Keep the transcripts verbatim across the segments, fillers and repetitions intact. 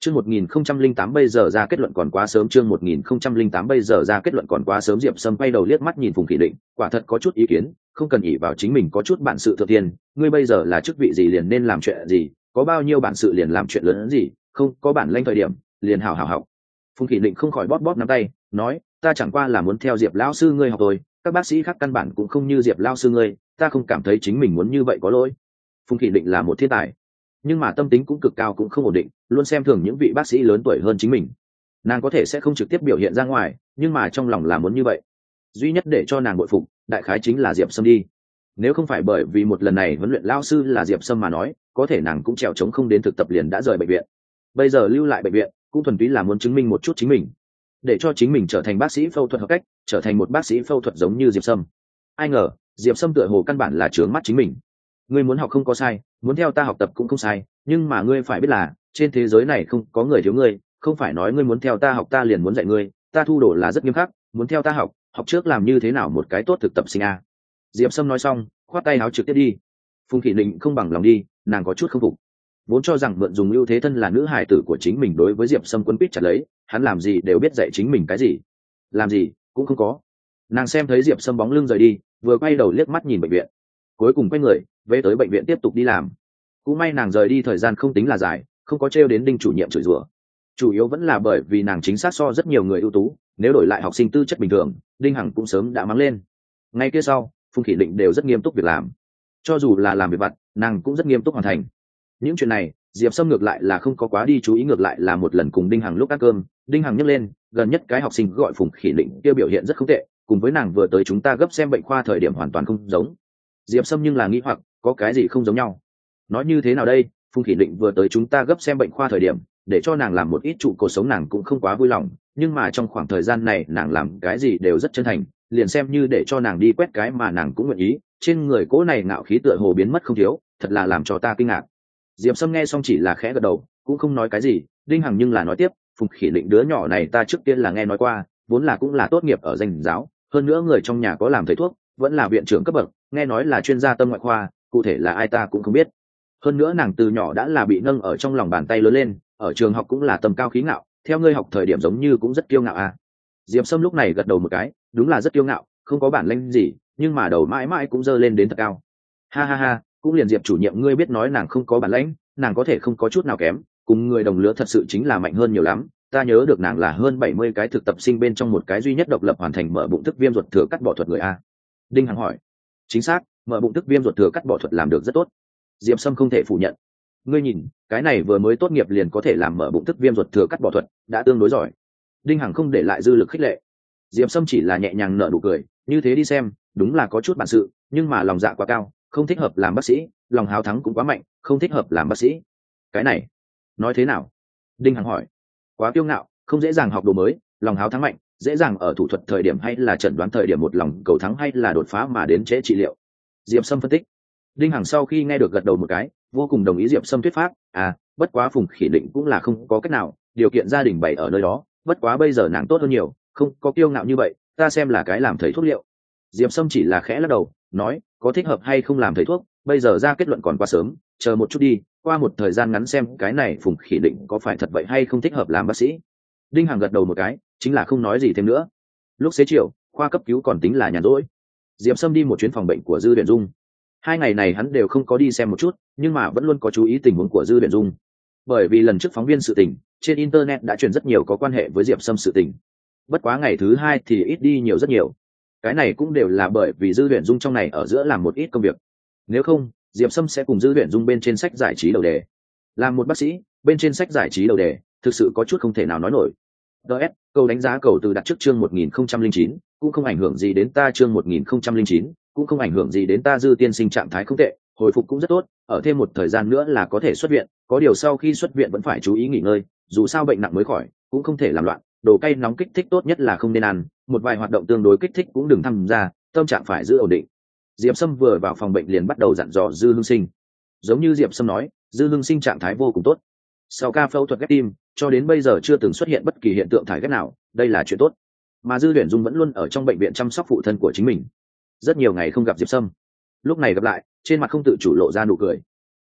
Chương một nghìn không trăm lẻ tám bây giờ ra kết luận còn quá sớm, chương một nghìn không trăm lẻ tám bây giờ ra kết luận còn quá sớm. Diệp Sâm quay đầu liếc mắt nhìn Phùng Khỉ Định, quả thật có chút ý kiến, không cần ỷ vào chính mình có chút bản sự thượng tiên, ngươi bây giờ là chức vị gì liền nên làm chuyện gì, có bao nhiêu bản sự liền làm chuyện lớn gì, không có bản lĩnh thời điểm, liền hào hào học. Phùng Khỉ Định không khỏi bóp bóp nắm tay, nói, ta chẳng qua là muốn theo Diệp lão sư ngươi học thôi, các bác sĩ khác căn bản cũng không như Diệp lão sư ngươi, ta không cảm thấy chính mình muốn như vậy có lỗi. Phùng Khỉ Định là một thiên tài, nhưng mà tâm tính cũng cực cao, cũng không ổn định, luôn xem thường những vị bác sĩ lớn tuổi hơn chính mình. Nàng có thể sẽ không trực tiếp biểu hiện ra ngoài, nhưng mà trong lòng là muốn như vậy. Duy nhất để cho nàng bội phục đại khái chính là Diệp Sâm đi. Nếu không phải bởi vì một lần này huấn luyện lao sư là Diệp Sâm mà nói, có thể nàng cũng trèo trống không đến thực tập liền đã rời bệnh viện. Bây giờ lưu lại bệnh viện cũng thuần túy là muốn chứng minh một chút chính mình, để cho chính mình trở thành bác sĩ phẫu thuật hợp cách, trở thành một bác sĩ phẫu thuật giống như Diệp Sâm. Ai ngờ Diệp Sâm tựa hồ căn bản là trướng mắt chính mình. Ngươi muốn học không có sai, muốn theo ta học tập cũng không sai, nhưng mà ngươi phải biết là trên thế giới này không có người thiếu ngươi, không phải nói ngươi muốn theo ta học ta liền muốn dạy ngươi, ta thu đồ là rất nghiêm khắc, muốn theo ta học, học trước làm như thế nào một cái tốt thực tập sinh a. Diệp Sâm nói xong, khoát tay áo trực tiếp đi. Phùng Khỉ Định không bằng lòng đi, nàng có chút không phục, vốn cho rằng mượn dùng ưu thế thân là nữ hài tử của chính mình đối với Diệp Sâm quân quýt chặt lấy, hắn làm gì đều biết dạy chính mình cái gì, làm gì cũng không có. Nàng xem thấy Diệp Sâm bóng lưng rời đi, vừa quay đầu liếc mắt nhìn bệnh viện, cuối cùng quay người về tới bệnh viện tiếp tục đi làm. Cũng may nàng rời đi thời gian không tính là dài, không có trêu đến Đinh chủ nhiệm chửi rủa, chủ yếu vẫn là bởi vì nàng chính xác so rất nhiều người ưu tú, nếu đổi lại học sinh tư chất bình thường, Đinh Hằng cũng sớm đã mắng lên. Ngay kia sau, Phùng Khỉ Định đều rất nghiêm túc việc làm, cho dù là làm việc vặt nàng cũng rất nghiêm túc hoàn thành. Những chuyện này Diệp Sâm ngược lại là không có quá đi chú ý, ngược lại là một lần cùng Đinh Hằng lúc ăn cơm, Đinh Hằng nhắc lên gần nhất cái học sinh gọi Phùng Khỉ Định kia biểu hiện rất không tệ, cùng với nàng vừa tới chúng ta gấp xem bệnh khoa thời điểm hoàn toàn không giống. Diệp Sâm nhưng là nghĩ hoặc có cái gì không giống nhau. Nói như thế nào đây, Phùng Khỉ Định vừa tới chúng ta gấp xem bệnh khoa thời điểm, để cho nàng làm một ít trụ cột sống nàng cũng không quá vui lòng, nhưng mà trong khoảng thời gian này nàng làm cái gì đều rất chân thành, liền xem như để cho nàng đi quét cái mà nàng cũng nguyện ý, trên người cỗ này ngạo khí tựa hồ biến mất không thiếu, thật là làm cho ta kinh ngạc. Diệp Sâm nghe xong chỉ là khẽ gật đầu, cũng không nói cái gì. Đinh Hằng nhưng là nói tiếp, Phùng Khỉ Định đứa nhỏ này ta trước tiên là nghe nói qua, vốn là cũng là tốt nghiệp ở danh giáo, hơn nữa người trong nhà có làm thầy thuốc, vẫn là viện trưởng cấp bậc, nghe nói là chuyên gia tâm ngoại khoa, cụ thể là ai ta cũng không biết. Hơn nữa nàng từ nhỏ đã là bị nâng ở trong lòng bàn tay lớn lên, ở trường học cũng là tầm cao khí ngạo, theo ngươi học thời điểm giống như cũng rất kiêu ngạo à. Diệp Sâm lúc này gật đầu một cái, đúng là rất kiêu ngạo, không có bản lĩnh gì, nhưng mà đầu mãi mãi cũng dơ lên đến thật cao. Ha ha ha, cũng liền Diệp chủ nhiệm ngươi biết nói nàng không có bản lĩnh, nàng có thể không có chút nào kém, cùng người đồng lứa thật sự chính là mạnh hơn nhiều lắm. Ta nhớ được nàng là hơn bảy mươi cái thực tập sinh bên trong một cái duy nhất độc lập hoàn thành mở bụng thức viêm ruột thừa cắt bỏ thuật người a. Đinh Hằng hỏi. Chính xác, mở bụng thức viêm ruột thừa cắt bỏ thuật làm được rất tốt. Diệp Sâm không thể phủ nhận. Ngươi nhìn, cái này vừa mới tốt nghiệp liền có thể làm mở bụng thức viêm ruột thừa cắt bỏ thuật, đã tương đối giỏi. Đinh Hằng không để lại dư lực khích lệ. Diệp Sâm chỉ là nhẹ nhàng nở nụ cười, như thế đi xem, đúng là có chút bản sự, nhưng mà lòng dạ quá cao, không thích hợp làm bác sĩ, lòng háo thắng cũng quá mạnh, không thích hợp làm bác sĩ. Cái này, nói thế nào? Đinh Hằng hỏi. Quá kiêu ngạo, không dễ dàng học đồ mới, lòng háo thắng mạnh, dễ dàng ở thủ thuật thời điểm hay là chẩn đoán thời điểm một lòng cầu thắng hay là đột phá mà đến trễ trị liệu. Diệp Sâm phân tích. Đinh Hằng sau khi nghe được gật đầu một cái, vô cùng đồng ý Diệp Sâm thuyết pháp. À, bất quá Phùng Khỉ Định cũng là không có cách nào, điều kiện gia đình bày ở nơi đó, bất quá bây giờ nàng tốt hơn nhiều, không có kiêu ngạo như vậy, ta xem là cái làm thầy thuốc liệu. Diệp Sâm chỉ là khẽ lắc đầu, nói, có thích hợp hay không làm thầy thuốc, bây giờ ra kết luận còn quá sớm, chờ một chút đi, qua một thời gian ngắn xem cái này Phùng Khỉ Định có phải thật vậy hay không thích hợp làm bác sĩ. Đinh Hằng gật đầu một cái, chính là không nói gì thêm nữa. Lúc xế chiều, khoa cấp cứu còn tính là nhàn rỗi. Diệp Sâm đi một chuyến phòng bệnh của Dư Huyền Dung. Hai ngày này hắn đều không có đi xem một chút, nhưng mà vẫn luôn có chú ý tình huống của Dư Huyền Dung. Bởi vì lần trước phóng viên sự tình, trên internet đã truyền rất nhiều có quan hệ với Diệp Sâm sự tình. Bất quá ngày thứ hai thì ít đi nhiều rất nhiều. Cái này cũng đều là bởi vì Dư Huyền Dung trong này ở giữa làm một ít công việc. Nếu không, Diệp Sâm sẽ cùng Dư Huyền Dung bên trên sách giải trí đầu đề. Làm một bác sĩ, bên trên sách giải trí đầu đề, thực sự có chút không thể nào nói nổi. đê ét, câu đánh giá cầu từ đặt trước chương một nghìn không trăm lẻ chín, cũng không ảnh hưởng gì đến ta chương một nghìn không trăm lẻ chín, cũng không ảnh hưởng gì đến ta. Dư tiên sinh trạng thái không tệ, hồi phục cũng rất tốt, ở thêm một thời gian nữa là có thể xuất viện, có điều sau khi xuất viện vẫn phải chú ý nghỉ ngơi, dù sao bệnh nặng mới khỏi, cũng không thể làm loạn, đồ cay nóng kích thích tốt nhất là không nên ăn, một vài hoạt động tương đối kích thích cũng đừng tham gia, tâm trạng phải giữ ổn định. Diệp Sâm vừa vào phòng bệnh liền bắt đầu dặn dò Dư Hưng Sinh. Giống như Diệp Sâm nói, Dư Hưng Sinh trạng thái vô cùng tốt. Sau ca phẫu thuật ghép tim, cho đến bây giờ chưa từng xuất hiện bất kỳ hiện tượng thải ghép nào, đây là chuyện tốt. Mà Dư Huyền Dung vẫn luôn ở trong bệnh viện chăm sóc phụ thân của chính mình. Rất nhiều ngày không gặp Diệp Sâm, lúc này gặp lại, trên mặt không tự chủ lộ ra nụ cười.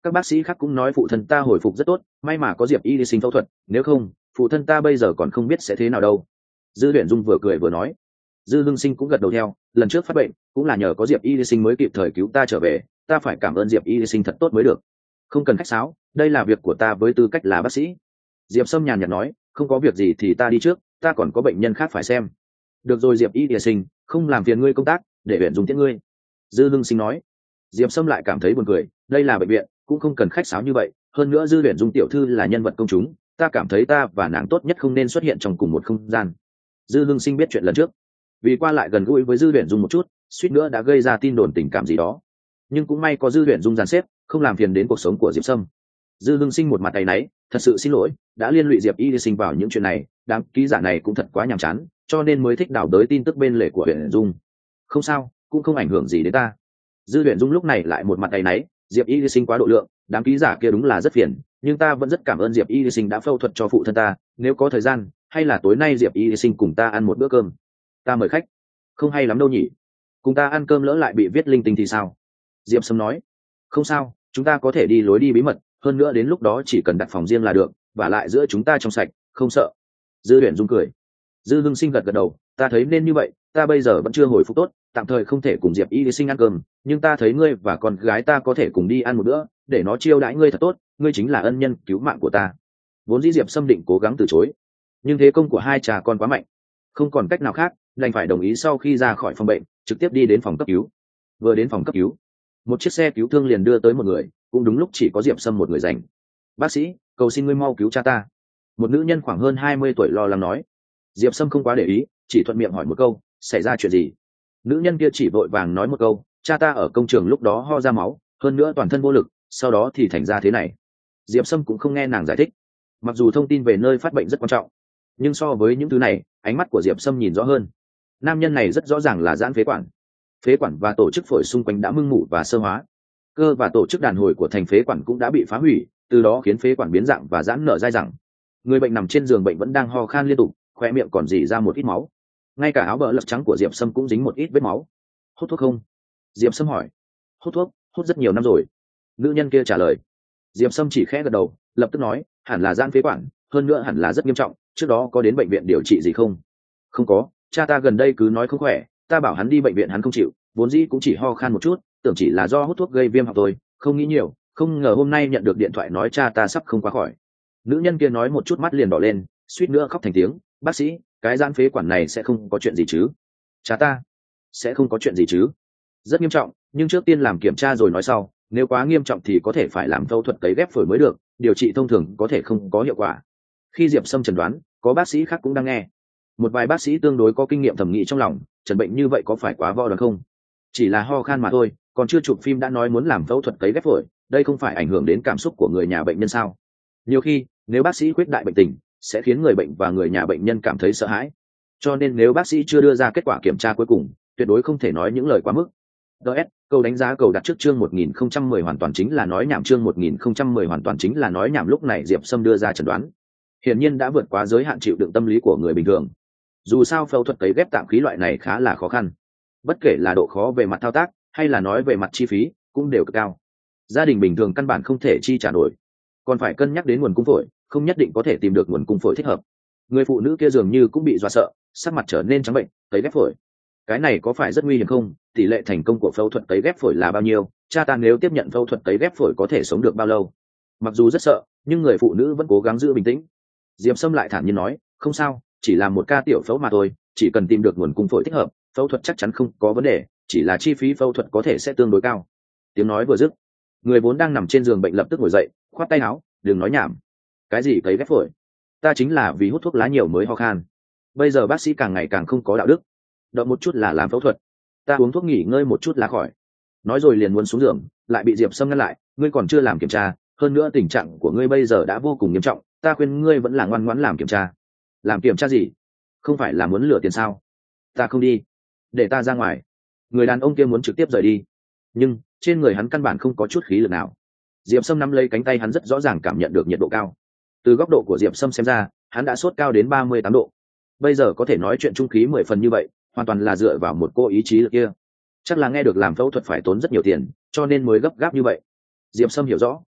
các bác sĩ khác cũng nói phụ thân ta hồi phục rất tốt, may mà có Diệp Y đi sinh phẫu thuật, nếu không phụ thân ta bây giờ còn không biết sẽ thế nào đâu. Dư Huyền Dung vừa cười vừa nói. Dư Lương Sinh cũng gật đầu theo, lần trước phát bệnh cũng là nhờ có Diệp Y đi sinh mới kịp thời cứu ta trở về, ta phải cảm ơn Diệp Y đi sinh thật tốt mới được. Không cần khách sáo, đây là việc của ta với tư cách là bác sĩ. Diệp Sâm nhàn nhạt nói, không có việc gì thì ta đi trước, ta còn có bệnh nhân khác phải xem. Được rồi Diệp Y đi sinh, không làm phiền ngươi công tác, để Huyền Dung tiễn ngươi. Dư Lương Sinh nói. Diệp Sâm lại cảm thấy buồn cười, đây là bệnh viện, cũng không cần khách sáo như vậy, hơn nữa Dư Huyền Dung tiểu thư là nhân vật công chúng, ta cảm thấy ta và nàng tốt nhất không nên xuất hiện trong cùng một không gian. Dư Lương Sinh biết chuyện lần trước, vì qua lại gần gũi với Dư Huyền Dung một chút, suýt nữa đã gây ra tin đồn tình cảm gì đó, nhưng cũng may có Dư Huyền Dung dàn xếp, không làm phiền đến cuộc sống của Diệp Sâm. Dư Lương Sinh một mặt tay náy, thật sự xin lỗi, đã liên lụy Diệp Y sinh vào những chuyện này, đám ký giả này cũng thật quá nhàm chán, cho nên mới thích đào đới tin tức bên lề của Huyền Dung. Không sao, cũng không ảnh hưởng gì đến ta. Dư Huyền Dung lúc này lại một mặt tay náy, Diệp Y sinh quá độ lượng, đám ký giả kia đúng là rất phiền, nhưng ta vẫn rất cảm ơn Diệp Y sinh đã phẫu thuật cho phụ thân ta, nếu có thời gian, hay là tối nay Diệp Y sinh cùng ta ăn một bữa cơm. Ta mời khách. Không hay lắm đâu nhỉ, cùng ta ăn cơm lỡ lại bị viết linh tinh thì sao? Diệp Sâm nói. Không sao, chúng ta có thể đi lối đi bí mật, hơn nữa đến lúc đó chỉ cần đặt phòng riêng là được, và lại giữa chúng ta trong sạch, không sợ. Dư Huyền Dung cười. Dư Lương Sinh gật gật đầu, ta thấy nên như vậy, ta bây giờ vẫn chưa hồi phục tốt, tạm thời không thể cùng Diệp Y sinh ăn cơm, nhưng ta thấy ngươi và con gái ta có thể cùng đi ăn một bữa, để nó chiêu đãi ngươi thật tốt, ngươi chính là ân nhân cứu mạng của ta. Vốn dĩ Diệp Sâm định cố gắng từ chối, nhưng thế công của hai cha con quá mạnh, không còn cách nào khác, đành phải đồng ý. Sau khi ra khỏi phòng bệnh, trực tiếp đi đến phòng cấp cứu. Vừa đến phòng cấp cứu, một chiếc xe cứu thương liền đưa tới một người, cũng đúng lúc chỉ có Diệp Sâm một người dành. Bác sĩ, cầu xin ngươi mau cứu cha ta. Một nữ nhân khoảng hơn hai mươi tuổi lo lắng nói. Diệp Sâm không quá để ý, chỉ thuận miệng hỏi một câu, xảy ra chuyện gì? Nữ nhân kia chỉ vội vàng nói một câu, cha ta ở công trường lúc đó ho ra máu, hơn nữa toàn thân vô lực, sau đó thì thành ra thế này. Diệp Sâm cũng không nghe nàng giải thích. Mặc dù thông tin về nơi phát bệnh rất quan trọng, nhưng so với những thứ này, ánh mắt của Diệp Sâm nhìn rõ hơn. Nam nhân này rất rõ ràng là giãn phế quản. Phế quản và tổ chức phổi xung quanh đã mưng mủ và sơ hóa. Cơ và tổ chức đàn hồi của thành phế quản cũng đã bị phá hủy, từ đó khiến phế quản biến dạng và giãn nở dai dẳng. Người bệnh nằm trên giường bệnh vẫn đang ho khan liên tục, khóe miệng còn rỉ ra một ít máu. Ngay cả áo bờ lật trắng của Diệp Sâm cũng dính một ít vết máu. Hút thuốc không? Diệp Sâm hỏi. Hút thuốc, hút rất nhiều năm rồi. Nữ nhân kia trả lời. Diệp Sâm chỉ khẽ gật đầu, lập tức nói, hẳn là giãn phế quản, hơn nữa hẳn là rất nghiêm trọng, trước đó có đến bệnh viện điều trị gì không? Không có, cha ta gần đây cứ nói không khỏe, ta bảo hắn đi bệnh viện hắn không chịu, vốn dĩ cũng chỉ ho khan một chút, tưởng chỉ là do hút thuốc gây viêm họng thôi, không nghĩ nhiều, không ngờ hôm nay nhận được điện thoại nói cha ta sắp không qua khỏi. Nữ nhân kia nói một chút mắt liền đỏ lên, suýt nữa khóc thành tiếng. Bác sĩ, cái giãn phế quản này sẽ không có chuyện gì chứ? Cha ta sẽ không có chuyện gì chứ? Rất nghiêm trọng, nhưng trước tiên làm kiểm tra rồi nói sau, nếu quá nghiêm trọng thì có thể phải làm phẫu thuật cấy ghép phổi mới được, điều trị thông thường có thể không có hiệu quả. Khi Diệp Sâm chẩn đoán, có bác sĩ khác cũng đang nghe. Một vài bác sĩ tương đối có kinh nghiệm thẩm nghĩ trong lòng, chẩn bệnh như vậy có phải quá vo đoán không? Chỉ là ho khan mà thôi, còn chưa chụp phim đã nói muốn làm phẫu thuật cấy ghép phổi, đây không phải ảnh hưởng đến cảm xúc của người nhà bệnh nhân sao? Nhiều khi, nếu bác sĩ khuyết đại bệnh tình, sẽ khiến người bệnh và người nhà bệnh nhân cảm thấy sợ hãi. Cho nên nếu bác sĩ chưa đưa ra kết quả kiểm tra cuối cùng, tuyệt đối không thể nói những lời quá mức. đê ét, câu đánh giá cầu đặt trước chương một nghìn không trăm mười hoàn toàn chính là nói nhảm, chương một nghìn không trăm mười hoàn toàn chính là nói nhảm. Lúc này Diệp Sâm đưa ra chẩn đoán, hiển nhiên đã vượt quá giới hạn chịu đựng tâm lý của người bình thường. Dù sao phẫu thuật cấy ghép tạng khí loại này khá là khó khăn, bất kể là độ khó về mặt thao tác hay là nói về mặt chi phí cũng đều cực cao. Gia đình bình thường căn bản không thể chi trả nổi, còn phải cân nhắc đến nguồn cung phổi, không nhất định có thể tìm được nguồn cung phổi thích hợp. Người phụ nữ kia dường như cũng bị dọa sợ, sắc mặt trở nên trắng bệnh. Cấy ghép phổi, cái này có phải rất nguy hiểm không? Tỷ lệ thành công của phẫu thuật cấy ghép phổi là bao nhiêu? Cha ta nếu tiếp nhận phẫu thuật cấy ghép phổi có thể sống được bao lâu? Mặc dù rất sợ, nhưng người phụ nữ vẫn cố gắng giữ bình tĩnh. Diệp Sâm lại thản nhiên nói, không sao, chỉ là một ca tiểu phẫu mà thôi, chỉ cần tìm được nguồn cung phổi thích hợp, phẫu thuật chắc chắn không có vấn đề, chỉ là chi phí phẫu thuật có thể sẽ tương đối cao. Tiếng nói vừa dứt, người vốn đang nằm trên giường bệnh lập tức ngồi dậy, khoát tay áo, đừng nói nhảm. Cái gì cấy ghép phổi? Ta chính là vì hút thuốc lá nhiều mới ho khan. Bây giờ bác sĩ càng ngày càng không có đạo đức, động một chút là làm phẫu thuật, ta uống thuốc nghỉ ngơi một chút là khỏi. Nói rồi liền muốn xuống giường, lại bị Diệp Sâm ngăn lại, ngươi còn chưa làm kiểm tra, hơn nữa tình trạng của ngươi bây giờ đã vô cùng nghiêm trọng, ta khuyên ngươi vẫn là ngoan ngoãn làm kiểm tra. Làm kiểm tra gì? Không phải là muốn lừa tiền sao? Ta không đi, để ta ra ngoài. Người đàn ông kia muốn trực tiếp rời đi, nhưng trên người hắn căn bản không có chút khí lực nào. Diệp Sâm nắm lấy cánh tay hắn, rất rõ ràng cảm nhận được nhiệt độ cao. Từ góc độ của Diệp Sâm xem ra, hắn đã sốt cao đến ba mươi tám độ. Bây giờ có thể nói chuyện trung khí mười phần như vậy, hoàn toàn là dựa vào một cô ý chí lực kia. Chắc là nghe được làm phẫu thuật phải tốn rất nhiều tiền, cho nên mới gấp gáp như vậy. Diệp Sâm hiểu rõ,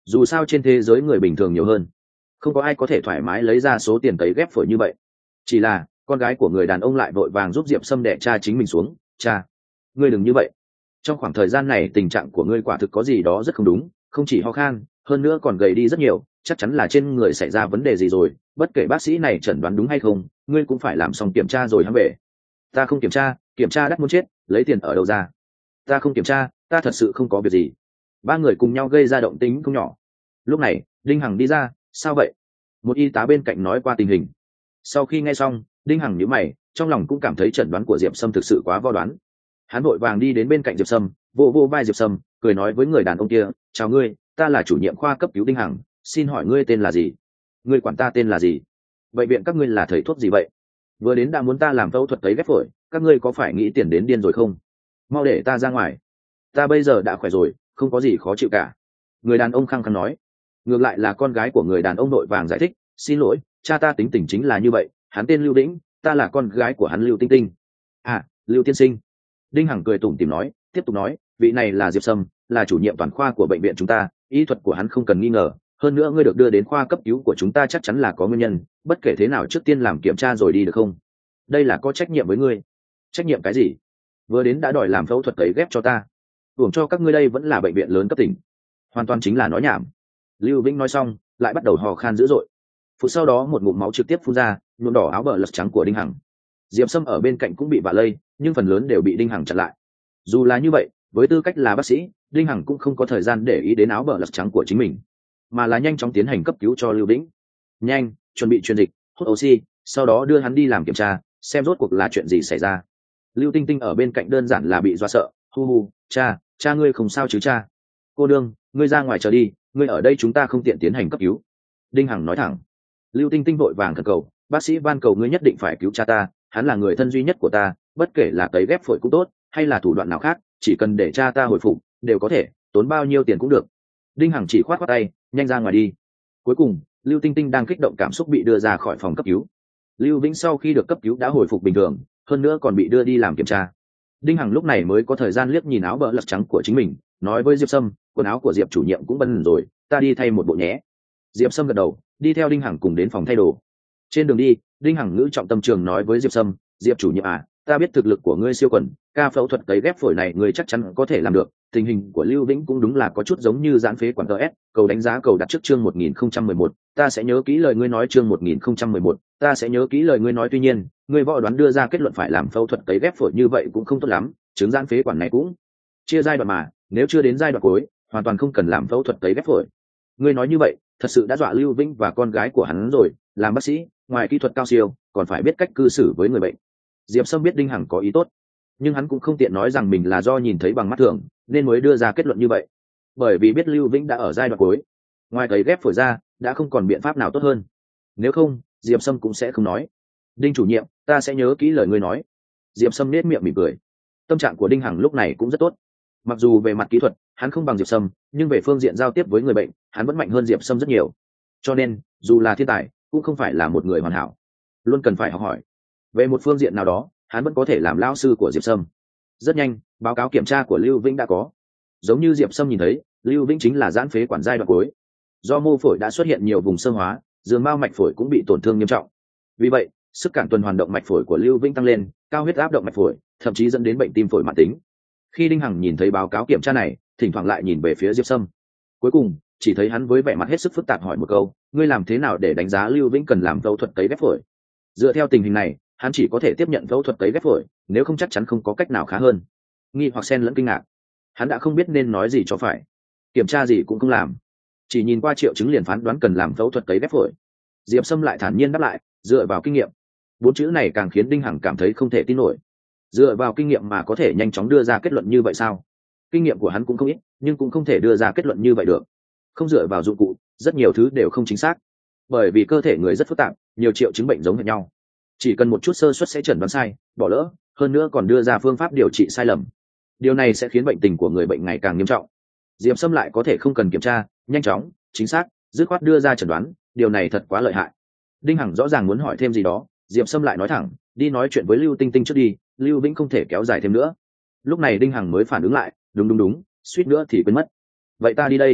dù sao trên thế giới người bình thường nhiều hơn, không có ai có thể thoải mái lấy ra số tiền cấy ghép phổi như vậy. Chỉ là con gái của người đàn ông lại vội vàng giúp diệp sâm đẻ cha chính mình xuống. Cha, ngươi đừng như vậy, trong khoảng thời gian này tình trạng của ngươi quả thực có gì đó rất không đúng, không chỉ ho khan, hơn nữa còn gầy đi rất nhiều, chắc chắn là trên người xảy ra vấn đề gì rồi. Bất kể bác sĩ này chẩn đoán đúng hay không, ngươi cũng phải làm xong kiểm tra rồi hãng về. Ta không kiểm tra, kiểm tra đắt muốn chết, lấy tiền ở đâu ra? Ta không kiểm tra, ta thật sự không có việc gì. Ba người cùng nhau gây ra động tĩnh không nhỏ. Lúc này Đinh Hằng đi ra. Sao vậy? Một y tá bên cạnh nói qua tình hình. Sau khi nghe xong, Đinh Hằng nhíu mày, trong lòng cũng cảm thấy chẩn đoán của Diệp Sâm thực sự quá vo đoán. Hắn vội vàng đi đến bên cạnh Diệp Sâm, vô vô vai Diệp Sâm, cười nói với người đàn ông kia, chào ngươi, ta là chủ nhiệm khoa cấp cứu Đinh Hằng, xin hỏi ngươi tên là gì? Ngươi quản ta tên là gì? Bệnh viện các ngươi là thầy thuốc gì vậy? Vừa đến đã muốn ta làm phẫu thuật cấy ghép phổi, các ngươi có phải nghĩ tiền đến điên rồi không? Mau để ta ra ngoài, ta bây giờ đã khỏe rồi, không có gì khó chịu cả. Người đàn ông khăng khăng nói. Ngược lại là con gái của người đàn ông đội vàng giải thích, xin lỗi, cha ta tính tình chính là như vậy, hắn tên Lưu Đĩnh, ta là con gái của hắn Lưu Tinh Tinh. À, Lưu tiên sinh. Đinh Hằng cười tủm tỉm nói, tiếp tục nói, vị này là Diệp Sâm, là chủ nhiệm toàn khoa của bệnh viện chúng ta, y thuật của hắn không cần nghi ngờ, hơn nữa ngươi được đưa đến khoa cấp cứu của chúng ta chắc chắn là có nguyên nhân, bất kể thế nào trước tiên làm kiểm tra rồi đi được không? Đây là có trách nhiệm với ngươi. Trách nhiệm cái gì? Vừa đến đã đòi làm phẫu thuật cấy ghép cho ta, hưởng cho các ngươi đây vẫn là bệnh viện lớn cấp tỉnh, hoàn toàn chính là nói nhảm. Lưu Vĩnh nói xong lại bắt đầu hò khan dữ dội, phút sau đó một ngụm máu trực tiếp phun ra, nhuộm đỏ áo bờ lật trắng của Đinh Hằng. Diệp Sâm ở bên cạnh cũng bị vạ lây, nhưng phần lớn đều bị Đinh Hằng chặn lại. Dù là như vậy, với tư cách là bác sĩ, Đinh Hằng cũng không có thời gian để ý đến áo bờ lật trắng của chính mình, mà là nhanh chóng tiến hành cấp cứu cho Lưu Vĩnh. Nhanh, chuẩn bị truyền dịch, hút oxy, sau đó đưa hắn đi làm kiểm tra, xem rốt cuộc là chuyện gì xảy ra. Lưu Tinh Tinh ở bên cạnh đơn giản là bị dọa sợ, hu hu, cha, cha ngươi không sao chứ cha? Cô đương, ngươi ra ngoài chờ đi, ngươi ở đây chúng ta không tiện tiến hành cấp cứu. Đinh Hằng nói thẳng. Lưu Tinh Tinh vội vàng khẩn cầu, bác sĩ van cầu ngươi nhất định phải cứu cha ta, hắn là người thân duy nhất của ta, bất kể là cấy ghép phổi cũng tốt, hay là thủ đoạn nào khác, chỉ cần để cha ta hồi phục, đều có thể, tốn bao nhiêu tiền cũng được. Đinh Hằng chỉ khoát khoát tay, nhanh ra ngoài đi. Cuối cùng, Lưu Tinh Tinh đang kích động cảm xúc bị đưa ra khỏi phòng cấp cứu. Lưu Vĩnh sau khi được cấp cứu đã hồi phục bình thường, hơn nữa còn bị đưa đi làm kiểm tra. Đinh Hằng lúc này mới có thời gian liếc nhìn áo bờ lật trắng của chính mình, nói với Diệp Sâm, quần áo của Diệp chủ nhiệm cũng bẩn rồi, ta đi thay một bộ nhé. Diệp Sâm gật đầu, đi theo Đinh Hằng cùng đến phòng thay đồ. Trên đường đi, Đinh Hằng ngữ trọng tâm trường nói với Diệp Sâm, Diệp chủ nhiệm à, ta biết thực lực của ngươi siêu quần, ca phẫu thuật cấy ghép phổi này ngươi chắc chắn có thể làm được. Tình hình của Lưu Vĩnh cũng đúng là có chút giống như giãn phế quản tê ét, cầu đánh giá cầu đặt trước chương một nghìn không trăm mười một, ta sẽ nhớ kỹ lời ngươi nói chương một nghìn không trăm mười một, ta sẽ nhớ kỹ lời ngươi nói tuy nhiên, ngươi võ đoán đưa ra kết luận phải làm phẫu thuật cấy ghép phổi như vậy cũng không tốt lắm, chứng giãn phế quản này cũng chia giai đoạn mà, nếu chưa đến giai đoạn cuối, hoàn toàn không cần làm phẫu thuật cấy ghép phổi. Ngươi nói như vậy, thật sự đã dọa Lưu Vĩnh và con gái của hắn rồi, làm bác sĩ, ngoài kỹ thuật cao siêu, còn phải biết cách cư xử với người bệnh. Diệp Sâm biết Đinh Hằng có ý tốt, nhưng hắn cũng không tiện nói rằng mình là do nhìn thấy bằng mắt thường nên mới đưa ra kết luận như vậy, bởi vì biết Lưu Vĩnh đã ở giai đoạn cuối, ngoài cấy ghép phổi ra đã không còn biện pháp nào tốt hơn. Nếu không, Diệp Sâm cũng sẽ không nói. Đinh chủ nhiệm, ta sẽ nhớ kỹ lời ngươi nói. Diệp Sâm nết miệng mỉm cười. Tâm trạng của Đinh Hằng lúc này cũng rất tốt. Mặc dù về mặt kỹ thuật hắn không bằng Diệp Sâm, nhưng về phương diện giao tiếp với người bệnh hắn vẫn mạnh hơn Diệp Sâm rất nhiều. Cho nên dù là thiên tài cũng không phải là một người hoàn hảo, luôn cần phải học hỏi. Về một phương diện nào đó hắn vẫn có thể làm lao sư của Diệp Sâm. Rất nhanh, báo cáo kiểm tra của Lưu Vĩnh đã có. Giống như Diệp Sâm nhìn thấy, Lưu Vĩnh chính là giãn phế quản giai đoạn cuối. Do mô phổi đã xuất hiện nhiều vùng sơ hóa, giường mao mạch phổi cũng bị tổn thương nghiêm trọng. Vì vậy, sức cản tuần hoàn động mạch phổi của Lưu Vĩnh tăng lên, cao huyết áp động mạch phổi, thậm chí dẫn đến bệnh tim phổi mãn tính. Khi Đinh Hằng nhìn thấy báo cáo kiểm tra này, thỉnh thoảng lại nhìn về phía Diệp Sâm. Cuối cùng, chỉ thấy hắn với vẻ mặt hết sức phức tạp hỏi một câu, ngươi làm thế nào để đánh giá Lưu Vĩnh cần làm phẫu thuật cấy ghép phổi? Dựa theo tình hình này, hắn chỉ có thể tiếp nhận phẫu thuật cấy ghép phổi, nếu không chắc chắn không có cách nào khá hơn. Nghi hoặc xen lẫn kinh ngạc, hắn đã không biết nên nói gì cho phải. Kiểm tra gì cũng không làm, chỉ nhìn qua triệu chứng liền phán đoán cần làm phẫu thuật cấy ghép phổi. Diệp Sâm lại thản nhiên đáp lại, dựa vào kinh nghiệm. Bốn chữ này càng khiến Đinh Hằng cảm thấy không thể tin nổi. Dựa vào kinh nghiệm mà có thể nhanh chóng đưa ra kết luận như vậy sao? Kinh nghiệm của hắn cũng không ít, nhưng cũng không thể đưa ra kết luận như vậy được. Không dựa vào dụng cụ, rất nhiều thứ đều không chính xác. Bởi vì cơ thể người rất phức tạp, nhiều triệu chứng bệnh giống hệt nhau, chỉ cần một chút sơ suất sẽ chẩn đoán sai, bỏ lỡ, hơn nữa còn đưa ra phương pháp điều trị sai lầm. Điều này sẽ khiến bệnh tình của người bệnh ngày càng nghiêm trọng. Diệp Sâm lại có thể không cần kiểm tra, nhanh chóng, chính xác, dứt khoát đưa ra chẩn đoán, điều này thật quá lợi hại. Đinh Hằng rõ ràng muốn hỏi thêm gì đó, Diệp Sâm lại nói thẳng, đi nói chuyện với Lưu Tinh Tinh trước đi, Lưu Vĩnh không thể kéo dài thêm nữa. Lúc này Đinh Hằng mới phản ứng lại, đúng đúng đúng, suýt nữa thì quên mất. Vậy ta đi đây.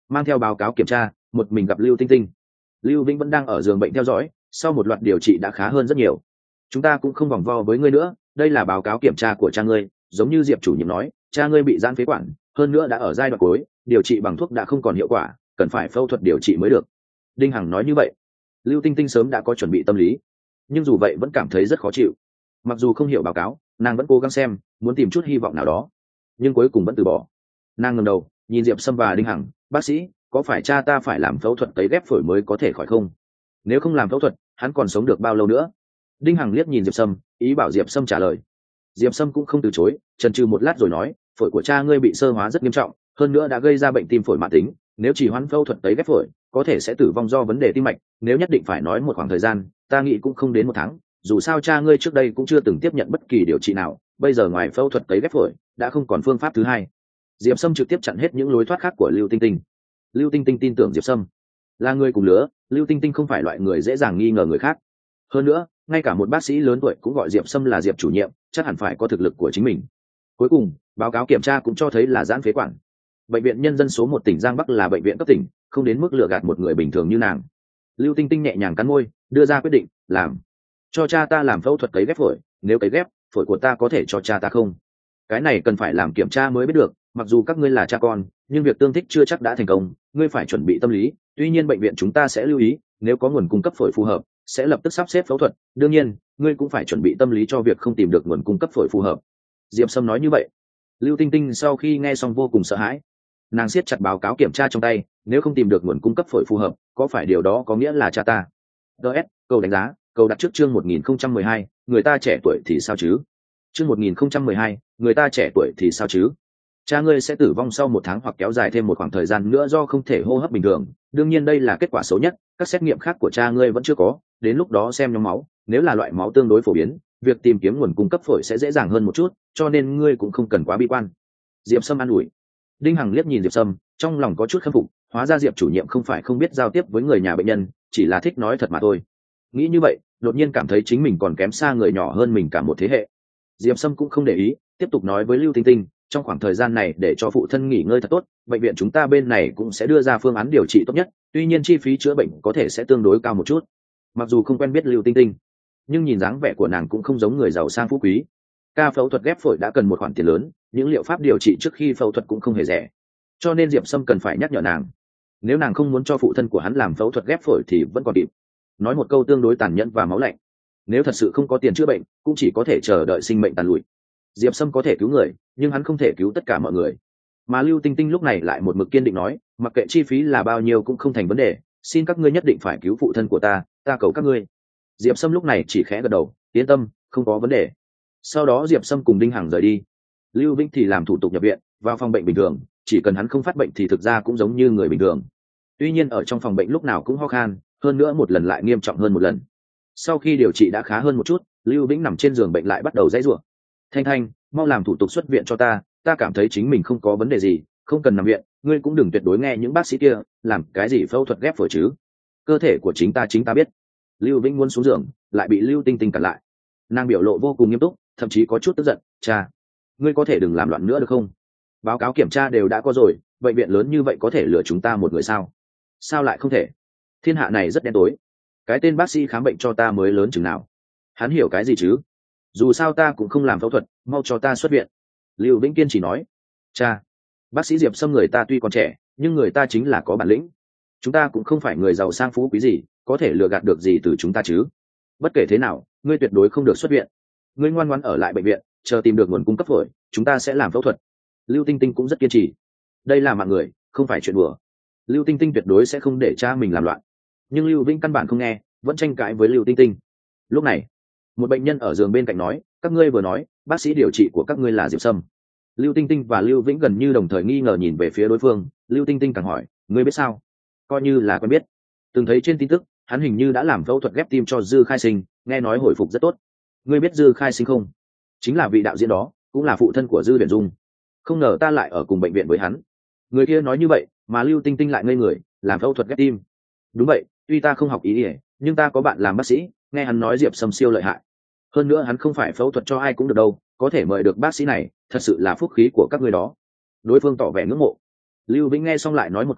mang theo báo cáo kiểm tra, một mình gặp Lưu Tinh Tinh. Lưu Vĩnh vẫn đang ở giường bệnh theo dõi, sau một loạt điều trị đã khá hơn rất nhiều. Chúng ta cũng không vòng vo với ngươi nữa, đây là báo cáo kiểm tra của cha ngươi, giống như Diệp chủ nhiệm nói, cha ngươi bị giãn phế quản, hơn nữa đã ở giai đoạn cuối, điều trị bằng thuốc đã không còn hiệu quả, cần phải phẫu thuật điều trị mới được. Đinh Hằng nói như vậy. Lưu Tinh Tinh sớm đã có chuẩn bị tâm lý, nhưng dù vậy vẫn cảm thấy rất khó chịu. Mặc dù không hiểu báo cáo, nàng vẫn cố gắng xem, muốn tìm chút hy vọng nào đó, nhưng cuối cùng vẫn từ bỏ. Nàng ngẩng đầu nhìn Diệp Sâm và Đinh Hằng, bác sĩ, có phải cha ta phải làm phẫu thuật cấy ghép phổi mới có thể khỏi không? Nếu không làm phẫu thuật, hắn còn sống được bao lâu nữa? Đinh Hằng liếc nhìn Diệp Sâm, ý bảo Diệp Sâm trả lời. Diệp Sâm cũng không từ chối, chần chừ một lát rồi nói, phổi của cha ngươi bị sơ hóa rất nghiêm trọng, hơn nữa đã gây ra bệnh tim phổi mãn tính, nếu chỉ hoãn phẫu thuật cấy ghép phổi, có thể sẽ tử vong do vấn đề tim mạch, nếu nhất định phải nói một khoảng thời gian, ta nghĩ cũng không đến một tháng, dù sao cha ngươi trước đây cũng chưa từng tiếp nhận bất kỳ điều trị nào, bây giờ ngoài phẫu thuật cấy ghép phổi, đã không còn phương pháp thứ hai. Diệp Sâm trực tiếp chặn hết những lối thoát khác của Lưu Tinh Tinh. Lưu Tinh Tinh tin tưởng Diệp Sâm, là người cùng lứa, Lưu Tinh Tinh không phải loại người dễ dàng nghi ngờ người khác. Hơn nữa, ngay cả một bác sĩ lớn tuổi cũng gọi Diệp Sâm là Diệp chủ nhiệm, chắc hẳn phải có thực lực của chính mình. Cuối cùng, báo cáo kiểm tra cũng cho thấy là giãn phế quản. Bệnh viện nhân dân số một tỉnh Giang Bắc là bệnh viện cấp tỉnh, không đến mức lừa gạt một người bình thường như nàng. Lưu Tinh Tinh nhẹ nhàng cắn môi, đưa ra quyết định, làm. Cho cha ta làm phẫu thuật cấy ghép phổi, nếu cấy ghép, phổi của ta có thể cho cha ta không? Cái này cần phải làm kiểm tra mới biết được, mặc dù các ngươi là cha con, nhưng việc tương thích chưa chắc đã thành công, ngươi phải chuẩn bị tâm lý, tuy nhiên bệnh viện chúng ta sẽ lưu ý, nếu có nguồn cung cấp phổi phù hợp, sẽ lập tức sắp xếp phẫu thuật, đương nhiên, ngươi cũng phải chuẩn bị tâm lý cho việc không tìm được nguồn cung cấp phổi phù hợp. Diệp Sâm nói như vậy. Lưu Tinh Tinh sau khi nghe xong vô cùng sợ hãi. Nàng siết chặt báo cáo kiểm tra trong tay, nếu không tìm được nguồn cung cấp phổi phù hợp, có phải điều đó có nghĩa là cha ta? đê ét, câu đánh giá, câu đặt trước chương một nghìn không trăm mười hai, người ta trẻ tuổi thì sao chứ? Chương một nghìn không trăm mười hai, người ta trẻ tuổi thì sao chứ? Cha ngươi sẽ tử vong sau một tháng hoặc kéo dài thêm một khoảng thời gian nữa do không thể hô hấp bình thường, đương nhiên đây là kết quả xấu nhất, các xét nghiệm khác của cha ngươi vẫn chưa có, đến lúc đó xem nhóm máu, nếu là loại máu tương đối phổ biến, việc tìm kiếm nguồn cung cấp phổi sẽ dễ dàng hơn một chút, cho nên ngươi cũng không cần quá bi quan. Diệp Sâm an ủi. Đinh Hằng liếc nhìn Diệp Sâm, trong lòng có chút khâm phục, hóa ra Diệp chủ nhiệm không phải không biết giao tiếp với người nhà bệnh nhân, chỉ là thích nói thật mà thôi. Nghĩ như vậy, đột nhiên cảm thấy chính mình còn kém xa người nhỏ hơn mình cả một thế hệ. Diệp Sâm cũng không để ý, tiếp tục nói với Lưu Tinh Tinh, trong khoảng thời gian này để cho phụ thân nghỉ ngơi thật tốt, bệnh viện chúng ta bên này cũng sẽ đưa ra phương án điều trị tốt nhất, tuy nhiên chi phí chữa bệnh có thể sẽ tương đối cao một chút. Mặc dù không quen biết Lưu Tinh Tinh, nhưng nhìn dáng vẻ của nàng cũng không giống người giàu sang phú quý. Ca phẫu thuật ghép phổi đã cần một khoản tiền lớn, những liệu pháp điều trị trước khi phẫu thuật cũng không hề rẻ, cho nên Diệp Sâm cần phải nhắc nhở nàng, nếu nàng không muốn cho phụ thân của hắn làm phẫu thuật ghép phổi thì vẫn còn kịp. Nói một câu tương đối tàn nhẫn và máu lạnh, nếu thật sự không có tiền chữa bệnh, cũng chỉ có thể chờ đợi sinh mệnh tàn lụi. Diệp Sâm có thể cứu người, nhưng hắn không thể cứu tất cả mọi người. Mà Lưu Tinh Tinh lúc này lại một mực kiên định nói, mặc kệ chi phí là bao nhiêu cũng không thành vấn đề, xin các ngươi nhất định phải cứu phụ thân của ta, ta cầu các ngươi. Diệp Sâm lúc này chỉ khẽ gật đầu, yên tâm, không có vấn đề. Sau đó Diệp Sâm cùng Đinh Hằng rời đi. Lưu Vĩnh thì làm thủ tục nhập viện, vào phòng bệnh bình thường, chỉ cần hắn không phát bệnh thì thực ra cũng giống như người bình thường. Tuy nhiên ở trong phòng bệnh lúc nào cũng ho khan, hơn nữa một lần lại nghiêm trọng hơn một lần. Sau khi điều trị đã khá hơn một chút, Lưu Vĩnh nằm trên giường bệnh lại bắt đầu dãy rủa. Thanh Thanh, mau làm thủ tục xuất viện cho ta, ta cảm thấy chính mình không có vấn đề gì, không cần nằm viện, ngươi cũng đừng tuyệt đối nghe những bác sĩ kia, làm cái gì phẫu thuật ghép phổi chứ? Cơ thể của chính ta chính ta biết. Lưu Vĩnh muốn xuống giường, lại bị Lưu Tinh Tinh cản lại. Nàng biểu lộ vô cùng nghiêm túc, thậm chí có chút tức giận, cha, ngươi có thể đừng làm loạn nữa được không? Báo cáo kiểm tra đều đã có rồi, bệnh viện lớn như vậy có thể lừa chúng ta một người sao? Sao lại không thể? Thiên hạ này rất đen tối, cái tên bác sĩ khám bệnh cho ta mới lớn chừng nào, hắn hiểu cái gì chứ? Dù sao ta cũng không làm phẫu thuật, mau cho ta xuất viện. Lưu Vĩnh Kiên chỉ nói. Cha, bác sĩ Diệp Sâm người ta tuy còn trẻ, nhưng người ta chính là có bản lĩnh, chúng ta cũng không phải người giàu sang phú quý gì, có thể lừa gạt được gì từ chúng ta chứ? Bất kể thế nào, ngươi tuyệt đối không được xuất viện, ngươi ngoan ngoãn ở lại bệnh viện, chờ tìm được nguồn cung cấp phổi, chúng ta sẽ làm phẫu thuật. Lưu Tinh Tinh cũng rất kiên trì, đây là mạng người, không phải chuyện đùa. Lưu Tinh Tinh tuyệt đối sẽ không để cha mình làm loạn, nhưng Lưu Vĩnh căn bản không nghe, vẫn tranh cãi với Lưu Tinh Tinh. Lúc này, một bệnh nhân ở giường bên cạnh nói, các ngươi vừa nói bác sĩ điều trị của các ngươi là Diệp Sâm. Lưu Tinh Tinh và Lưu Vĩnh gần như đồng thời nghi ngờ nhìn về phía đối phương. Lưu Tinh Tinh càng hỏi, ngươi biết sao? Coi như là quen biết, từng thấy trên tin tức, hắn hình như đã làm phẫu thuật ghép tim cho Dư Khai Sinh, nghe nói hồi phục rất tốt. Ngươi biết Dư Khai Sinh không? Chính là vị đạo diễn đó, cũng là phụ thân của Dư Viễn Dung. Không ngờ ta lại ở cùng bệnh viện với hắn. Người kia nói như vậy, mà Lưu Tinh Tinh lại ngây người, làm phẫu thuật ghép tim? Đúng vậy, tuy ta không học ý ỉa, nhưng ta có bạn làm bác sĩ, nghe hắn nói Diệp Sâm siêu lợi hại. Hơn nữa hắn không phải phẫu thuật cho ai cũng được đâu, có thể mời được bác sĩ này, thật sự là phúc khí của các ngươi đó. Đối phương tỏ vẻ ngưỡng mộ. Lưu Vĩnh nghe xong lại nói một câu,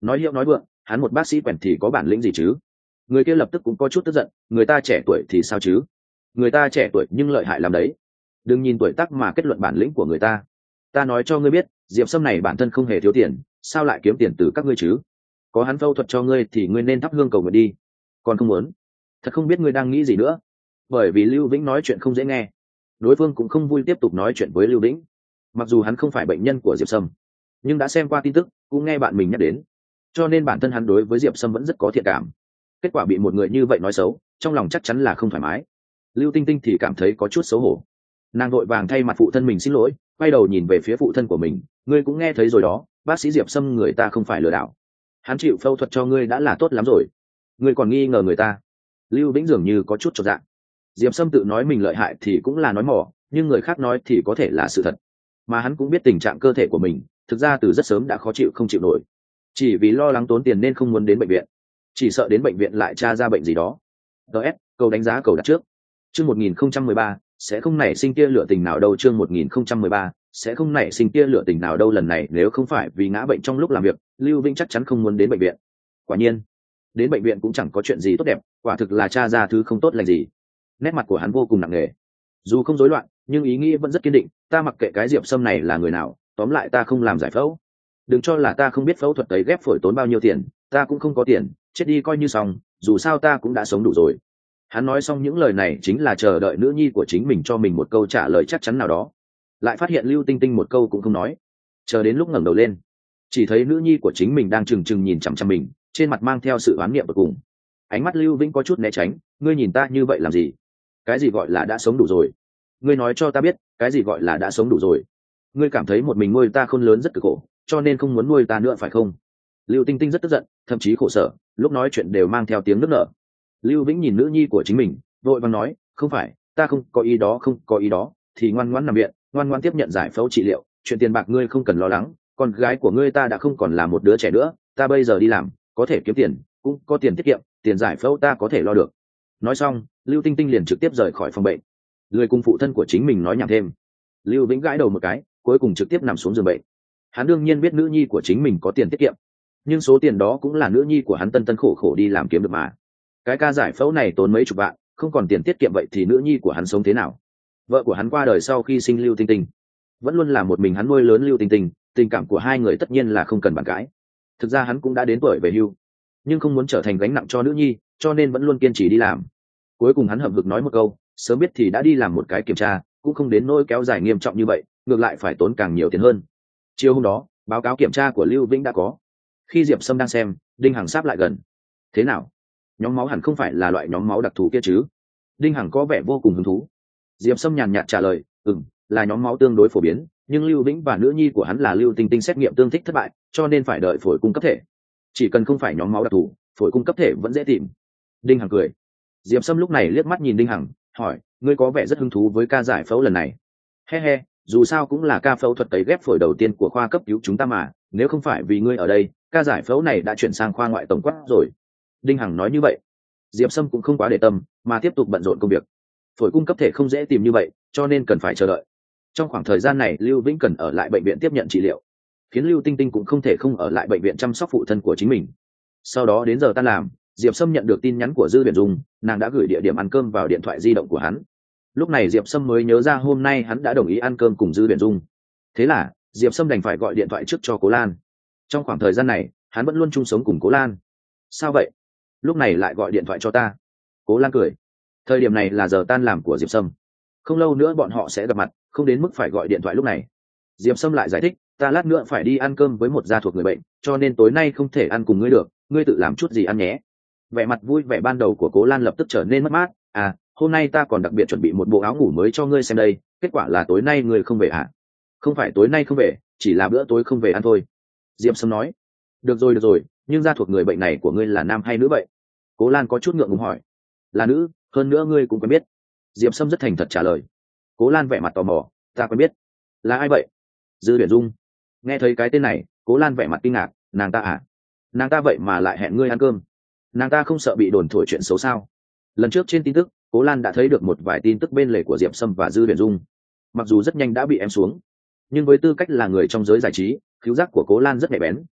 nói hiệu nói vượng, hắn một bác sĩ quèn thì có bản lĩnh gì chứ? Người kia lập tức cũng có chút tức giận, người ta trẻ tuổi thì sao chứ? Người ta trẻ tuổi nhưng lợi hại làm đấy, đừng nhìn tuổi tác mà kết luận bản lĩnh của người ta. Ta nói cho ngươi biết, Diệp Sâm này bản thân không hề thiếu tiền, sao lại kiếm tiền từ các ngươi chứ? Có hắn phẫu thuật cho ngươi thì ngươi nên thắp hương cầu nguyện đi, còn không muốn, thật không biết ngươi đang nghĩ gì nữa. Bởi vì Lưu Vĩnh nói chuyện không dễ nghe, đối phương cũng không vui tiếp tục nói chuyện với Lưu Vĩnh. Mặc dù hắn không phải bệnh nhân của Diệp Sâm, nhưng đã xem qua tin tức, cũng nghe bạn mình nhắc đến, cho nên bản thân hắn đối với Diệp Sâm vẫn rất có thiện cảm. Kết quả bị một người như vậy nói xấu, trong lòng chắc chắn là không thoải mái. Lưu Tinh Tinh thì cảm thấy có chút xấu hổ, nàng vội vàng thay mặt phụ thân mình xin lỗi, quay đầu nhìn về phía phụ thân của mình. Ngươi cũng nghe thấy rồi đó, bác sĩ Diệp Sâm người ta không phải lừa đảo, hắn chịu phẫu thuật cho ngươi đã là tốt lắm rồi, ngươi còn nghi ngờ người ta? Lưu Vĩnh dường như có chút chột dạ. Diệp Sâm tự nói mình lợi hại thì cũng là nói mỏ, nhưng người khác nói thì có thể là sự thật, mà hắn cũng biết tình trạng cơ thể của mình thực ra từ rất sớm đã khó chịu không chịu nổi, chỉ vì lo lắng tốn tiền nên không muốn đến bệnh viện, chỉ sợ đến bệnh viện lại tra ra bệnh gì đó. ts cầu đánh giá cầu đặt trước. Chương một nghìn không trăm mười ba sẽ không nảy sinh tia lửa tình nào đâu. Chương một nghìn không trăm mười ba sẽ không nảy sinh tia lửa tình nào đâu. Lần này nếu không phải vì ngã bệnh trong lúc làm việc, Lưu Vĩnh chắc chắn không muốn đến bệnh viện. Quả nhiên đến bệnh viện cũng chẳng có chuyện gì tốt đẹp, quả thực là tra ra thứ không tốt lành gì. Nét mặt của hắn vô cùng nặng nề, dù không rối loạn nhưng ý nghĩ vẫn rất kiên định. Ta mặc kệ cái Diệp Sâm này là người nào, tóm lại ta không làm giải phẫu. Đừng cho là ta không biết phẫu thuật tấy ghép phổi tốn bao nhiêu tiền, ta cũng không có tiền, chết đi coi như xong, dù sao ta cũng đã sống đủ rồi. Hắn nói xong những lời này chính là chờ đợi nữ nhi của chính mình cho mình một câu trả lời chắc chắn nào đó, lại phát hiện Lưu Tinh Tinh một câu cũng không nói. Chờ đến lúc ngẩng đầu lên, chỉ thấy nữ nhi của chính mình đang trừng trừng nhìn chằm chằm mình, trên mặt mang theo sự oán niệm tột cùng. Ánh mắt Lưu Vĩnh có chút né tránh. Ngươi nhìn ta như vậy làm gì? Cái gì gọi là đã sống đủ rồi? Ngươi nói cho ta biết, cái gì gọi là đã sống đủ rồi? Ngươi cảm thấy một mình nuôi ta khôn lớn rất cực khổ, cho nên không muốn nuôi ta nữa phải không? Lưu Tinh Tinh rất tức giận, thậm chí khổ sở, lúc nói chuyện đều mang theo tiếng nức nở. Lưu Vĩnh nhìn nữ nhi của chính mình, vội vàng nói, không phải, ta không có ý đó, không có ý đó, thì ngoan ngoãn nằm viện, ngoan ngoãn tiếp nhận giải phẫu trị liệu, chuyện tiền bạc ngươi không cần lo lắng, con gái của ngươi ta đã không còn là một đứa trẻ nữa, ta bây giờ đi làm, có thể kiếm tiền, cũng có tiền tiết kiệm, tiền giải phẫu ta có thể lo được. Nói xong, Lưu Tinh Tinh liền trực tiếp rời khỏi phòng bệnh, lười cùng phụ thân của chính mình nói nhảm thêm. Lưu Vĩnh gãi đầu một cái, cuối cùng trực tiếp nằm xuống giường bệnh. Hắn đương nhiên biết nữ nhi của chính mình có tiền tiết kiệm, nhưng số tiền đó cũng là nữ nhi của hắn tân tân khổ khổ đi làm kiếm được mà. Cái ca giải phẫu này tốn mấy chục vạn, không còn tiền tiết kiệm vậy thì nữ nhi của hắn sống thế nào? Vợ của hắn qua đời sau khi sinh Lưu Tinh Tinh, vẫn luôn là một mình hắn nuôi lớn Lưu Tinh Tinh, tình cảm của hai người tất nhiên là không cần bàn cãi. Thực ra hắn cũng đã đến tuổi về hưu, nhưng không muốn trở thành gánh nặng cho nữ nhi, cho nên vẫn luôn kiên trì đi làm. Cuối cùng hắn hậm hực nói một câu, sớm biết thì đã đi làm một cái kiểm tra, cũng không đến nỗi kéo dài nghiêm trọng như vậy, ngược lại phải tốn càng nhiều tiền hơn. Chiều hôm đó, báo cáo kiểm tra của Lưu Vĩnh đã có. Khi Diệp Sâm đang xem, Đinh Hằng sáp lại gần. Thế nào? Nhóm máu hẳn không phải là loại nhóm máu đặc thù kia chứ? Đinh Hằng có vẻ vô cùng hứng thú. Diệp Sâm nhàn nhạt trả lời, ừm, là nhóm máu tương đối phổ biến, nhưng Lưu Vĩnh và nữ nhi của hắn là Lưu Tinh Tinh xét nghiệm tương thích thất bại, cho nên phải đợi phổi cung cấp thể. Chỉ cần không phải nhóm máu đặc thù, phổi cung cấp thể vẫn dễ tìm. Đinh Hằng cười. Diệp Sâm lúc này liếc mắt nhìn Đinh Hằng, hỏi, ngươi có vẻ rất hứng thú với ca giải phẫu lần này. He he, dù sao cũng là ca phẫu thuật tấy ghép phổi đầu tiên của khoa cấp cứu chúng ta mà, nếu không phải vì ngươi ở đây, ca giải phẫu này đã chuyển sang khoa ngoại tổng quát rồi. Đinh Hằng nói như vậy. Diệp Sâm cũng không quá để tâm, mà tiếp tục bận rộn công việc. Phổi cung cấp thể không dễ tìm như vậy, cho nên cần phải chờ đợi. Trong khoảng thời gian này, Lưu Vĩnh cần ở lại bệnh viện tiếp nhận trị liệu, khiến Lưu Tinh Tinh cũng không thể không ở lại bệnh viện chăm sóc phụ thân của chính mình. Sau đó đến giờ tan làm, Diệp Sâm nhận được tin nhắn của Dư Huyền Dung, nàng đã gửi địa điểm ăn cơm vào điện thoại di động của hắn. Lúc này Diệp Sâm mới nhớ ra hôm nay hắn đã đồng ý ăn cơm cùng Dư Huyền Dung. Thế là Diệp Sâm đành phải gọi điện thoại trước cho Cố Lan. Trong khoảng thời gian này, hắn vẫn luôn chung sống cùng Cố Lan. Sao vậy? Lúc này lại gọi điện thoại cho ta. Cố Lan cười. Thời điểm này là giờ tan làm của Diệp Sâm, không lâu nữa bọn họ sẽ gặp mặt, không đến mức phải gọi điện thoại lúc này. Diệp Sâm lại giải thích, ta lát nữa phải đi ăn cơm với một gia thuộc người bệnh, cho nên tối nay không thể ăn cùng ngươi được, ngươi tự làm chút gì ăn nhé. Vẻ mặt vui vẻ ban đầu của Cố Lan lập tức trở nên mất mát. À, hôm nay ta còn đặc biệt chuẩn bị một bộ áo ngủ mới cho ngươi xem đây, kết quả là tối nay ngươi không về à? Không phải tối nay không về, chỉ là bữa tối không về ăn thôi. Diệp Sâm nói. Được rồi được rồi, nhưng gia thuộc người bệnh này của ngươi là nam hay nữ vậy? Cố Lan có chút ngượng ngùng hỏi. Là nữ, hơn nữa ngươi cũng quen biết. Diệp Sâm rất thành thật trả lời. Cố Lan vẻ mặt tò mò, ta quen biết. Là ai vậy? Dư Huyền Dung. Nghe thấy cái tên này, Cố Lan vẻ mặt kinh ngạc, nàng ta à? Nàng ta vậy mà lại hẹn ngươi ăn cơm? Nàng ta không sợ bị đồn thổi chuyện xấu sao? Lần trước trên tin tức, Cố Lan đã thấy được một vài tin tức bên lề của Diệp Sâm và Dư Huyền Dung. Mặc dù rất nhanh đã bị ém xuống, nhưng với tư cách là người trong giới giải trí, khứu giác của Cố Lan rất nhạy bén,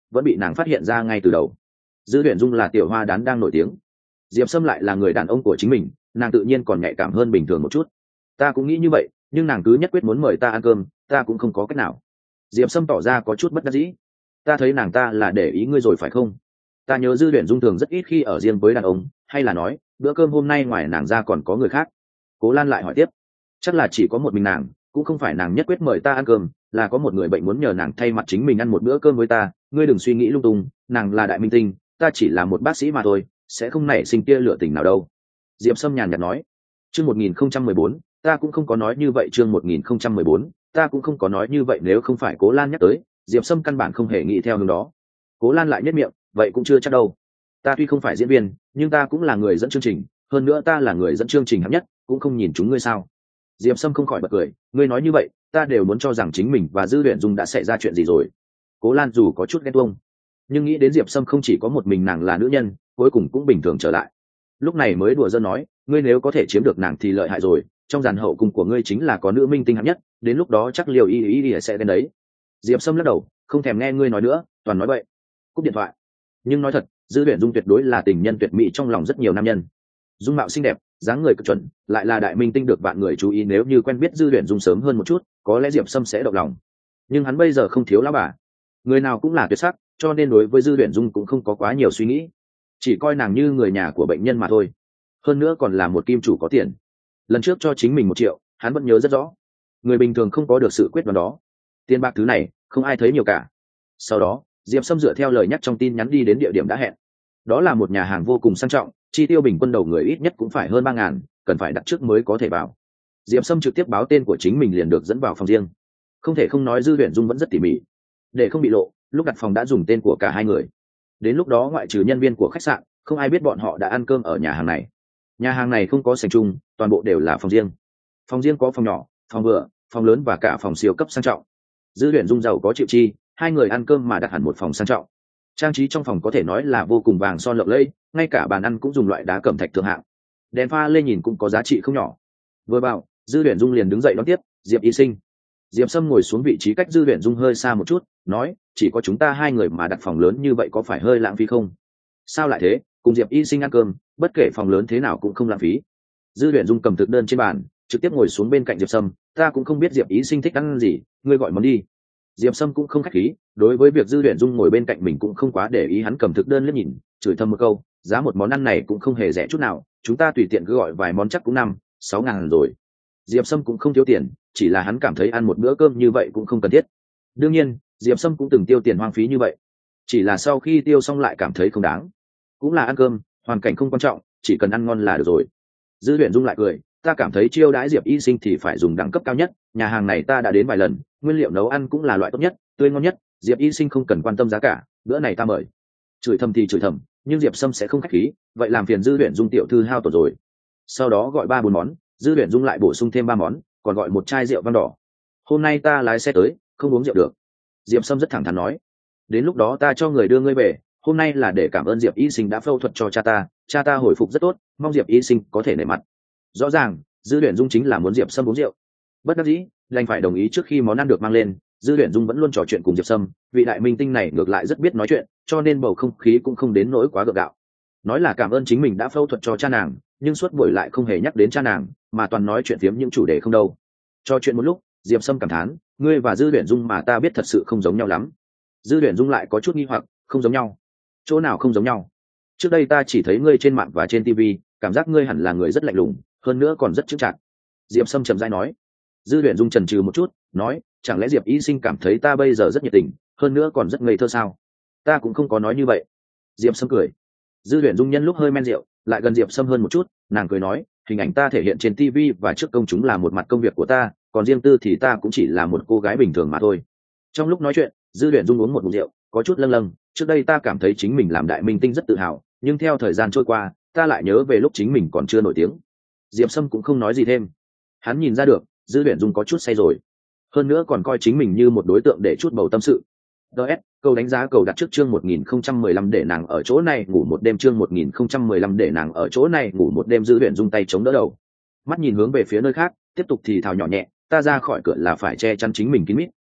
vẫn bị nàng phát hiện ra ngay từ đầu. Dư Uyển Dung là tiểu hoa đán đang nổi tiếng, Diệp Sâm lại là người đàn ông của chính mình, nàng tự nhiên còn nhạy cảm hơn bình thường một chút. Ta cũng nghĩ như vậy, nhưng nàng cứ nhất quyết muốn mời ta ăn cơm, ta cũng không có cách nào. Diệp Sâm tỏ ra có chút bất đắc dĩ. Ta thấy nàng ta là để ý ngươi rồi phải không? Ta nhớ Dư Uyển Dung thường rất ít khi ở riêng với đàn ông, hay là nói bữa cơm hôm nay ngoài nàng ra còn có người khác? Cố Lan lại hỏi tiếp. Chắc là chỉ có một mình nàng, cũng không phải nàng nhất quyết mời ta ăn cơm, là có một người bệnh muốn nhờ nàng thay mặt chính mình ăn một bữa cơm với ta. Ngươi đừng suy nghĩ lung tung, nàng là đại minh tinh, ta chỉ là một bác sĩ mà thôi, sẽ không nảy sinh tia lửa tình nào đâu. Diệp Sâm nhàn nhạt nói. Chương một nghìn không trăm mười bốn, ta cũng không có nói như vậy. Chương một nghìn không trăm mười bốn, ta cũng không có nói như vậy. Nếu không phải Cố Lan nhắc tới, Diệp Sâm căn bản không hề nghĩ theo hướng đó. Cố Lan lại nhếch miệng, vậy cũng chưa chắc đâu. Ta tuy không phải diễn viên, nhưng ta cũng là người dẫn chương trình, hơn nữa ta là người dẫn chương trình hạng nhất, cũng không nhìn chúng ngươi sao? Diệp Sâm không khỏi bật cười, ngươi nói như vậy, ta đều muốn cho rằng chính mình và Dư Uyển Dung đã xảy ra chuyện gì rồi. Cố Lan dù có chút ghen tuông, nhưng nghĩ đến Diệp Sâm không chỉ có một mình nàng là nữ nhân, cuối cùng cũng bình thường trở lại. Lúc này mới đùa giỡn nói, ngươi nếu có thể chiếm được nàng thì lợi hại rồi, trong dàn hậu cung của ngươi chính là có nữ minh tinh hạng nhất, đến lúc đó chắc liều y y y sẽ đến đấy. Diệp Sâm lắc đầu, không thèm nghe ngươi nói nữa, toàn nói vậy. Cúp điện thoại. Nhưng nói thật, Dư Uyển Dung tuyệt đối là tình nhân tuyệt mỹ trong lòng rất nhiều nam nhân. Dung mạo xinh đẹp, dáng người cực chuẩn, lại là đại minh tinh được vạn người chú ý, nếu như quen biết Dư Uyển Dung sớm hơn một chút, có lẽ Diệp Sâm sẽ động lòng. Nhưng hắn bây giờ không thiếu lão bà, người nào cũng là tuyệt sắc, cho nên đối với Dư Uyển Dung cũng không có quá nhiều suy nghĩ, chỉ coi nàng như người nhà của bệnh nhân mà thôi. Hơn nữa còn là một kim chủ có tiền. Lần trước cho chính mình một triệu, hắn vẫn nhớ rất rõ. Người bình thường không có được sự quyết đoán đó. Tiền bạc thứ này, không ai thấy nhiều cả. Sau đó, Diệp Sâm dựa theo lời nhắc trong tin nhắn đi đến địa điểm đã hẹn. Đó là một nhà hàng vô cùng sang trọng, chi tiêu bình quân đầu người ít nhất cũng phải hơn ba ngàn, cần phải đặt trước mới có thể vào. Diệp Sâm trực tiếp báo tên của chính mình liền được dẫn vào phòng riêng. Không thể không nói Dư Uyển Dung vẫn rất tỉ mỉ. Để không bị lộ, lúc đặt phòng đã dùng tên của cả hai người. Đến lúc đó ngoại trừ nhân viên của khách sạn, không ai biết bọn họ đã ăn cơm ở nhà hàng này. Nhà hàng này không có sảnh chung, toàn bộ đều là phòng riêng. Phòng riêng có phòng nhỏ, phòng vừa, phòng lớn và cả phòng siêu cấp sang trọng. Dư Uyển Dung giàu có chịu chi, hai người ăn cơm mà đặt hẳn một phòng sang trọng. Trang trí trong phòng có thể nói là vô cùng vàng son lộng lẫy, ngay cả bàn ăn cũng dùng loại đá cẩm thạch thượng hạng. Đèn pha lê nhìn cũng có giá trị không nhỏ. Vừa bảo, Dư Uyển Dung liền đứng dậy đón tiếp, Diệp Y Sinh. Diệp Sâm ngồi xuống vị trí cách Dư Uyển Dung hơi xa một chút, nói, chỉ có chúng ta hai người mà đặt phòng lớn như vậy có phải hơi lãng phí không? Sao lại thế, cùng Diệp Y Sinh ăn cơm, bất kể phòng lớn thế nào cũng không lãng phí. Dư Uyển Dung cầm thực đơn trên bàn, trực tiếp ngồi xuống bên cạnh Diệp Sâm, ta cũng không biết Diệp Y Sinh thích ăn gì, ngươi gọi món đi. Diệp Sâm cũng không khách khí, đối với việc Dư Uyển Dung ngồi bên cạnh mình cũng không quá để ý, hắn cầm thực đơn liếc nhìn, chửi thầm một câu, giá một món ăn này cũng không hề rẻ chút nào, chúng ta tùy tiện cứ gọi vài món chắc cũng năm, sáu ngàn rồi. Diệp Sâm cũng không thiếu tiền, chỉ là hắn cảm thấy ăn một bữa cơm như vậy cũng không cần thiết. Đương nhiên, Diệp Sâm cũng từng tiêu tiền hoang phí như vậy, chỉ là sau khi tiêu xong lại cảm thấy không đáng. Cũng là ăn cơm, hoàn cảnh không quan trọng, chỉ cần ăn ngon là được rồi. Dư Uyển Dung lại cười, ta cảm thấy chiêu đãi Diệp Y Sinh thì phải dùng đẳng cấp cao nhất, nhà hàng này ta đã đến vài lần, nguyên liệu nấu ăn cũng là loại tốt nhất, tươi ngon nhất, Diệp Y Sinh không cần quan tâm giá cả, bữa này ta mời. Chửi thầm thì chửi thầm, nhưng Diệp Sâm sẽ không khách khí, vậy làm phiền Dư Uyển Dung tiểu thư hao tổn rồi. Sau đó gọi ba bốn món, Dư Uyển Dung lại bổ sung thêm ba món, còn gọi một chai rượu vang đỏ. Hôm nay ta lái xe tới, không uống rượu được. Diệp Sâm rất thẳng thắn nói, đến lúc đó ta cho người đưa ngươi về, hôm nay là để cảm ơn Diệp Y Sinh đã phẫu thuật cho cha ta, cha ta hồi phục rất tốt, mong Diệp Y Sinh có thể nể mặt. Rõ ràng, Dư Uyển Dung chính là muốn Diệp Sâm uống rượu. Bất đắc dĩ, đành phải đồng ý. Trước khi món ăn được mang lên, Dư Uyển Dung vẫn luôn trò chuyện cùng Diệp Sâm, vị đại minh tinh này ngược lại rất biết nói chuyện, cho nên bầu không khí cũng không đến nỗi quá gượng gạo. Nói là cảm ơn chính mình đã phẫu thuật cho cha nàng, nhưng suốt buổi lại không hề nhắc đến cha nàng, mà toàn nói chuyện phiếm những chủ đề không đâu. Cho chuyện một lúc, Diệp Sâm cảm thán, ngươi và Dư Uyển Dung mà ta biết thật sự không giống nhau lắm. Dư Uyển Dung lại có chút nghi hoặc, không giống nhau? Chỗ nào không giống nhau? Trước đây ta chỉ thấy ngươi trên mạng và trên ti vi, cảm giác ngươi hẳn là người rất lạnh lùng, hơn nữa còn rất chững chạc. Diệp Sâm trầm rãi nói. Dư Uyển Dung chần chừ một chút, nói, chẳng lẽ Diệp Y Sinh cảm thấy ta bây giờ rất nhiệt tình, hơn nữa còn rất ngây thơ sao? Ta cũng không có nói như vậy. Diệp Sâm cười. Dư Uyển Dung nhân lúc hơi men rượu, lại gần Diệp Sâm hơn một chút, nàng cười nói, hình ảnh ta thể hiện trên ti vi và trước công chúng là một mặt công việc của ta, còn riêng tư thì ta cũng chỉ là một cô gái bình thường mà thôi. Trong lúc nói chuyện, Dư Uyển Dung uống một ngụm rượu, có chút lâng lâng, trước đây ta cảm thấy chính mình làm đại minh tinh rất tự hào, nhưng theo thời gian trôi qua, ta lại nhớ về lúc chính mình còn chưa nổi tiếng. Diệp Sâm cũng không nói gì thêm. Hắn nhìn ra được, Dư Uyển Dung có chút say rồi, hơn nữa còn coi chính mình như một đối tượng để chút bầu tâm sự. ds câu đánh giá cầu đặt trước chương một nghìn không trăm mười lăm để nàng ở chỗ này ngủ một đêm chương một nghìn không trăm mười lăm để nàng ở chỗ này ngủ một đêm. Dư Uyển Dung tay chống đỡ đầu, mắt nhìn hướng về phía nơi khác, tiếp tục thì thào nhỏ nhẹ, ta ra khỏi cửa là phải che chắn chính mình kín mít,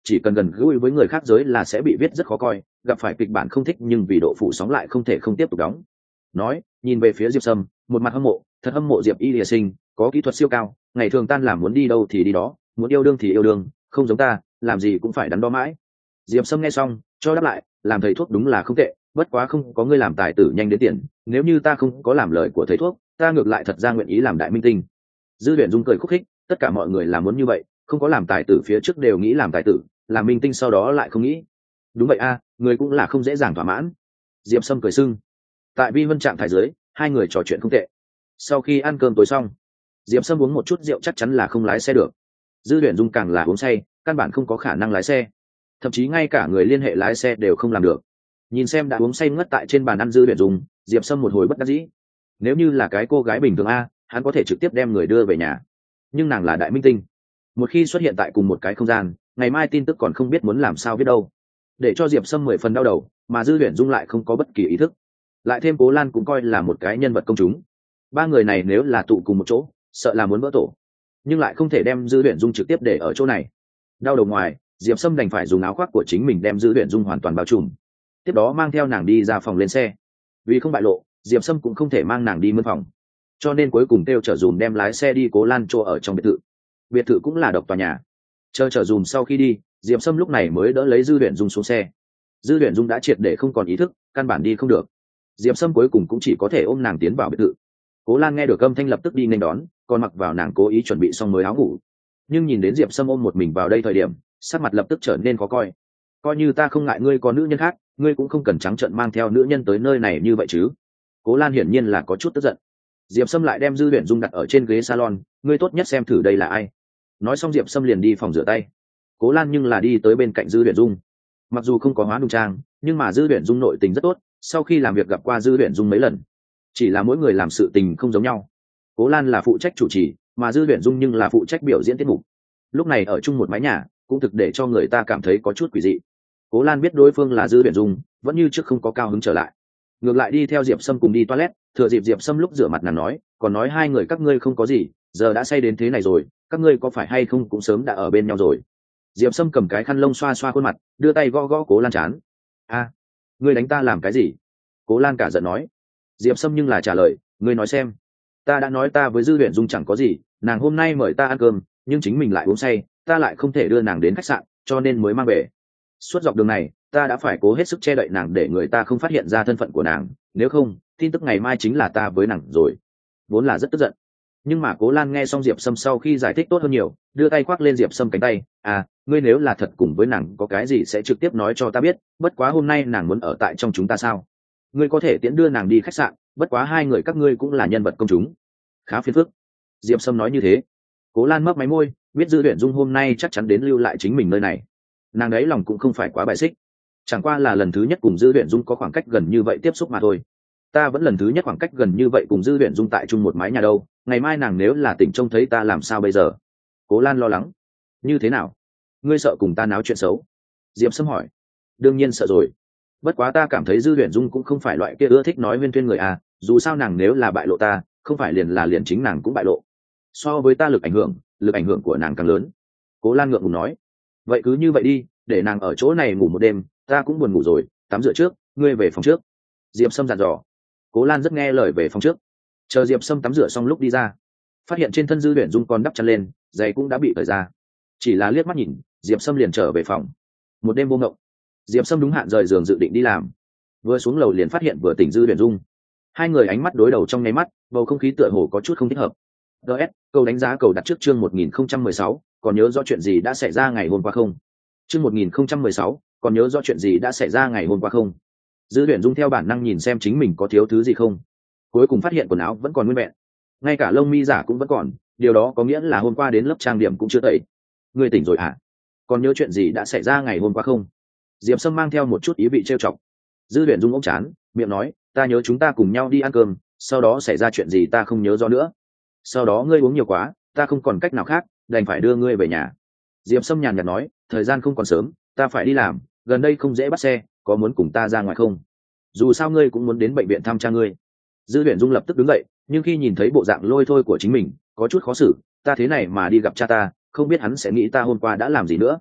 chỉ cần gần gũi với người khác giới là sẽ bị viết rất khó coi, gặp phải kịch bản không thích nhưng vì độ phủ sóng lại không thể không tiếp tục đóng. Nói, nhìn về phía Diệp Sâm, một mặt hâm mộ, thật hâm mộ Diệp Y Lìa Sinh, có kỹ thuật siêu cao, ngày thường tan làm muốn đi đâu thì đi đó, muốn yêu đương thì yêu đương, không giống ta, làm gì cũng phải đắn đo mãi. Diệp Sâm nghe xong, cho đáp lại, làm thầy thuốc đúng là không tệ, bất quá không có ngươi làm tài tử nhanh đến tiền, nếu như ta không có làm lời của thầy thuốc, ta ngược lại thật ra nguyện ý làm đại minh tinh. Dư Huyền Dung cười khúc khích, tất cả mọi người làm muốn như vậy, không có làm tài tử phía trước đều nghĩ làm tài tử, làm minh tinh sau đó lại không nghĩ. Đúng vậy a, người cũng là không dễ dàng thỏa mãn. Diệp Sâm cười sưng. Tại Vi Vân trạng thái dưới, hai người trò chuyện không tệ. Sau khi ăn cơm tối xong, Diệp Sâm uống một chút rượu chắc chắn là không lái xe được. Dư Huyền Dung càng là uống say, căn bản không có khả năng lái xe, thậm chí ngay cả người liên hệ lái xe đều không làm được. Nhìn xem đã uống say ngất tại trên bàn ăn Dư Huyền Dung, Diệp Sâm một hồi bất đắc dĩ. Nếu như là cái cô gái bình thường a, hắn có thể trực tiếp đem người đưa về nhà, nhưng nàng là đại minh tinh, một khi xuất hiện tại cùng một cái không gian, ngày mai tin tức còn không biết muốn làm sao biết đâu, để cho Diệp Sâm mười phần đau đầu, mà Dư Huyền Dung lại không có bất kỳ ý thức. Lại thêm Cố Lan cũng coi là một cái nhân vật công chúng, ba người này nếu là tụ cùng một chỗ, sợ là muốn vỡ tổ, nhưng lại không thể đem Dư Huyền Dung trực tiếp để ở chỗ này. Đau đầu ngoài, Diệp Sâm đành phải dùng áo khoác của chính mình đem Dư Huyền Dung hoàn toàn bao trùm, tiếp đó mang theo nàng đi ra phòng lên xe. Vì không bại lộ, Diệp Sâm cũng không thể mang nàng đi mân phòng, cho nên cuối cùng kêu chở dùm đem lái xe đi Cố Lan chỗ ở trong biệt thự. Biệt thự cũng là độc tòa nhà. Chờ chở dùm sau khi đi, Diệp Sâm lúc này mới đỡ lấy Dư Huyền Dung xuống xe. Dư Huyền Dung đã triệt để không còn ý thức, căn bản đi không được. Diệp Sâm cuối cùng cũng chỉ có thể ôm nàng tiến vào biệt thự. Cố Lan nghe được âm thanh lập tức đi nghênh đón, còn mặc vào nàng cố ý chuẩn bị xong mới áo ngủ. Nhưng nhìn đến Diệp Sâm ôm một mình vào đây thời điểm, sắc mặt lập tức trở nên khó coi. Coi như ta không ngại ngươi có nữ nhân khác, ngươi cũng không cần trắng trợn mang theo nữ nhân tới nơi này như vậy chứ. Cố Lan hiển nhiên là có chút tức giận. Diệp Sâm lại đem Dư Huyền Dung đặt ở trên ghế salon, ngươi tốt nhất xem thử đây là ai. Nói xong Diệp Sâm liền đi phòng rửa tay. Cố Lan nhưng là đi tới bên cạnh Dư Huyền Dung. Mặc dù không có hóa nung trang, nhưng mà Dư Huyền Dung nội tình rất tốt, sau khi làm việc gặp qua Dư Huyền Dung mấy lần. Chỉ là mỗi người làm sự tình không giống nhau. Cố Lan là phụ trách chủ trì, mà Dư Huyền Dung nhưng là phụ trách biểu diễn tiết mục. Lúc này ở chung một mái nhà, cũng thực để cho người ta cảm thấy có chút quỷ dị. Cố Lan biết đối phương là Dư Huyền Dung, vẫn như trước không có cao hứng trở lại, ngược lại đi theo Diệp Sâm cùng đi toilet. Thừa dịp Diệp Sâm lúc rửa mặt nàng nói, còn nói hai người các ngươi không có gì, giờ đã say đến thế này rồi, các ngươi có phải hay không cũng sớm đã ở bên nhau rồi. Diệp Sâm cầm cái khăn lông xoa xoa khuôn mặt, đưa tay gõ gõ Cố Lan trán. A, ngươi đánh ta làm cái gì? Cố Lan cả giận nói. Diệp Sâm nhưng là trả lời, ngươi nói xem, ta đã nói ta với Dư Huyền Dung chẳng có gì, nàng hôm nay mời ta ăn cơm, nhưng chính mình lại uống say, ta lại không thể đưa nàng đến khách sạn, cho nên mới mang về. Suốt dọc đường này, ta đã phải cố hết sức che đậy nàng để người ta không phát hiện ra thân phận của nàng, nếu không, tin tức ngày mai chính là ta với nàng rồi. Vốn là rất tức giận, nhưng mà Cố Lan nghe xong Diệp Sâm sau khi giải thích tốt hơn nhiều, đưa tay khoác lên Diệp Sâm cánh tay. À, ngươi nếu là thật cùng với nàng có cái gì sẽ trực tiếp nói cho ta biết, bất quá hôm nay nàng muốn ở tại trong chúng ta sao? Ngươi có thể tiễn đưa nàng đi khách sạn, bất quá hai người các ngươi cũng là nhân vật công chúng, khá phiền phức. Diệp Sâm nói như thế. Cố Lan mấp máy môi, biết Dư Huyền Dung hôm nay chắc chắn đến lưu lại chính mình nơi này, nàng đấy lòng cũng không phải quá bài xích, chẳng qua là lần thứ nhất cùng Dư Huyền Dung có khoảng cách gần như vậy tiếp xúc mà thôi. Ta vẫn lần thứ nhất khoảng cách gần như vậy cùng Dư Huyền Dung tại chung một mái nhà đâu, ngày mai nàng nếu là tỉnh trông thấy ta làm sao bây giờ? Cố Lan lo lắng. Như thế nào? Ngươi sợ cùng ta náo chuyện xấu? Diệp Sâm hỏi. Đương nhiên sợ rồi, bất quá ta cảm thấy Dư Huyền Dung cũng không phải loại kia ưa thích nói huyên thuyên người à, dù sao nàng nếu là bại lộ ta, không phải liền là liền chính nàng cũng bại lộ. So với ta lực ảnh hưởng, lực ảnh hưởng của nàng càng lớn. Cố Lan ngượng ngùng nói. Vậy cứ như vậy đi, để nàng ở chỗ này ngủ một đêm, ta cũng buồn ngủ rồi, tắm rửa trước, ngươi về phòng trước. Diệp Sâm dặn dò. Cố Lan rất nghe lời về phòng trước. Chờ Diệp Sâm tắm rửa xong lúc đi ra, phát hiện trên thân Dư Huyền Dung còn đắp chăn lên, giày cũng đã bị cởi ra. Chỉ là liếc mắt nhìn, Diệp Sâm liền trở về phòng. Một đêm vô ngộng, Diệp Sâm đúng hạn rời giường dự định đi làm. Vừa xuống lầu liền phát hiện vừa tỉnh Dư Huyền Dung. Hai người ánh mắt đối đầu trong nháy mắt, bầu không khí tựa hồ có chút không thích hợp. ds câu đánh giá cầu đặt trước chương một nghìn không trăm mười sáu, còn nhớ rõ chuyện gì đã xảy ra ngày hôm qua không? Chương một nghìn không trăm mười sáu, còn nhớ rõ chuyện gì đã xảy ra ngày hôm qua không? Dư Huyền Dung theo bản năng nhìn xem chính mình có thiếu thứ gì không, cuối cùng phát hiện quần áo vẫn còn nguyên vẹn, ngay cả lông mi giả cũng vẫn còn, điều đó có nghĩa là hôm qua đến lớp trang điểm cũng chưa tẩy. Ngươi tỉnh rồi hả? Còn nhớ chuyện gì đã xảy ra ngày hôm qua không? Diệp Sâm mang theo một chút ý vị trêu chọc. Dư Huyền Dung ôm chán, miệng nói, ta nhớ chúng ta cùng nhau đi ăn cơm, sau đó xảy ra chuyện gì ta không nhớ rõ nữa. Sau đó ngươi uống nhiều quá, ta không còn cách nào khác, đành phải đưa ngươi về nhà. Diệp Sâm nhàn nhạt nói, thời gian không còn sớm, ta phải đi làm, gần đây không dễ bắt xe, có muốn cùng ta ra ngoài không? Dù sao ngươi cũng muốn đến bệnh viện thăm cha ngươi. Dư Huyền Dung lập tức đứng dậy, nhưng khi nhìn thấy bộ dạng lôi thôi của chính mình, có chút khó xử. Ta thế này mà đi gặp cha ta, không biết hắn sẽ nghĩ ta hôm qua đã làm gì nữa.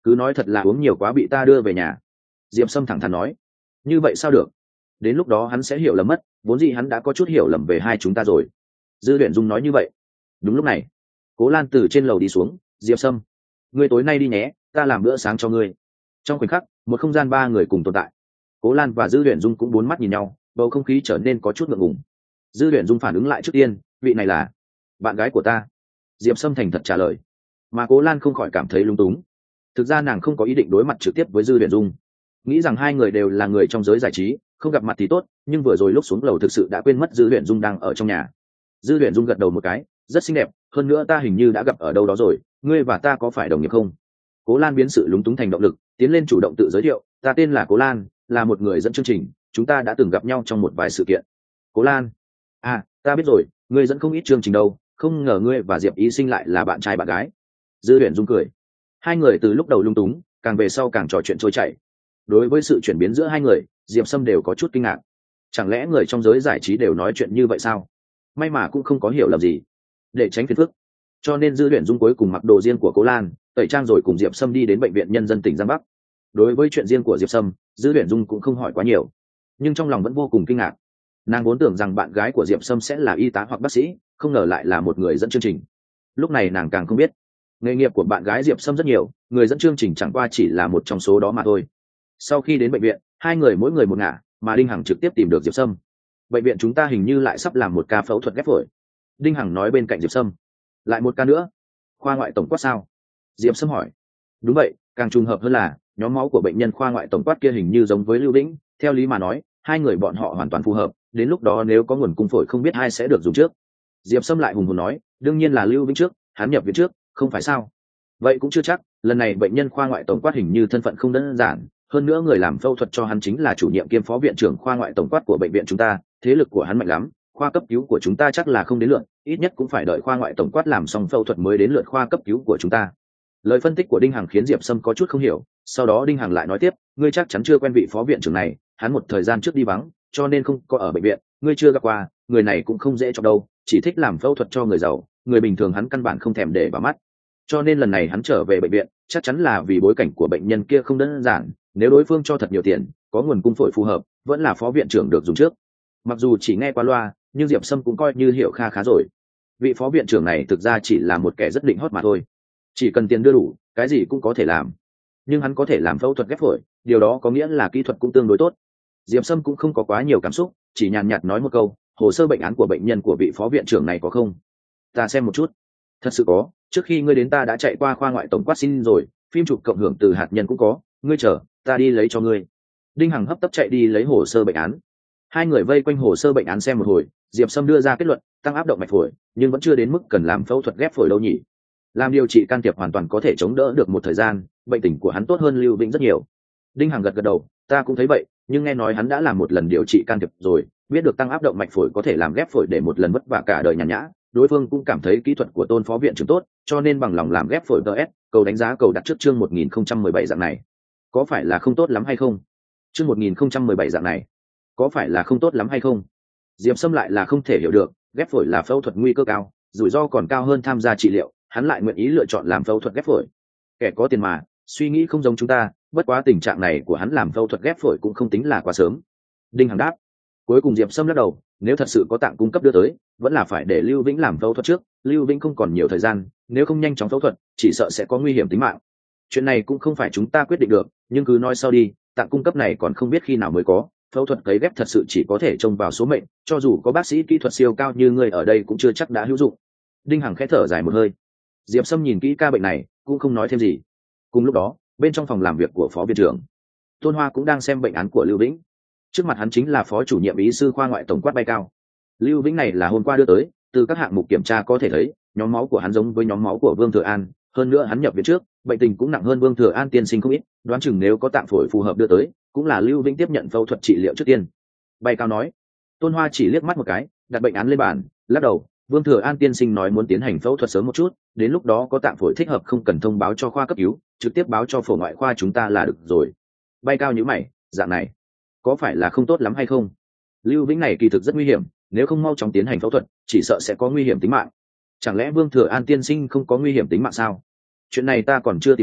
cứ nói thật là uống nhiều quá bị ta đưa về nhà. Diệp Sâm thẳng thắn nói. Như vậy sao được, đến lúc đó hắn sẽ hiểu lầm mất, vốn gì hắn đã có chút hiểu lầm về hai chúng ta rồi. Dư Uyển Dung nói như vậy. Đúng lúc này Cố Lan từ trên lầu đi xuống. Diệp Sâm, ngươi tối nay đi nhé, ta làm bữa sáng cho ngươi. Trong khoảnh khắc, một không gian ba người cùng tồn tại. Cố Lan và Dư Uyển Dung cũng bốn mắt nhìn nhau, bầu không khí trở nên có chút ngượng ngùng. Dư Uyển Dung phản ứng lại trước tiên, vị này là bạn gái của ta. Diệp Sâm thành thật trả lời, mà Cố Lan không khỏi cảm thấy lung túng. Thực ra nàng không có ý định đối mặt trực tiếp với Dư Uyển Dung, nghĩ rằng hai người đều là người trong giới giải trí, không gặp mặt thì tốt, nhưng vừa rồi lúc xuống lầu thực sự đã quên mất Dư Uyển Dung đang ở trong nhà. Dư Uyển Dung gật đầu một cái, rất xinh đẹp, hơn nữa ta hình như đã gặp ở đâu đó rồi, ngươi và ta có phải đồng nghiệp không? Cố Lan biến sự lúng túng thành động lực, tiến lên chủ động tự giới thiệu, ta tên là Cố Lan, là một người dẫn chương trình, chúng ta đã từng gặp nhau trong một vài sự kiện. Cố Lan, à, ta biết rồi, ngươi dẫn không ít chương trình đâu, không ngờ ngươi và Diệp Ý Sinh lại là bạn trai bạn gái. Dư Uyển Dung cười. Hai người từ lúc đầu lung túng, càng về sau càng trò chuyện trôi chảy. Đối với sự chuyển biến giữa hai người, Diệp Sâm đều có chút kinh ngạc. Chẳng lẽ người trong giới giải trí đều nói chuyện như vậy sao? May mà cũng không có hiểu lầm gì. Để tránh phiền phức, cho nên Dư Uyển Dung cuối cùng mặc đồ riêng của Cố Lan, tẩy trang rồi cùng Diệp Sâm đi đến bệnh viện nhân dân tỉnh Giang Bắc. Đối với chuyện riêng của Diệp Sâm, Dư Uyển Dung cũng không hỏi quá nhiều, nhưng trong lòng vẫn vô cùng kinh ngạc. Nàng vốn tưởng rằng bạn gái của Diệp Sâm sẽ là y tá hoặc bác sĩ, không ngờ lại là một người dẫn chương trình. Lúc này nàng càng không biết, nghề nghiệp của bạn gái Diệp Sâm rất nhiều, người dẫn chương trình chẳng qua chỉ là một trong số đó mà thôi. Sau khi đến bệnh viện, hai người mỗi người một ngả, mà Đinh Hằng trực tiếp tìm được Diệp Sâm. Bệnh viện chúng ta hình như lại sắp làm một ca phẫu thuật ghép phổi. Đinh Hằng nói bên cạnh Diệp Sâm. Lại một ca nữa? Khoa ngoại tổng quát sao? Diệp Sâm hỏi. Đúng vậy, càng trùng hợp hơn là nhóm máu của bệnh nhân khoa ngoại tổng quát kia hình như giống với Lưu Vĩnh, theo lý mà nói hai người bọn họ hoàn toàn phù hợp, đến lúc đó nếu có nguồn cung phổi không biết ai sẽ được dùng trước. Diệp Sâm lại hùng hồn nói, đương nhiên là Lưu Vĩnh trước, hắn nhập viện trước, không phải sao? Vậy cũng chưa chắc, lần này bệnh nhân khoa ngoại tổng quát hình như thân phận không đơn giản, hơn nữa người làm phẫu thuật cho hắn chính là chủ nhiệm kiêm phó viện trưởng khoa ngoại tổng quát của bệnh viện chúng ta, thế lực của hắn mạnh lắm, khoa cấp cứu của chúng ta chắc là không đến lượt, ít nhất cũng phải đợi khoa ngoại tổng quát làm xong phẫu thuật mới đến lượt khoa cấp cứu của chúng ta. Lời phân tích của Đinh Hằng khiến Diệp Sâm có chút không hiểu, sau đó Đinh Hằng lại nói tiếp, ngươi chắc chắn chưa quen vị phó viện trưởng này, hắn một thời gian trước đi vắng, cho nên không có ở bệnh viện, ngươi chưa gặp qua, người này cũng không dễ cho đâu, chỉ thích làm phẫu thuật cho người giàu, người bình thường hắn căn bản không thèm để vào mắt. Cho nên lần này hắn trở về bệnh viện, chắc chắn là vì bối cảnh của bệnh nhân kia không đơn giản, nếu đối phương cho thật nhiều tiền, có nguồn cung phổi phù hợp, vẫn là phó viện trưởng được dùng trước. Mặc dù chỉ nghe qua loa, nhưng Diệp Sâm cũng coi như hiểu kha khá rồi. Vị phó viện trưởng này thực ra chỉ là một kẻ rất định hót mà thôi, chỉ cần tiền đưa đủ, cái gì cũng có thể làm. Nhưng hắn có thể làm phẫu thuật ghép phổi, điều đó có nghĩa là kỹ thuật cũng tương đối tốt. Diệp Sâm cũng không có quá nhiều cảm xúc, chỉ nhàn nhạt nói một câu, hồ sơ bệnh án của bệnh nhân của vị phó viện trưởng này có không? Ta xem một chút. Thật sự có, trước khi ngươi đến ta đã chạy qua khoa ngoại tổng quát xin rồi, phim chụp cộng hưởng từ hạt nhân cũng có, ngươi chờ, ta đi lấy cho ngươi. Đinh Hằng hấp tấp chạy đi lấy hồ sơ bệnh án. Hai người vây quanh hồ sơ bệnh án xem một hồi, Diệp Sâm đưa ra kết luận, tăng áp động mạch phổi, nhưng vẫn chưa đến mức cần làm phẫu thuật ghép phổi đâu nhỉ. Làm điều trị can thiệp hoàn toàn có thể chống đỡ được một thời gian, bệnh tình của hắn tốt hơn Lưu Vĩnh rất nhiều. Đinh Hằng gật gật đầu, ta cũng thấy vậy, nhưng nghe nói hắn đã làm một lần điều trị can thiệp rồi, biết được tăng áp động mạch phổi có thể làm ghép phổi để một lần vất vả cả đời nhàn nhã, đối phương cũng cảm thấy kỹ thuật của Tôn phó viện trưởng tốt, cho nên bằng lòng làm ghép phổi đê ét, cầu đánh giá cầu đặt trước chương một nghìn không trăm mười bảy dạng này. Có phải là không tốt lắm hay không? Chương một nghìn không trăm mười bảy dạng này, có phải là không tốt lắm hay không? Diệp Sâm lại là không thể hiểu được, ghép phổi là phẫu thuật nguy cơ cao, rủi ro còn cao hơn tham gia trị liệu, hắn lại nguyện ý lựa chọn làm phẫu thuật ghép phổi. Kẻ có tiền mà, suy nghĩ không giống chúng ta, bất quá tình trạng này của hắn làm phẫu thuật ghép phổi cũng không tính là quá sớm. Đinh Hằng đáp. Cuối cùng Diệp Sâm lắc đầu, nếu thật sự có tạng cung cấp đưa tới, vẫn là phải để Lưu Vĩnh làm phẫu thuật trước, Lưu Vĩnh không còn nhiều thời gian, nếu không nhanh chóng phẫu thuật, chỉ sợ sẽ có nguy hiểm tính mạng. Chuyện này cũng không phải chúng ta quyết định được, nhưng cứ nói sau đi, tạng cung cấp này còn không biết khi nào mới có, phẫu thuật cấy ghép thật sự chỉ có thể trông vào số mệnh, cho dù có bác sĩ kỹ thuật siêu cao như người ở đây cũng chưa chắc đã hữu dụng. Đinh Hằng khẽ thở dài một hơi. Diệp Sâm nhìn kỹ ca bệnh này, cũng không nói thêm gì. Cùng lúc đó, bên trong phòng làm việc của phó viện trưởng, Tôn Hoa cũng đang xem bệnh án của Lưu Vĩnh. Trước mặt hắn chính là phó chủ nhiệm y sư khoa ngoại tổng quát Bay Cao. Lưu Vĩnh này là hôm qua đưa tới, từ các hạng mục kiểm tra có thể thấy, nhóm máu của hắn giống với nhóm máu của Vương Thừa An, hơn nữa hắn nhập viện trước, bệnh tình cũng nặng hơn Vương Thừa An tiên sinh không ít, đoán chừng nếu có tạng phổi phù hợp đưa tới, cũng là Lưu Vĩnh tiếp nhận phẫu thuật trị liệu trước tiên. Bay Cao nói. Tôn Hoa chỉ liếc mắt một cái, đặt bệnh án lên bàn, lắc đầu, Vương Thừa An tiên sinh nói muốn tiến hành phẫu thuật sớm một chút, đến lúc đó có tạng phổi thích hợp không cần thông báo cho khoa cấp cứu, trực tiếp báo cho phổi ngoại khoa chúng ta là được rồi. Bay Cao nhíu mày, dạng này có phải là không tốt lắm hay không? Lưu Vĩnh này kỳ thực rất nguy hiểm, nếu không mau chóng tiến hành phẫu thuật, chỉ sợ sẽ có nguy hiểm tính mạng. Chẳng lẽ Vương Thừa An tiên sinh không có nguy hiểm tính mạng sao? Chuyện này ta còn chưa tìm ngươi,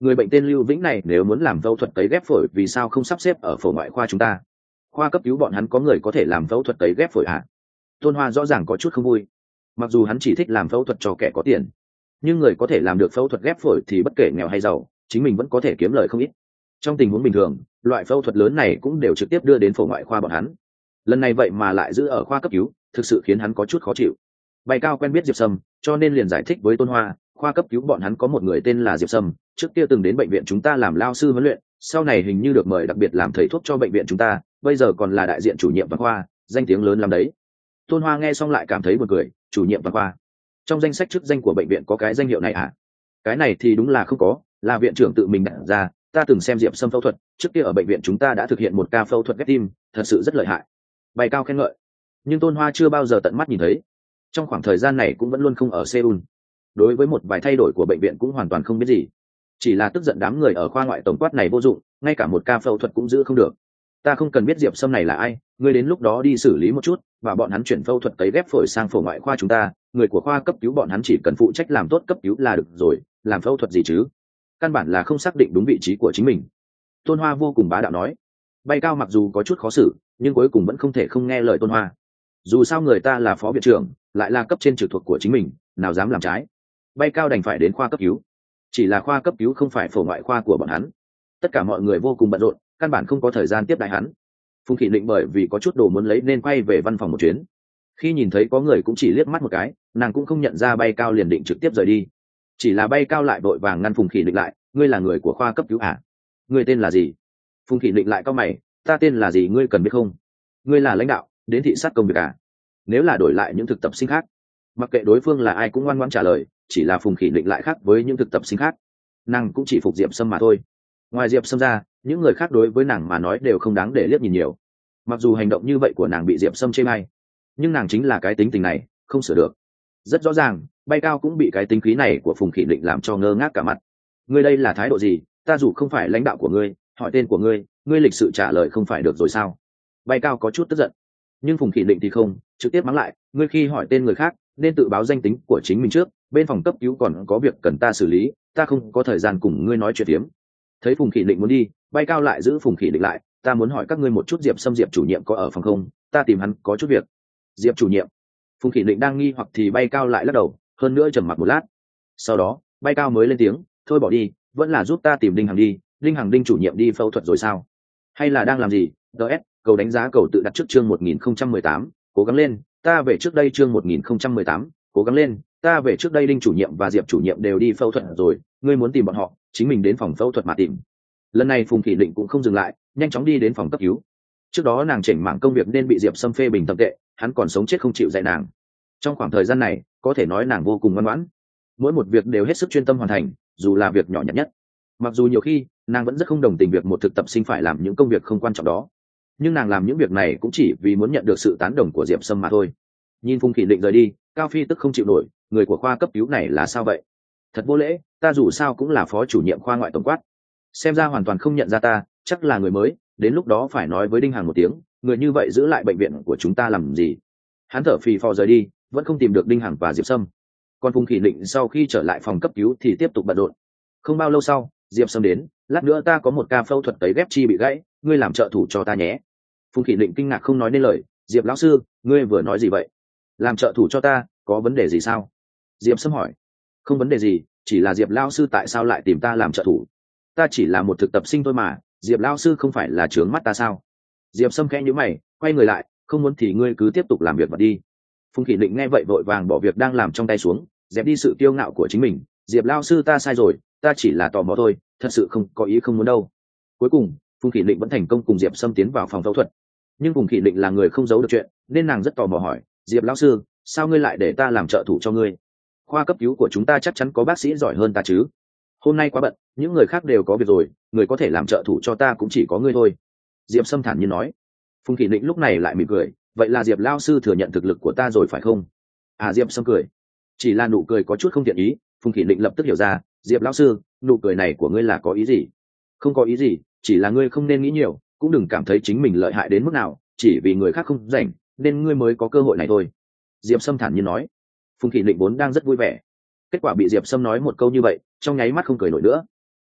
người bệnh tên Lưu Vĩnh này nếu muốn làm phẫu thuật cấy ghép phổi vì sao không sắp xếp ở phổi ngoại khoa chúng ta? Khoa cấp cứu bọn hắn có người có thể làm phẫu thuật cấy ghép phổi à? Tôn Hoa rõ ràng có chút không vui. Mặc dù hắn chỉ thích làm phẫu thuật cho kẻ có tiền, nhưng người có thể làm được phẫu thuật ghép phổi thì bất kể nghèo hay giàu, chính mình vẫn có thể kiếm lời không ít. Trong tình huống bình thường, loại phẫu thuật lớn này cũng đều trực tiếp đưa đến phổi ngoại khoa bọn hắn. Lần này vậy mà lại giữ ở khoa cấp cứu, thực sự khiến hắn có chút khó chịu. Bay Cao quen biết Diệp Sâm, cho nên liền giải thích với Tôn Hoa, khoa cấp cứu bọn hắn có một người tên là Diệp Sâm, trước kia từng đến bệnh viện chúng ta làm lao sư huấn luyện, sau này hình như được mời đặc biệt làm thầy thuốc cho bệnh viện chúng ta, bây giờ còn là đại diện chủ nhiệm văn khoa, danh tiếng lớn lắm đấy. Tôn Hoa nghe xong lại cảm thấy buồn cười, chủ nhiệm văn khoa. Trong danh sách chức danh của bệnh viện có cái danh hiệu này à? Cái này thì đúng là không có, là viện trưởng tự mình đặt ra, ta từng xem Diệp Sâm phẫu thuật, trước kia ở bệnh viện chúng ta đã thực hiện một ca phẫu thuật ghép tim, thật sự rất lợi hại. Bay Cao khen ngợi. Nhưng Tôn Hoa chưa bao giờ tận mắt nhìn thấy. Trong khoảng thời gian này cũng vẫn luôn không ở Seoul. Đối với một vài thay đổi của bệnh viện cũng hoàn toàn không biết gì. Chỉ là tức giận đám người ở khoa ngoại tổng quát này vô dụng, ngay cả một ca phẫu thuật cũng giữ không được. Ta không cần biết Diệp Sâm này là ai, ngươi đến lúc đó đi xử lý một chút, và bọn hắn chuyển phẫu thuật cấy ghép phổi sang phổi ngoại khoa chúng ta, người của khoa cấp cứu bọn hắn chỉ cần phụ trách làm tốt cấp cứu là được rồi, làm phẫu thuật gì chứ? Căn bản là không xác định đúng vị trí của chính mình. Tôn Hoa vô cùng bá đạo nói. Bay Cao mặc dù có chút khó xử, nhưng cuối cùng vẫn không thể không nghe lời Tôn Hoa. Dù sao người ta là phó viện trưởng, lại là cấp trên trực thuộc của chính mình, nào dám làm trái. Bay Cao đành phải đến khoa cấp cứu. Chỉ là khoa cấp cứu không phải phổi ngoại khoa của bọn hắn. Tất cả mọi người vô cùng bận rộn, căn bản không có thời gian tiếp đãi hắn. Phùng Khỉ Định bởi vì có chút đồ muốn lấy nên quay về văn phòng một chuyến. Khi nhìn thấy có người cũng chỉ liếc mắt một cái, nàng cũng không nhận ra Bay Cao liền định trực tiếp rời đi. Chỉ là Bay Cao lại vội vàng ngăn Phùng Khỉ Định lại, ngươi là người của khoa cấp cứu à? Ngươi tên là gì? Phùng Khỉ Định lại cau mày, ta tên là gì ngươi cần biết không? Ngươi là lãnh đạo, đến thị sát công việc à? Nếu là đổi lại những thực tập sinh khác, mặc kệ đối phương là ai cũng ngoan ngoãn trả lời, chỉ là Phùng Khỉ Định lại khác với những thực tập sinh khác, nàng cũng chỉ phục Diệp Sâm mà thôi. Ngoài Diệp Sâm ra, những người khác đối với nàng mà nói đều không đáng để liếc nhìn nhiều. Mặc dù hành động như vậy của nàng bị Diệp Sâm chê bai, nhưng nàng chính là cái tính tình này, không sửa được. Rất rõ ràng, Bay Cao cũng bị cái tính khí này của Phùng Khỉ Định làm cho ngơ ngác cả mặt. Ngươi đây là thái độ gì? Ta dù không phải lãnh đạo của ngươi, hỏi tên của ngươi, ngươi lịch sự trả lời không phải được rồi sao? Bay Cao có chút tức giận, nhưng Phùng Khỉ Định thì không, trực tiếp mắng lại, ngươi khi hỏi tên người khác nên tự báo danh tính của chính mình trước, bên phòng cấp cứu còn có việc cần ta xử lý, ta không có thời gian cùng ngươi nói chuyện tiếm. Thấy Phùng Khỉ Định muốn đi, Bay Cao lại giữ Phùng Khỉ Định lại, ta muốn hỏi các ngươi một chút, Diệp Sâm Diệp chủ nhiệm có ở phòng không? Ta tìm hắn có chút việc. Diệp chủ nhiệm? Phùng Khỉ Định đang nghi hoặc thì Bay Cao lại lắc đầu, hơn nữa trầm mặc một lát. Sau đó, Bay Cao mới lên tiếng, thôi bỏ đi, vẫn là giúp ta tìm Đinh Hằng đi. Đinh Hằng Đinh chủ nhiệm đi phẫu thuật rồi sao? Hay là đang làm gì? ds cầu đánh giá cầu tự đặt trước chương một nghìn không trăm mười tám, cố gắng lên, ta về trước đây chương một nghìn không trăm mười tám, cố gắng lên, ta về trước đây. Đinh chủ nhiệm và Diệp chủ nhiệm đều đi phẫu thuật rồi, ngươi muốn tìm bọn họ, chính mình đến phòng phẫu thuật mà tìm. Lần này Phùng Khỉ Định cũng không dừng lại, nhanh chóng đi đến phòng cấp cứu. Trước đó nàng chỉnh mảng công việc nên bị Diệp Sâm phê bình tầm tệ, hắn còn sống chết không chịu dạy nàng. Trong khoảng thời gian này, có thể nói nàng vô cùng ngoan ngoãn, mỗi một việc đều hết sức chuyên tâm hoàn thành, dù là việc nhỏ nhặt nhất. Mặc dù nhiều khi nàng vẫn rất không đồng tình việc một thực tập sinh phải làm những công việc không quan trọng đó, nhưng nàng làm những việc này cũng chỉ vì muốn nhận được sự tán đồng của Diệp Sâm mà thôi. Nhìn Phùng Khỉ Định rời đi, Cao Phi tức không chịu nổi, người của khoa cấp cứu này là sao vậy? Thật vô lễ, ta dù sao cũng là phó chủ nhiệm khoa ngoại tổng quát, xem ra hoàn toàn không nhận ra ta, chắc là người mới, đến lúc đó phải nói với Đinh Hằng một tiếng, người như vậy giữ lại bệnh viện của chúng ta làm gì? Hắn thở phì phò rời đi, vẫn không tìm được Đinh Hằng và Diệp Sâm. Còn Phùng Khỉ Định sau khi trở lại phòng cấp cứu thì tiếp tục bận rộn. Không bao lâu sau, Diệp Sâm đến, lát nữa ta có một ca phẫu thuật cấy ghép chi bị gãy, ngươi làm trợ thủ cho ta nhé. Phùng Khỉ Định kinh ngạc không nói nên lời, Diệp lão sư, ngươi vừa nói gì vậy? Làm trợ thủ cho ta, có vấn đề gì sao? Diệp Sâm hỏi. Không vấn đề gì, chỉ là Diệp lão sư tại sao lại tìm ta làm trợ thủ? Ta chỉ là một thực tập sinh thôi mà, Diệp lão sư không phải là trướng mắt ta sao? Diệp Sâm khẽ nhíu mày, quay người lại, không muốn thì ngươi cứ tiếp tục làm việc mà đi. Phùng Khỉ Định nghe vậy vội vàng bỏ việc đang làm trong tay xuống, dẹp đi sự kiêu ngạo của chính mình. Diệp lão sư, ta sai rồi, ta chỉ là tò mò thôi, thật sự không có ý không muốn đâu. Cuối cùng, Phùng Khỉ Định vẫn thành công cùng Diệp Sâm tiến vào phòng phẫu thuật. Nhưng Phùng Khỉ Định là người không giấu được chuyện, nên nàng rất tò mò hỏi, Diệp lão sư, sao ngươi lại để ta làm trợ thủ cho ngươi? Khoa cấp cứu của chúng ta chắc chắn có bác sĩ giỏi hơn ta chứ? Hôm nay quá bận, những người khác đều có việc rồi, người có thể làm trợ thủ cho ta cũng chỉ có ngươi thôi. Diệp Sâm thản nhiên nói. Phùng Khỉ Định lúc này lại mỉm cười, vậy là Diệp lão sư thừa nhận thực lực của ta rồi phải không? À, Diệp Sâm cười, chỉ là nụ cười có chút không thiện ý. Phùng Khỉ Định lập tức hiểu ra, Diệp lão sư, nụ cười này của ngươi là có ý gì? Không có ý gì, chỉ là ngươi không nên nghĩ nhiều, cũng đừng cảm thấy chính mình lợi hại đến mức nào, chỉ vì người khác không rảnh nên ngươi mới có cơ hội này thôi. Diệp Sâm thản nhiên nói. Phùng Khỉ Định vốn đang rất vui vẻ, kết quả bị Diệp Sâm nói một câu như vậy, trong nháy mắt không cười nổi nữa.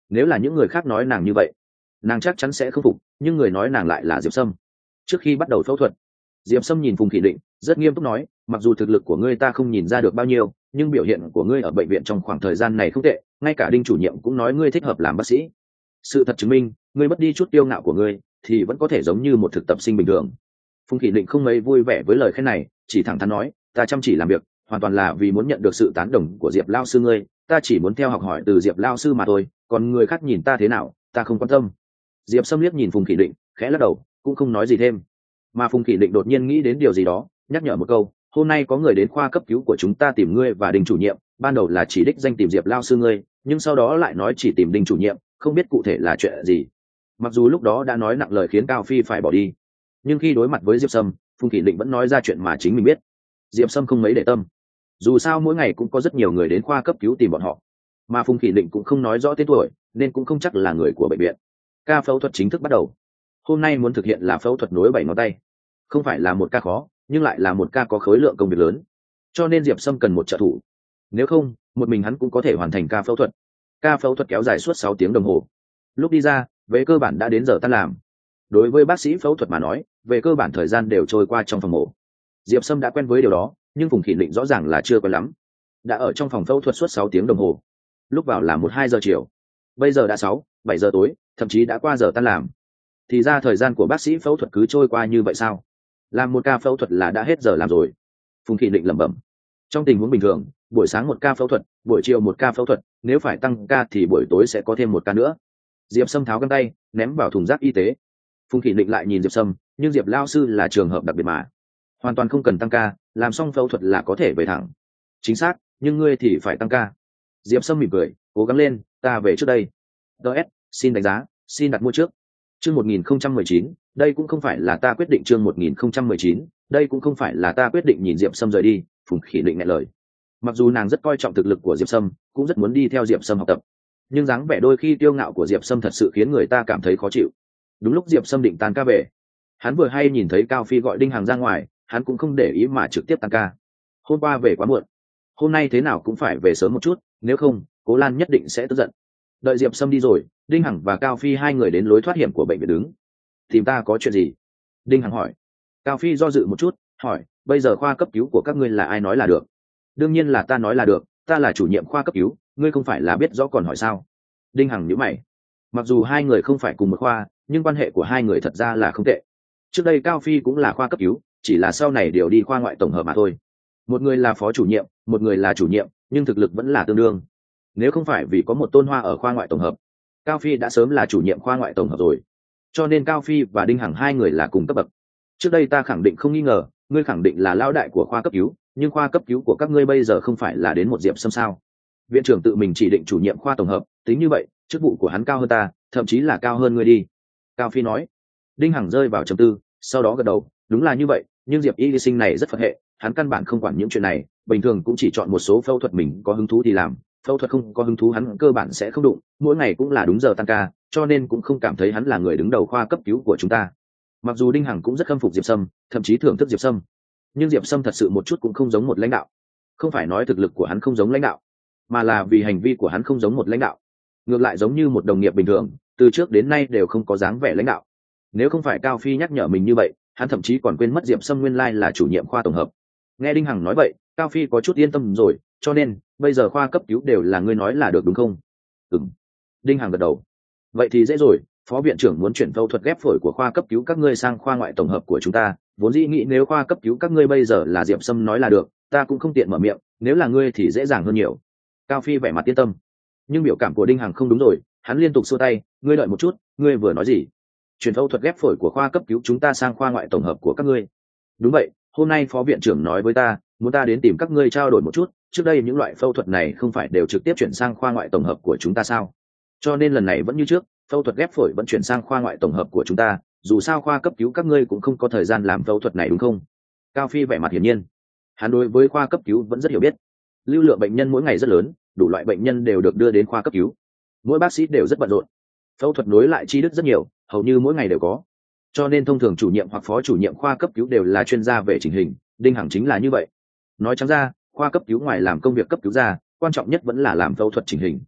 nếu là những người khác nói nàng như vậy, nàng chắc chắn sẽ không phục, nhưng người nói nàng lại là Diệp Sâm. Trước khi bắt đầu phẫu thuật, Diệp Sâm nhìn Phùng Khỉ Định rất nghiêm túc nói, mặc dù thực lực của ngươi ta không nhìn ra được bao nhiêu, nhưng biểu hiện của ngươi ở bệnh viện trong khoảng thời gian này không tệ, ngay cả Đinh chủ nhiệm cũng nói ngươi thích hợp làm bác sĩ. Sự thật chứng minh, ngươi mất đi chút kiêu ngạo của ngươi thì vẫn có thể giống như một thực tập sinh bình thường. Phùng Khỉ Định không mấy vui vẻ với lời khen này, chỉ thẳng thắn nói, ta chăm chỉ làm việc hoàn toàn là vì muốn nhận được sự tán đồng của Diệp lao sư ngươi, ta chỉ muốn theo học hỏi từ Diệp lao sư mà thôi, còn người khác nhìn ta thế nào ta không quan tâm. Diệp Sâm liếc nhìn Phùng Khỉ Định, khẽ lắc đầu, cũng không nói gì thêm. Mà Phùng Khỉ Định đột nhiên nghĩ đến điều gì đó, nhắc nhở một câu, hôm nay có người đến khoa cấp cứu của chúng ta tìm ngươi và Đinh chủ nhiệm, ban đầu là chỉ đích danh tìm Diệp lao sư ngươi, nhưng sau đó lại nói chỉ tìm Đinh chủ nhiệm, không biết cụ thể là chuyện gì. Mặc dù lúc đó đã nói nặng lời khiến Cao Phi phải bỏ đi, nhưng khi đối mặt với Diệp Sâm, Phùng Khỉ Định vẫn nói ra chuyện mà chính mình biết. Diệp Sâm không mấy để tâm, dù sao mỗi ngày cũng có rất nhiều người đến khoa cấp cứu tìm bọn họ, mà Phùng Khỉ Định cũng không nói rõ tên tuổi nên cũng không chắc là người của bệnh viện. Ca phẫu thuật chính thức bắt đầu. Hôm nay muốn thực hiện là phẫu thuật nối bảy ngón tay, không phải là một ca khó, nhưng lại là một ca có khối lượng công việc lớn, cho nên Diệp Sâm cần một trợ thủ, nếu không một mình hắn cũng có thể hoàn thành ca phẫu thuật. Ca phẫu thuật kéo dài suốt sáu tiếng đồng hồ. Lúc đi ra, về cơ bản đã đến giờ tan làm. Đối với bác sĩ phẫu thuật mà nói, về cơ bản thời gian đều trôi qua trong phòng mổ. Diệp Sâm đã quen với điều đó, nhưng Phùng Khỉ Định rõ ràng là chưa quen lắm. Đã ở trong phòng phẫu thuật suốt sáu tiếng đồng hồ, lúc vào là một hai giờ chiều, bây giờ đã sáu bảy giờ tối, thậm chí đã qua giờ tan làm. Thì ra thời gian của bác sĩ phẫu thuật cứ trôi qua như vậy sao? Làm một ca phẫu thuật là đã hết giờ làm rồi. Phùng Khỉ Định lẩm bẩm. Trong tình huống bình thường, buổi sáng một ca phẫu thuật, buổi chiều một ca phẫu thuật, nếu phải tăng ca thì buổi tối sẽ có thêm một ca nữa. Diệp Sâm tháo găng tay, ném vào thùng rác y tế. Phùng Khỉ Định lại nhìn Diệp Sâm, nhưng Diệp lao sư là trường hợp đặc biệt mà, hoàn toàn không cần tăng ca, làm xong phẫu thuật là có thể về thẳng. Chính xác, nhưng ngươi thì phải tăng ca. Diệp Sâm mỉm cười, cố gắng lên, ta về trước đây. ds xin đánh giá, xin đặt mua trước. Chương một nghìn không trăm mười chín, đây cũng không phải là ta quyết định. Chương một nghìn không trăm mười chín, đây cũng không phải là ta quyết định. Nhìn Diệp Sâm rời đi, Phùng Khỉ Định nghẹn lời. Mặc dù nàng rất coi trọng thực lực của Diệp Sâm, cũng rất muốn đi theo Diệp Sâm học tập, nhưng dáng vẻ đôi khi kiêu ngạo của Diệp Sâm thật sự khiến người ta cảm thấy khó chịu. Đúng lúc Diệp Sâm định tan ca về, hắn vừa hay nhìn thấy Cao Phi gọi Đinh Hằng ra ngoài, hắn cũng không để ý mà trực tiếp tan ca. Hôm qua về quá muộn, hôm nay thế nào cũng phải về sớm một chút, nếu không Cố Lan nhất định sẽ tức giận. Đợi Diệp Sâm đi rồi, Đinh Hằng và Cao Phi hai người đến lối thoát hiểm của bệnh viện đứng. Tìm ta có chuyện gì? Đinh Hằng hỏi. Cao Phi do dự một chút, hỏi, bây giờ khoa cấp cứu của các ngươi là ai nói là được? Đương nhiên là ta nói là được, ta là chủ nhiệm khoa cấp cứu, ngươi không phải là biết rõ còn hỏi sao? Đinh Hằng nhíu mày. Mặc dù hai người không phải cùng một khoa, nhưng quan hệ của hai người thật ra là không tệ. Trước đây Cao Phi cũng là khoa cấp cứu, chỉ là sau này điều đi khoa ngoại tổng hợp mà thôi. Một người là phó chủ nhiệm, một người là chủ nhiệm, nhưng thực lực vẫn là tương đương. Nếu không phải vì có một Tôn Hoa ở khoa ngoại tổng hợp, Cao Phi đã sớm là chủ nhiệm khoa ngoại tổng hợp rồi. Cho nên Cao Phi và Đinh Hằng hai người là cùng cấp bậc. Trước đây ta khẳng định không nghi ngờ, ngươi khẳng định là lão đại của khoa cấp cứu, nhưng khoa cấp cứu của các ngươi bây giờ không phải là đến một Diệp Sâm sao? Viện trưởng tự mình chỉ định chủ nhiệm khoa tổng hợp, tính như vậy, chức vụ của hắn cao hơn ta, thậm chí là cao hơn ngươi đi. Cao Phi nói. Đinh Hằng rơi vào trầm tư, sau đó gật đầu, đúng là như vậy, nhưng Diệp Y sinh này rất phật hệ, hắn căn bản không quản những chuyện này, bình thường cũng chỉ chọn một số phẫu thuật mình có hứng thú thì làm, phẫu thuật không có hứng thú hắn cơ bản sẽ không đụng, mỗi ngày cũng là đúng giờ tăng ca, cho nên cũng không cảm thấy hắn là người đứng đầu khoa cấp cứu của chúng ta. Mặc dù Đinh Hằng cũng rất khâm phục Diệp Sâm, thậm chí thưởng thức Diệp Sâm, nhưng Diệp Sâm thật sự một chút cũng không giống một lãnh đạo. Không phải nói thực lực của hắn không giống lãnh đạo, mà là vì hành vi của hắn không giống một lãnh đạo, ngược lại giống như một đồng nghiệp bình thường, từ trước đến nay đều không có dáng vẻ lãnh đạo. Nếu không phải Cao Phi nhắc nhở mình như vậy, hắn thậm chí còn quên mất Diệp Sâm nguyên lai là chủ nhiệm khoa tổng hợp. Nghe Đinh Hằng nói vậy, Cao Phi có chút yên tâm rồi, cho nên bây giờ khoa cấp cứu đều là ngươi nói là được đúng không? Ừm. Đinh Hằng gật đầu. Vậy thì dễ rồi, phó viện trưởng muốn chuyển phẫu thuật ghép phổi của khoa cấp cứu các ngươi sang khoa ngoại tổng hợp của chúng ta, vốn dĩ nghĩ nếu khoa cấp cứu các ngươi bây giờ là Diệp Sâm nói là được, ta cũng không tiện mở miệng, nếu là ngươi thì dễ dàng hơn nhiều. Cao Phi vẻ mặt yên tâm, nhưng biểu cảm của Đinh Hằng không đúng rồi, hắn liên tục xua tay, ngươi đợi một chút, ngươi vừa nói gì? Chuyển phẫu thuật ghép phổi của khoa cấp cứu chúng ta sang khoa ngoại tổng hợp của các ngươi? Đúng vậy, hôm nay phó viện trưởng nói với ta, muốn ta đến tìm các ngươi trao đổi một chút, trước đây những loại phẫu thuật này không phải đều trực tiếp chuyển sang khoa ngoại tổng hợp của chúng ta sao? Cho nên lần này vẫn như trước, phẫu thuật ghép phổi vẫn chuyển sang khoa ngoại tổng hợp của chúng ta, dù sao khoa cấp cứu các ngươi cũng không có thời gian làm phẫu thuật này đúng không? Cao Phi vẻ mặt hiển nhiên, hắn đối với khoa cấp cứu vẫn rất hiểu biết. Lưu lượng bệnh nhân mỗi ngày rất lớn, đủ loại bệnh nhân đều được đưa đến khoa cấp cứu, mỗi bác sĩ đều rất bận rộn, phẫu thuật nối lại chi đứt rất nhiều, hầu như mỗi ngày đều có. Cho nên thông thường chủ nhiệm hoặc phó chủ nhiệm khoa cấp cứu đều là chuyên gia về chỉnh hình, Đinh Hằng chính là như vậy. Nói trắng ra, khoa cấp cứu ngoài làm công việc cấp cứu ra, quan trọng nhất vẫn là làm phẫu thuật chỉnh hình.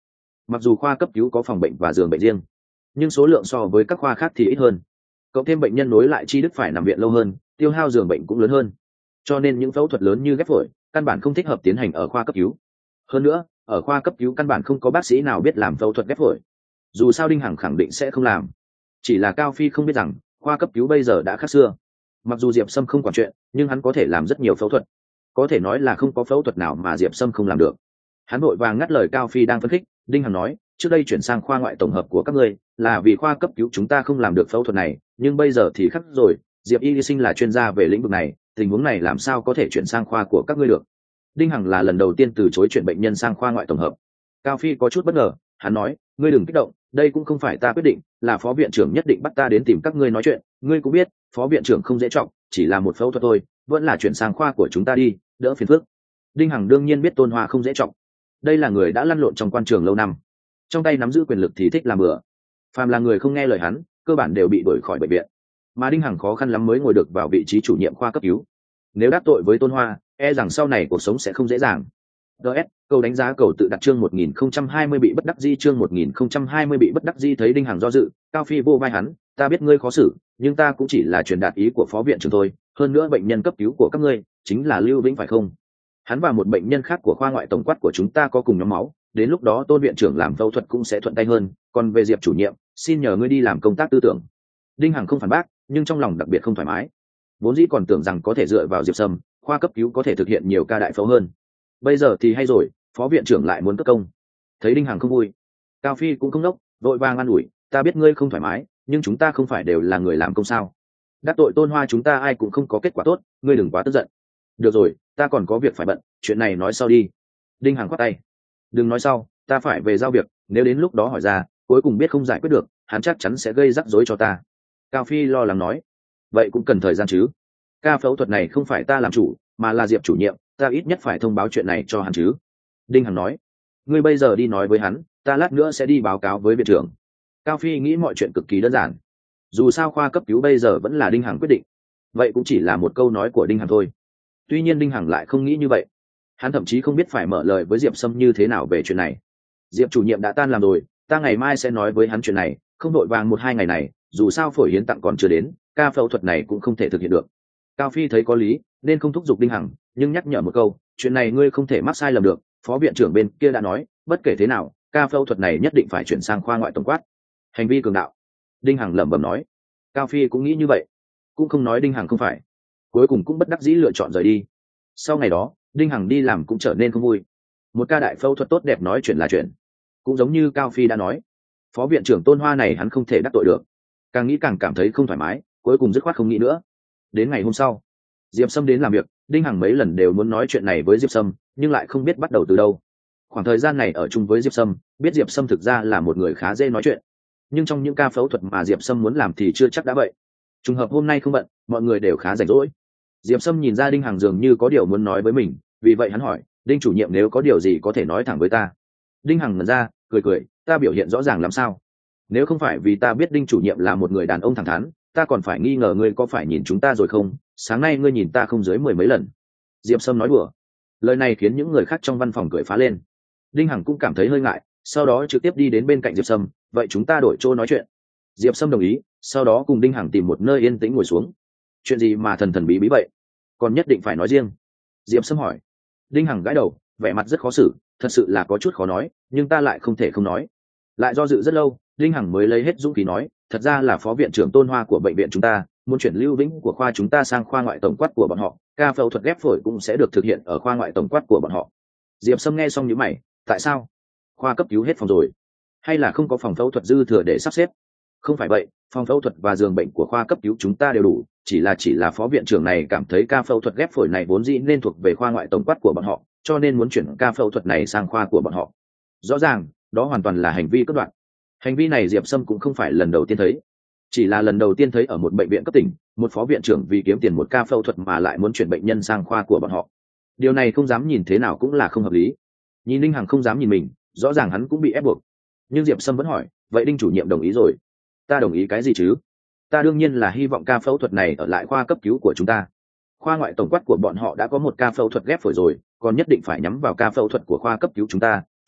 Mặc dù khoa cấp cứu có phòng bệnh và giường bệnh riêng, nhưng số lượng so với các khoa khác thì ít hơn. Cộng thêm bệnh nhân nối lại chi đứt phải nằm viện lâu hơn, tiêu hao giường bệnh cũng lớn hơn, cho nên những phẫu thuật lớn như ghép phổi căn bản không thích hợp tiến hành ở khoa cấp cứu. Hơn nữa, ở khoa cấp cứu căn bản không có bác sĩ nào biết làm phẫu thuật ghép phổi. Dù sao Đinh Hằng khẳng định sẽ không làm. Chỉ là Cao Phi không biết rằng khoa cấp cứu bây giờ đã khác xưa. Mặc dù Diệp Sâm không quản chuyện, nhưng hắn có thể làm rất nhiều phẫu thuật. Có thể nói là không có phẫu thuật nào mà Diệp Sâm không làm được. Hắn vội vàng ngắt lời Cao Phi đang phân khích. Đinh Hằng nói, trước đây chuyển sang khoa ngoại tổng hợp của các ngươi là vì khoa cấp cứu chúng ta không làm được phẫu thuật này, nhưng bây giờ thì khác rồi. Diệp Y Sinh là chuyên gia về lĩnh vực này, tình huống này làm sao có thể chuyển sang khoa của các ngươi được? Đinh Hằng là lần đầu tiên từ chối chuyển bệnh nhân sang khoa ngoại tổng hợp. Cao Phi có chút bất ngờ, hắn nói, ngươi đừng kích động, đây cũng không phải ta quyết định, là phó viện trưởng nhất định bắt ta đến tìm các ngươi nói chuyện. Ngươi cũng biết, phó viện trưởng không dễ trọng, chỉ là một phẫu thuật thôi, vẫn là chuyển sang khoa của chúng ta đi, đỡ phiền phức. Đinh Hằng đương nhiên biết Tôn Hoa không dễ trọng, đây là người đã lăn lộn trong quan trường lâu năm, trong tay nắm giữ quyền lực thì thích làm bừa. Phàm là người không nghe lời hắn, cơ bản đều bị đuổi khỏi bệnh viện. Mà Đinh Hằng khó khăn lắm mới ngồi được vào vị trí chủ nhiệm khoa cấp cứu. Nếu đắc tội với Tôn Hoa, e rằng sau này cuộc sống sẽ không dễ dàng. đê ét câu đánh giá cầu tự đặt chương một nghìn không trăm hai mươi bị bất đắc di chương một nghìn không trăm hai mươi bị bất đắc di thấy Đinh Hằng do dự, Cao Phi vô vai hắn, ta biết ngươi khó xử, nhưng ta cũng chỉ là truyền đạt ý của phó viện trưởng thôi, hơn nữa bệnh nhân cấp cứu của các ngươi chính là Lưu Vĩnh phải không? Hắn và một bệnh nhân khác của khoa ngoại tổng quát của chúng ta có cùng nhóm máu, đến lúc đó Tôn viện trưởng làm phẫu thuật cũng sẽ thuận tay hơn, còn về Diệp chủ nhiệm, xin nhờ ngươi đi làm công tác tư tưởng. Đinh Hằng không phản bác, nhưng trong lòng đặc biệt không thoải mái. Vốn dĩ còn tưởng rằng có thể dựa vào Diệp Sâm, khoa cấp cứu có thể thực hiện nhiều ca đại phẫu hơn. Bây giờ thì hay rồi, phó viện trưởng lại muốn cấp công. Thấy Đinh Hằng không vui, Cao Phi cũng không nốc, vội vàng an ủi, ta biết ngươi không thoải mái, nhưng chúng ta không phải đều là người làm công sao? Đắc tội Tôn Hoa chúng ta ai cũng không có kết quả tốt, ngươi đừng quá tức giận. Được rồi, ta còn có việc phải bận, chuyện này nói sau đi. Đinh Hằng khoát tay, đừng nói sau, ta phải về giao việc, nếu đến lúc đó hỏi ra, cuối cùng biết không giải quyết được, hắn chắc chắn sẽ gây rắc rối cho ta. Cao Phi lo lắng nói, vậy cũng cần thời gian chứ. Ca phẫu thuật này không phải ta làm chủ, mà là Diệp chủ nhiệm, ta ít nhất phải thông báo chuyện này cho hắn chứ. Đinh Hằng nói, ngươi bây giờ đi nói với hắn, ta lát nữa sẽ đi báo cáo với viện trưởng. Cao Phi nghĩ mọi chuyện cực kỳ đơn giản, dù sao khoa cấp cứu bây giờ vẫn là Đinh Hằng quyết định, vậy cũng chỉ là một câu nói của Đinh Hằng thôi. Tuy nhiên Đinh Hằng lại không nghĩ như vậy, hắn thậm chí không biết phải mở lời với Diệp Sâm như thế nào về chuyện này. Diệp chủ nhiệm đã tan làm rồi, ta ngày mai sẽ nói với hắn chuyện này, không đội vàng một hai ngày này, dù sao phổi hiến tặng còn chưa đến, ca phẫu thuật này cũng không thể thực hiện được. Cao Phi thấy có lý nên không thúc giục Đinh Hằng, nhưng nhắc nhở một câu, chuyện này ngươi không thể mắc sai lầm được, phó viện trưởng bên kia đã nói, bất kể thế nào ca phẫu thuật này nhất định phải chuyển sang khoa ngoại tổng quát. Hành vi cường đạo, Đinh Hằng lẩm bẩm nói. Cao Phi cũng nghĩ như vậy, cũng không nói Đinh Hằng không phải, cuối cùng cũng bất đắc dĩ lựa chọn rời đi. Sau ngày đó Đinh Hằng đi làm cũng trở nên không vui. Một ca đại phẫu thuật tốt đẹp nói chuyện là chuyện, cũng giống như Cao Phi đã nói, phó viện trưởng Tôn Hoa này hắn không thể đắc tội được. Càng nghĩ càng cảm thấy không thoải mái, cuối cùng dứt khoát không nghĩ nữa. Đến ngày hôm sau, Diệp Sâm đến làm việc, Đinh Hằng mấy lần đều muốn nói chuyện này với Diệp Sâm, nhưng lại không biết bắt đầu từ đâu. Khoảng thời gian này ở chung với Diệp Sâm, biết Diệp Sâm thực ra là một người khá dễ nói chuyện, nhưng trong những ca phẫu thuật mà Diệp Sâm muốn làm thì chưa chắc đã vậy. Trùng hợp hôm nay không bận, mọi người đều khá rảnh rỗi. Diệp Sâm nhìn ra Đinh Hằng dường như có điều muốn nói với mình, vì vậy hắn hỏi, Đinh chủ nhiệm nếu có điều gì có thể nói thẳng với ta. Đinh Hằng ngẩn ra, cười cười, ta biểu hiện rõ ràng làm sao? Nếu không phải vì ta biết Đinh chủ nhiệm là một người đàn ông thẳng thắn, ta còn phải nghi ngờ ngươi có phải nhìn chúng ta rồi không? Sáng nay ngươi nhìn ta không dưới mười mấy lần. Diệp Sâm nói đùa, lời này khiến những người khác trong văn phòng cười phá lên. Đinh Hằng cũng cảm thấy hơi ngại, sau đó trực tiếp đi đến bên cạnh Diệp Sâm, vậy chúng ta đổi chỗ nói chuyện. Diệp Sâm đồng ý, sau đó cùng Đinh Hằng tìm một nơi yên tĩnh ngồi xuống. Chuyện gì mà thần thần bí bí vậy, còn nhất định phải nói riêng? Diệp Sâm hỏi. Đinh Hằng gãi đầu, vẻ mặt rất khó xử, thật sự là có chút khó nói, nhưng ta lại không thể không nói. Lại do dự rất lâu, Đinh Hằng mới lấy hết dũng khí nói, thật ra là phó viện trưởng Tôn Hoa của bệnh viện chúng ta muốn chuyển Lưu Vĩnh của khoa chúng ta sang khoa ngoại tổng quát của bọn họ, ca phẫu thuật ghép phổi cũng sẽ được thực hiện ở khoa ngoại tổng quát của bọn họ. Diệp Sâm nghe xong nhíu mày, tại sao? Khoa cấp cứu hết phòng rồi, hay là không có phòng phẫu thuật dư thừa để sắp xếp? Không phải vậy, phòng phẫu thuật và giường bệnh của khoa cấp cứu chúng ta đều đủ, chỉ là chỉ là phó viện trưởng này cảm thấy ca phẫu thuật ghép phổi này vốn dĩ nên thuộc về khoa ngoại tổng quát của bọn họ, cho nên muốn chuyển ca phẫu thuật này sang khoa của bọn họ. Rõ ràng đó hoàn toàn là hành vi cướp đoạt. Hành vi này Diệp Sâm cũng không phải lần đầu tiên thấy, chỉ là lần đầu tiên thấy ở một bệnh viện cấp tỉnh, một phó viện trưởng vì kiếm tiền một ca phẫu thuật mà lại muốn chuyển bệnh nhân sang khoa của bọn họ. Điều này không dám nhìn thế nào cũng là không hợp lý. Nhìn Đinh Hằng không dám nhìn mình, rõ ràng hắn cũng bị ép buộc. Nhưng Diệp Sâm vẫn hỏi, vậy Đinh chủ nhiệm đồng ý rồi? Ta đồng ý cái gì chứ? Ta đương nhiên là hy vọng ca phẫu thuật này ở lại khoa cấp cứu của chúng ta. Khoa ngoại tổng quát của bọn họ đã có một ca phẫu thuật ghép phổi rồi, còn nhất định phải nhắm vào ca phẫu thuật của khoa cấp cứu chúng ta,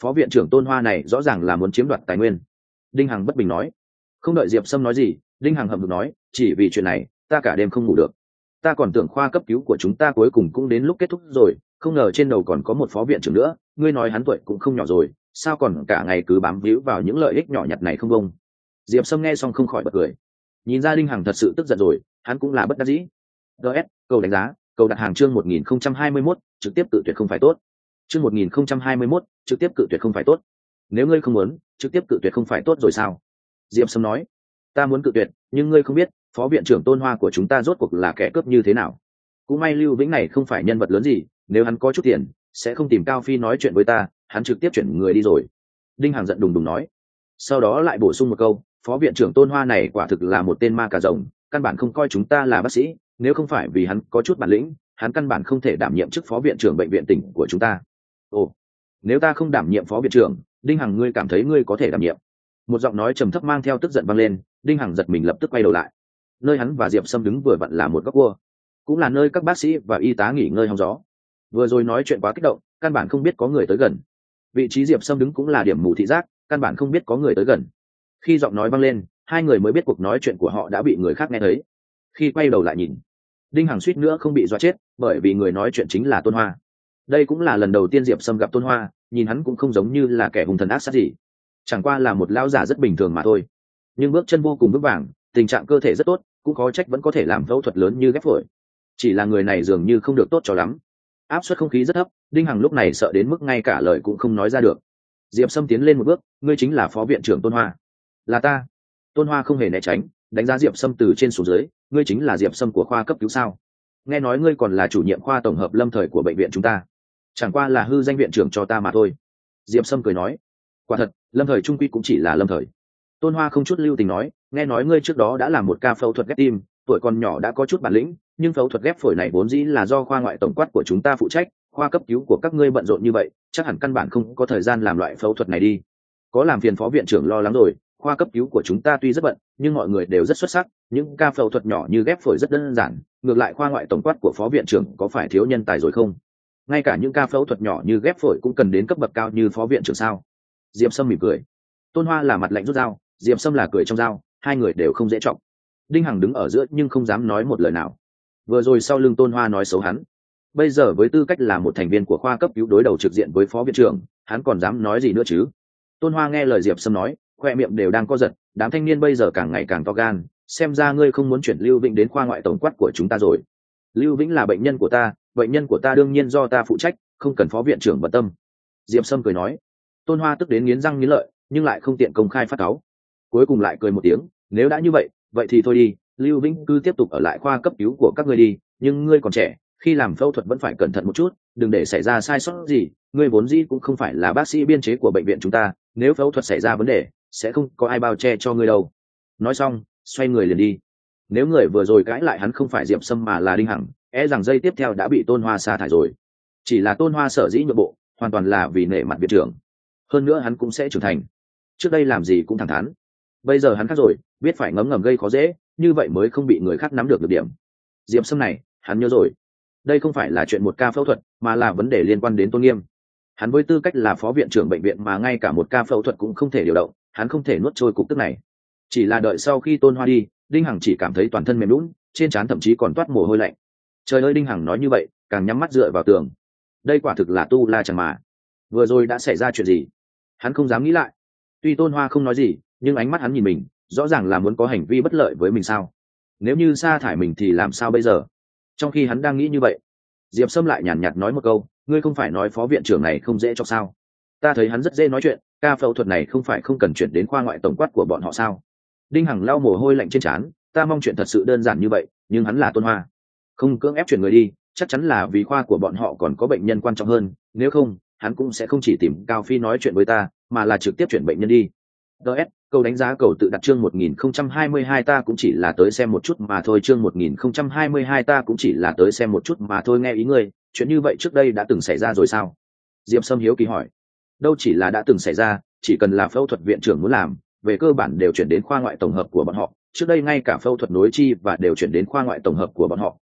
phó viện trưởng Tôn Hoa này rõ ràng là muốn chiếm đoạt tài nguyên. Đinh Hằng bất bình nói. Không đợi Diệp Sâm nói gì, Đinh Hằng hậm hực nói, chỉ vì chuyện này ta cả đêm không ngủ được. Ta còn tưởng khoa cấp cứu của chúng ta cuối cùng cũng đến lúc kết thúc rồi, không ngờ trên đầu còn có một phó viện trưởng nữa. Ngươi nói hắn tuổi cũng không nhỏ rồi, sao còn cả ngày cứ bám víu vào những lợi ích nhỏ nhặt này không bông. Diệp Sâm nghe xong không khỏi bật cười. Nhìn ra Đinh Hằng thật sự tức giận rồi, hắn cũng là bất đắc dĩ. gs cầu đánh giá, cầu đặt hàng chương một nghìn không trăm hai mươi mốt, trực tiếp cự tuyệt không phải tốt. Chương một nghìn không trăm hai mươi mốt, trực tiếp cự tuyệt không phải tốt. Nếu ngươi không muốn, trực tiếp cự tuyệt không phải tốt rồi sao? Diệp Sâm nói. Ta muốn cự tuyệt, nhưng ngươi không biết, phó viện trưởng Tôn Hoa của chúng ta rốt cuộc là kẻ cướp như thế nào. Cũng may Lưu Vĩnh này không phải nhân vật lớn gì, nếu hắn có chút tiền, sẽ không tìm Cao Phi nói chuyện với ta, hắn trực tiếp chuyển người đi rồi. Đinh Hằng giận đùng đùng nói. Sau đó lại bổ sung một câu, phó viện trưởng Tôn Hoa này quả thực là một tên ma cà rồng, căn bản không coi chúng ta là bác sĩ, nếu không phải vì hắn có chút bản lĩnh, hắn căn bản không thể đảm nhiệm chức phó viện trưởng bệnh viện tỉnh của chúng ta. Ồ, nếu ta không đảm nhiệm phó viện trưởng, Đinh Hằng ngươi cảm thấy ngươi có thể đảm nhiệm? Một giọng nói trầm thấp mang theo tức giận vang lên. Đinh Hằng giật mình lập tức quay đầu lại. Nơi hắn và Diệp Sâm đứng vừa vặn là một góc cua, cũng là nơi các bác sĩ và y tá nghỉ ngơi hóng gió. Vừa rồi nói chuyện quá kích động, căn bản không biết có người tới gần. Vị trí Diệp Sâm đứng cũng là điểm mù thị giác, căn bản không biết có người tới gần. Khi giọng nói vang lên, hai người mới biết cuộc nói chuyện của họ đã bị người khác nghe thấy. Khi quay đầu lại nhìn, Đinh Hằng suýt nữa không bị dọa chết, bởi vì người nói chuyện chính là Tôn Hoa. Đây cũng là lần đầu tiên Diệp Sâm gặp Tôn Hoa, nhìn hắn cũng không giống như là kẻ hung thần ác sát gì, chẳng qua là một lão giả rất bình thường mà thôi. Nhưng bước chân vô cùng vững vàng, tình trạng cơ thể rất tốt, cũng khó trách vẫn có thể làm phẫu thuật lớn như ghép phổi. Chỉ là người này dường như không được tốt cho lắm. Áp suất không khí rất thấp, Đinh Hằng lúc này sợ đến mức ngay cả lời cũng không nói ra được. Diệp Sâm tiến lên một bước, ngươi chính là phó viện trưởng Tôn Hoa? Là ta. Tôn Hoa không hề né tránh, đánh giá Diệp Sâm từ trên xuống dưới, ngươi chính là Diệp Sâm của khoa cấp cứu sao? Nghe nói ngươi còn là chủ nhiệm khoa tổng hợp lâm thời của bệnh viện chúng ta. Chẳng qua là hư danh viện trưởng cho ta mà thôi. Diệp Sâm cười nói. Quả thật, lâm thời trung quy cũng chỉ là lâm thời. Tôn Hoa không chút lưu tình nói, nghe nói ngươi trước đó đã làm một ca phẫu thuật ghép tim, tuổi còn nhỏ đã có chút bản lĩnh, nhưng phẫu thuật ghép phổi này vốn dĩ là do khoa ngoại tổng quát của chúng ta phụ trách, khoa cấp cứu của các ngươi bận rộn như vậy, chắc hẳn căn bản không có thời gian làm loại phẫu thuật này đi. Có làm phiền phó viện trưởng lo lắng rồi, khoa cấp cứu của chúng ta tuy rất bận, nhưng mọi người đều rất xuất sắc, những ca phẫu thuật nhỏ như ghép phổi rất đơn giản, ngược lại khoa ngoại tổng quát của phó viện trưởng có phải thiếu nhân tài rồi không? Ngay cả những ca phẫu thuật nhỏ như ghép phổi cũng cần đến cấp bậc cao như phó viện trưởng sao? Diệp Sâm mỉm cười. Tôn Hoa là mặt lạnh rút dao, Diệp Sâm là cười trong dao, hai người đều không dễ trọng. Đinh Hằng đứng ở giữa nhưng không dám nói một lời nào. Vừa rồi sau lưng Tôn Hoa nói xấu hắn, bây giờ với tư cách là một thành viên của khoa cấp cứu đối đầu trực diện với phó viện trưởng, hắn còn dám nói gì nữa chứ? Tôn Hoa nghe lời Diệp Sâm nói, khoe miệng đều đang co giật, đám thanh niên bây giờ càng ngày càng to gan, xem ra ngươi không muốn chuyển Lưu Vĩnh đến khoa ngoại tổng quát của chúng ta rồi. Lưu Vĩnh là bệnh nhân của ta, bệnh nhân của ta đương nhiên do ta phụ trách, không cần phó viện trưởng bận tâm. Diệp Sâm cười nói. Tôn Hoa tức đến nghiến răng nghiến lợi, nhưng lại không tiện công khai phát cáu. Cuối cùng lại cười một tiếng, nếu đã như vậy, vậy thì thôi đi, Lưu Vĩnh cứ tiếp tục ở lại khoa cấp cứu của các ngươi đi, nhưng ngươi còn trẻ, khi làm phẫu thuật vẫn phải cẩn thận một chút, đừng để xảy ra sai sót gì, ngươi vốn dĩ cũng không phải là bác sĩ biên chế của bệnh viện chúng ta, nếu phẫu thuật xảy ra vấn đề, sẽ không có ai bao che cho ngươi đâu. Nói xong, xoay người liền đi. Nếu người vừa rồi cãi lại hắn không phải Diệp Sâm mà là Đinh Hằng, e rằng giây tiếp theo đã bị Tôn Hoa sa thải rồi. Chỉ là Tôn Hoa sở dĩ nhượng bộ, hoàn toàn là vì nể mặt viện trưởng. Hơn nữa hắn cũng sẽ trưởng thành. Trước đây làm gì cũng thẳng thắn. Bây giờ hắn khác rồi, biết phải ngấm ngầm gây khó dễ, như vậy mới không bị người khác nắm được được điểm. Diệp Sâm này, hắn nhớ rồi. Đây không phải là chuyện một ca phẫu thuật, mà là vấn đề liên quan đến tôn nghiêm. Hắn với tư cách là phó viện trưởng bệnh viện mà ngay cả một ca phẫu thuật cũng không thể điều động, hắn không thể nuốt trôi cục tức này. Chỉ là đợi sau khi Tôn Hoa đi, Đinh Hằng chỉ cảm thấy toàn thân mềm nhũn, trên trán thậm chí còn toát mồ hôi lạnh. Trời ơi, Đinh Hằng nói như vậy, càng nhắm mắt dựa vào tường. Đây quả thực là tu la chẳng mà. Vừa rồi đã xảy ra chuyện gì? Hắn không dám nghĩ lại. Tuy Tôn Hoa không nói gì, nhưng ánh mắt hắn nhìn mình, rõ ràng là muốn có hành vi bất lợi với mình sao? Nếu như sa thải mình thì làm sao bây giờ? Trong khi hắn đang nghĩ như vậy, Diệp Sâm lại nhàn nhạt nói một câu, ngươi không phải nói phó viện trưởng này không dễ cho sao? Ta thấy hắn rất dễ nói chuyện, ca phẫu thuật này không phải không cần chuyển đến khoa ngoại tổng quát của bọn họ sao? Đinh Hằng lau mồ hôi lạnh trên trán, ta mong chuyện thật sự đơn giản như vậy, nhưng hắn là Tôn Hoa, không cưỡng ép chuyển người đi, chắc chắn là vì khoa của bọn họ còn có bệnh nhân quan trọng hơn, nếu không, hắn cũng sẽ không chỉ tìm Cao Phi nói chuyện với ta, mà là trực tiếp chuyển bệnh nhân đi. ds câu đánh giá cầu tự đặt chương một nghìn không trăm hai mươi hai ta cũng chỉ là tới xem một chút mà thôi, chương một nghìn không trăm hai mươi hai ta cũng chỉ là tới xem một chút mà thôi. Nghe ý ngươi, chuyện như vậy trước đây đã từng xảy ra rồi sao? Diệp Sâm hiếu kỳ hỏi. Đâu chỉ là đã từng xảy ra, chỉ cần là phẫu thuật viện trưởng muốn làm, về cơ bản đều chuyển đến khoa ngoại tổng hợp của bọn họ, trước đây ngay cả phẫu thuật nối chi và đều chuyển đến khoa ngoại tổng hợp của bọn họ,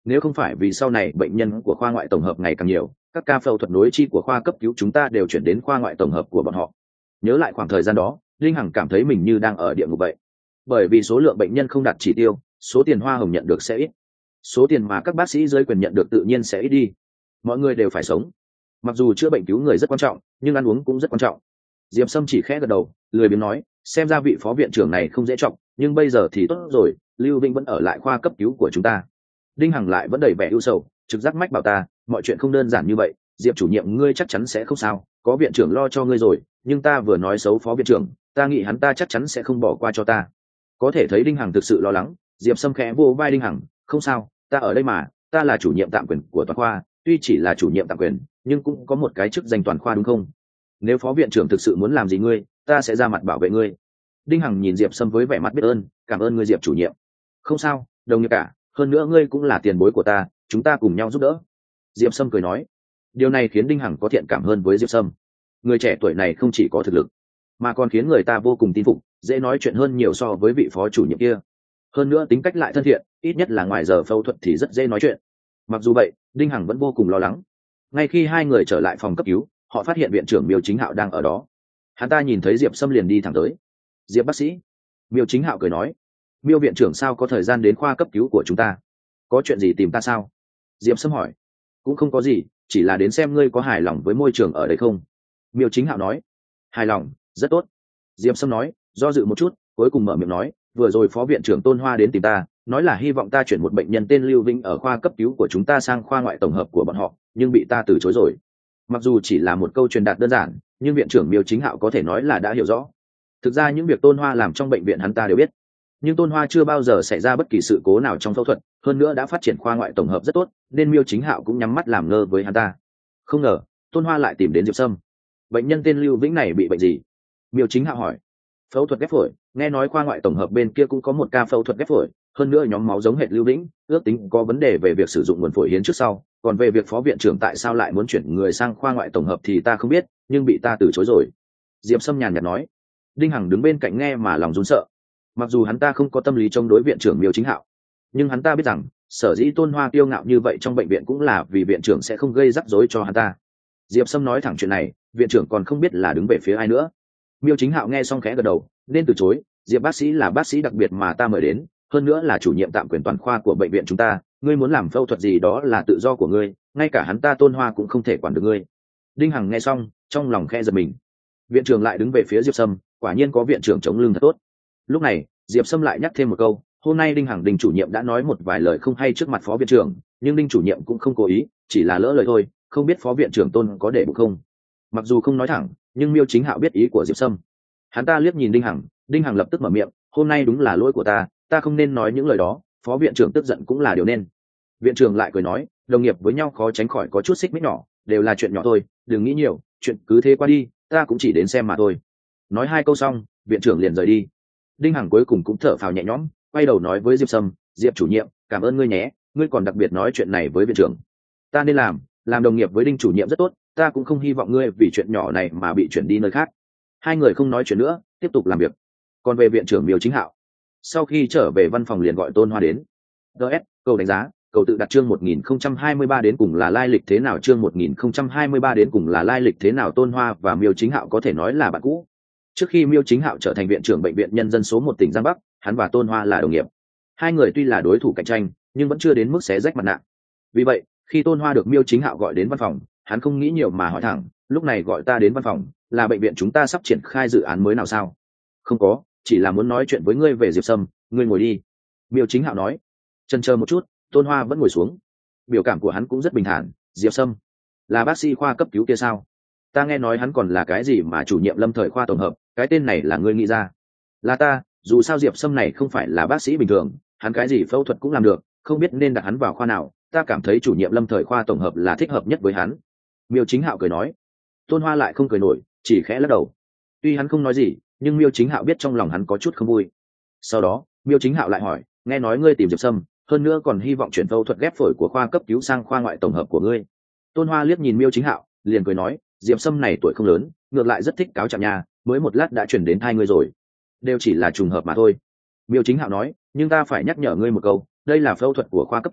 nếu không phải vì sau này bệnh nhân của khoa ngoại tổng hợp ngày càng nhiều, các ca phẫu thuật nối chi của khoa cấp cứu chúng ta đều chuyển đến khoa ngoại tổng hợp của bọn họ. Nhớ lại khoảng thời gian đó, Linh Hằng cảm thấy mình như đang ở địa ngục vậy. Bởi vì số lượng bệnh nhân không đạt chỉ tiêu, số tiền hoa hồng nhận được sẽ ít, số tiền mà các bác sĩ dưới quyền nhận được tự nhiên sẽ ít đi. Mọi người đều phải sống, mặc dù chữa bệnh cứu người rất quan trọng, nhưng ăn uống cũng rất quan trọng. Diệp Sâm chỉ khẽ gật đầu, lười biếng nói, xem ra vị phó viện trưởng này không dễ trọng, nhưng bây giờ thì tốt rồi, Lưu Vinh vẫn ở lại khoa cấp cứu của chúng ta. Đinh Hằng lại vẫn đầy vẻ ưu sầu, trực giác mách bảo ta, mọi chuyện không đơn giản như vậy, Diệp chủ nhiệm ngươi chắc chắn sẽ không sao, có viện trưởng lo cho ngươi rồi, nhưng ta vừa nói xấu phó viện trưởng, ta nghĩ hắn ta chắc chắn sẽ không bỏ qua cho ta. Có thể thấy Đinh Hằng thực sự lo lắng. Diệp Sâm khẽ vô vai Đinh Hằng, không sao, ta ở đây mà, ta là chủ nhiệm tạm quyền của toàn khoa, tuy chỉ là chủ nhiệm tạm quyền, nhưng cũng có một cái chức danh toàn khoa đúng không? Nếu phó viện trưởng thực sự muốn làm gì ngươi, ta sẽ ra mặt bảo vệ ngươi. Đinh Hằng nhìn Diệp Sâm với vẻ mặt biết ơn, cảm ơn ngươi Diệp chủ nhiệm. Không sao, đồng nghiệp cả, hơn nữa ngươi cũng là tiền bối của ta, chúng ta cùng nhau giúp đỡ. Diệp Sâm cười nói. Điều này khiến Đinh Hằng có thiện cảm hơn với Diệp Sâm. Người trẻ tuổi này không chỉ có thực lực, mà còn khiến người ta vô cùng tin phục, dễ nói chuyện hơn nhiều so với vị phó chủ nhiệm kia. Hơn nữa tính cách lại thân thiện, ít nhất là ngoài giờ phẫu thuật thì rất dễ nói chuyện. Mặc dù vậy, Đinh Hằng vẫn vô cùng lo lắng. Ngay khi hai người trở lại phòng cấp cứu, họ phát hiện viện trưởng Miêu Chính Hạo đang ở đó. Hắn ta nhìn thấy Diệp Sâm liền đi thẳng tới. Diệp bác sĩ. Miêu Chính Hạo cười nói, Miêu viện trưởng sao có thời gian đến khoa cấp cứu của chúng ta? Có chuyện gì tìm ta sao? Diệp Sâm hỏi. Cũng không có gì, chỉ là đến xem ngươi có hài lòng với môi trường ở đây không. Miêu Chính Hạo nói. Hài lòng, rất tốt. Diệp Sâm nói, do dự một chút, cuối cùng mở miệng nói, vừa rồi phó viện trưởng Tôn Hoa đến tìm ta, nói là hy vọng ta chuyển một bệnh nhân tên Lưu Vinh ở khoa cấp cứu của chúng ta sang khoa ngoại tổng hợp của bọn họ, nhưng bị ta từ chối rồi. Mặc dù chỉ là một câu truyền đạt đơn giản, nhưng viện trưởng Miêu Chính Hạo có thể nói là đã hiểu rõ. Thực ra những việc Tôn Hoa làm trong bệnh viện hắn ta đều biết, nhưng Tôn Hoa chưa bao giờ xảy ra bất kỳ sự cố nào trong phẫu thuật, hơn nữa đã phát triển khoa ngoại tổng hợp rất tốt, nên Miêu Chính Hạo cũng nhắm mắt làm ngơ với hắn ta. Không ngờ Tôn Hoa lại tìm đến Diệp Sâm. Bệnh nhân tên Lưu Vĩnh này bị bệnh gì? Miêu Chính Hạo hỏi. Phẫu thuật ghép phổi, nghe nói khoa ngoại tổng hợp bên kia cũng có một ca phẫu thuật ghép phổi, hơn nữa nhóm máu giống hệt Lưu Vĩnh, ước tính có vấn đề về việc sử dụng nguồn phổi hiến trước sau, còn về việc phó viện trưởng tại sao lại muốn chuyển người sang khoa ngoại tổng hợp thì ta không biết, nhưng bị ta từ chối rồi. Diệp Sâm nhàn nhạt nói. Đinh Hằng đứng bên cạnh nghe mà lòng run sợ. Mặc dù hắn ta không có tâm lý chống đối viện trưởng Miêu Chính Hạo, nhưng hắn ta biết rằng sở dĩ Tôn Hoa kiêu ngạo như vậy trong bệnh viện cũng là vì viện trưởng sẽ không gây rắc rối cho hắn ta. Diệp Sâm nói thẳng chuyện này, viện trưởng còn không biết là đứng về phía ai nữa. Miêu Chính Hạo nghe xong khẽ gật đầu, nên từ chối. Diệp bác sĩ là bác sĩ đặc biệt mà ta mời đến, hơn nữa là chủ nhiệm tạm quyền toàn khoa của bệnh viện chúng ta, ngươi muốn làm phẫu thuật gì đó là tự do của ngươi, ngay cả hắn ta Tôn Hoa cũng không thể quản được ngươi. Đinh Hằng nghe xong, trong lòng khe giật mình. Viện trưởng lại đứng về phía Diệp Sâm, quả nhiên có viện trưởng chống lưng thật tốt. Lúc này Diệp Sâm lại nhắc thêm một câu, hôm nay Đinh Hằng Đinh chủ nhiệm đã nói một vài lời không hay trước mặt phó viện trưởng, nhưng Đinh chủ nhiệm cũng không cố ý, chỉ là lỡ lời thôi, không biết phó viện trưởng Tôn có để bụng không. Mặc dù không nói thẳng, nhưng Miêu Chính Hạo biết ý của Diệp Sâm. Hắn ta liếc nhìn Đinh Hằng, Đinh Hằng lập tức mở miệng, hôm nay đúng là lỗi của ta, ta không nên nói những lời đó, phó viện trưởng tức giận cũng là điều nên. Viện trưởng lại cười nói, đồng nghiệp với nhau khó tránh khỏi có chút xích mích nhỏ, đều là chuyện nhỏ thôi, đừng nghĩ nhiều, chuyện cứ thế qua đi, ta cũng chỉ đến xem mà thôi. Nói hai câu xong, viện trưởng liền rời đi. Đinh Hằng cuối cùng cũng thở phào nhẹ nhõm, quay đầu nói với Diệp Sâm, Diệp chủ nhiệm, cảm ơn ngươi nhé, ngươi còn đặc biệt nói chuyện này với viện trưởng. Ta nên làm, làm đồng nghiệp với Đinh chủ nhiệm rất tốt, ta cũng không hy vọng ngươi vì chuyện nhỏ này mà bị chuyển đi nơi khác. Hai người không nói chuyện nữa, tiếp tục làm việc. Còn về viện trưởng Miêu Chính Hạo, sau khi trở về văn phòng liền gọi Tôn Hoa đến. ds câu đánh giá, cầu tự đặt chương một nghìn không trăm hai mươi ba đến cùng là lai lịch thế nào chương một nghìn không trăm hai mươi ba đến cùng là lai lịch thế nào Tôn Hoa và Miêu Chính Hạo có thể nói là bạn cũ. Trước khi Miêu Chính Hạo trở thành viện trưởng bệnh viện nhân dân số một tỉnh Giang Bắc, hắn và Tôn Hoa là đồng nghiệp. Hai người tuy là đối thủ cạnh tranh, nhưng vẫn chưa đến mức xé rách mặt nạ. Vì vậy, khi Tôn Hoa được Miêu Chính Hạo gọi đến văn phòng, hắn không nghĩ nhiều mà hỏi thẳng, lúc này gọi ta đến văn phòng, là bệnh viện chúng ta sắp triển khai dự án mới nào sao? Không có, chỉ là muốn nói chuyện với ngươi về Diệp Sâm, ngươi ngồi đi. Miêu Chính Hạo nói. Chần chờ một chút, Tôn Hoa vẫn ngồi xuống. Biểu cảm của hắn cũng rất bình thản. Diệp Sâm là bác sĩ khoa cấp cứu kia sao? Ta nghe nói hắn còn là cái gì mà chủ nhiệm lâm thời khoa tổng hợp, cái tên này là ngươi nghĩ ra? Là ta, dù sao Diệp Sâm này không phải là bác sĩ bình thường, hắn cái gì phẫu thuật cũng làm được, không biết nên đặt hắn vào khoa nào, ta cảm thấy chủ nhiệm lâm thời khoa tổng hợp là thích hợp nhất với hắn. Miêu Chính Hạo cười nói. Tôn Hoa lại không cười nổi, chỉ khẽ lắc đầu. Tuy hắn không nói gì, nhưng Miêu Chính Hạo biết trong lòng hắn có chút không vui. Sau đó Miêu Chính Hạo lại hỏi, nghe nói ngươi tìm Diệp Sâm, hơn nữa còn hy vọng chuyển phẫu thuật ghép phổi của khoa cấp cứu sang khoa ngoại tổng hợp của ngươi. Tôn Hoa liếc nhìn Miêu Chính Hạo, liền cười nói, Diệp Sâm này tuổi không lớn, ngược lại rất thích cáo trạng nhà, mới một lát đã chuyển đến hai ngươi rồi, đều chỉ là trùng hợp mà thôi. Miêu Chính Hạo nói, nhưng ta phải nhắc nhở ngươi một câu, đây là phẫu thuật của khoa cấp cứu,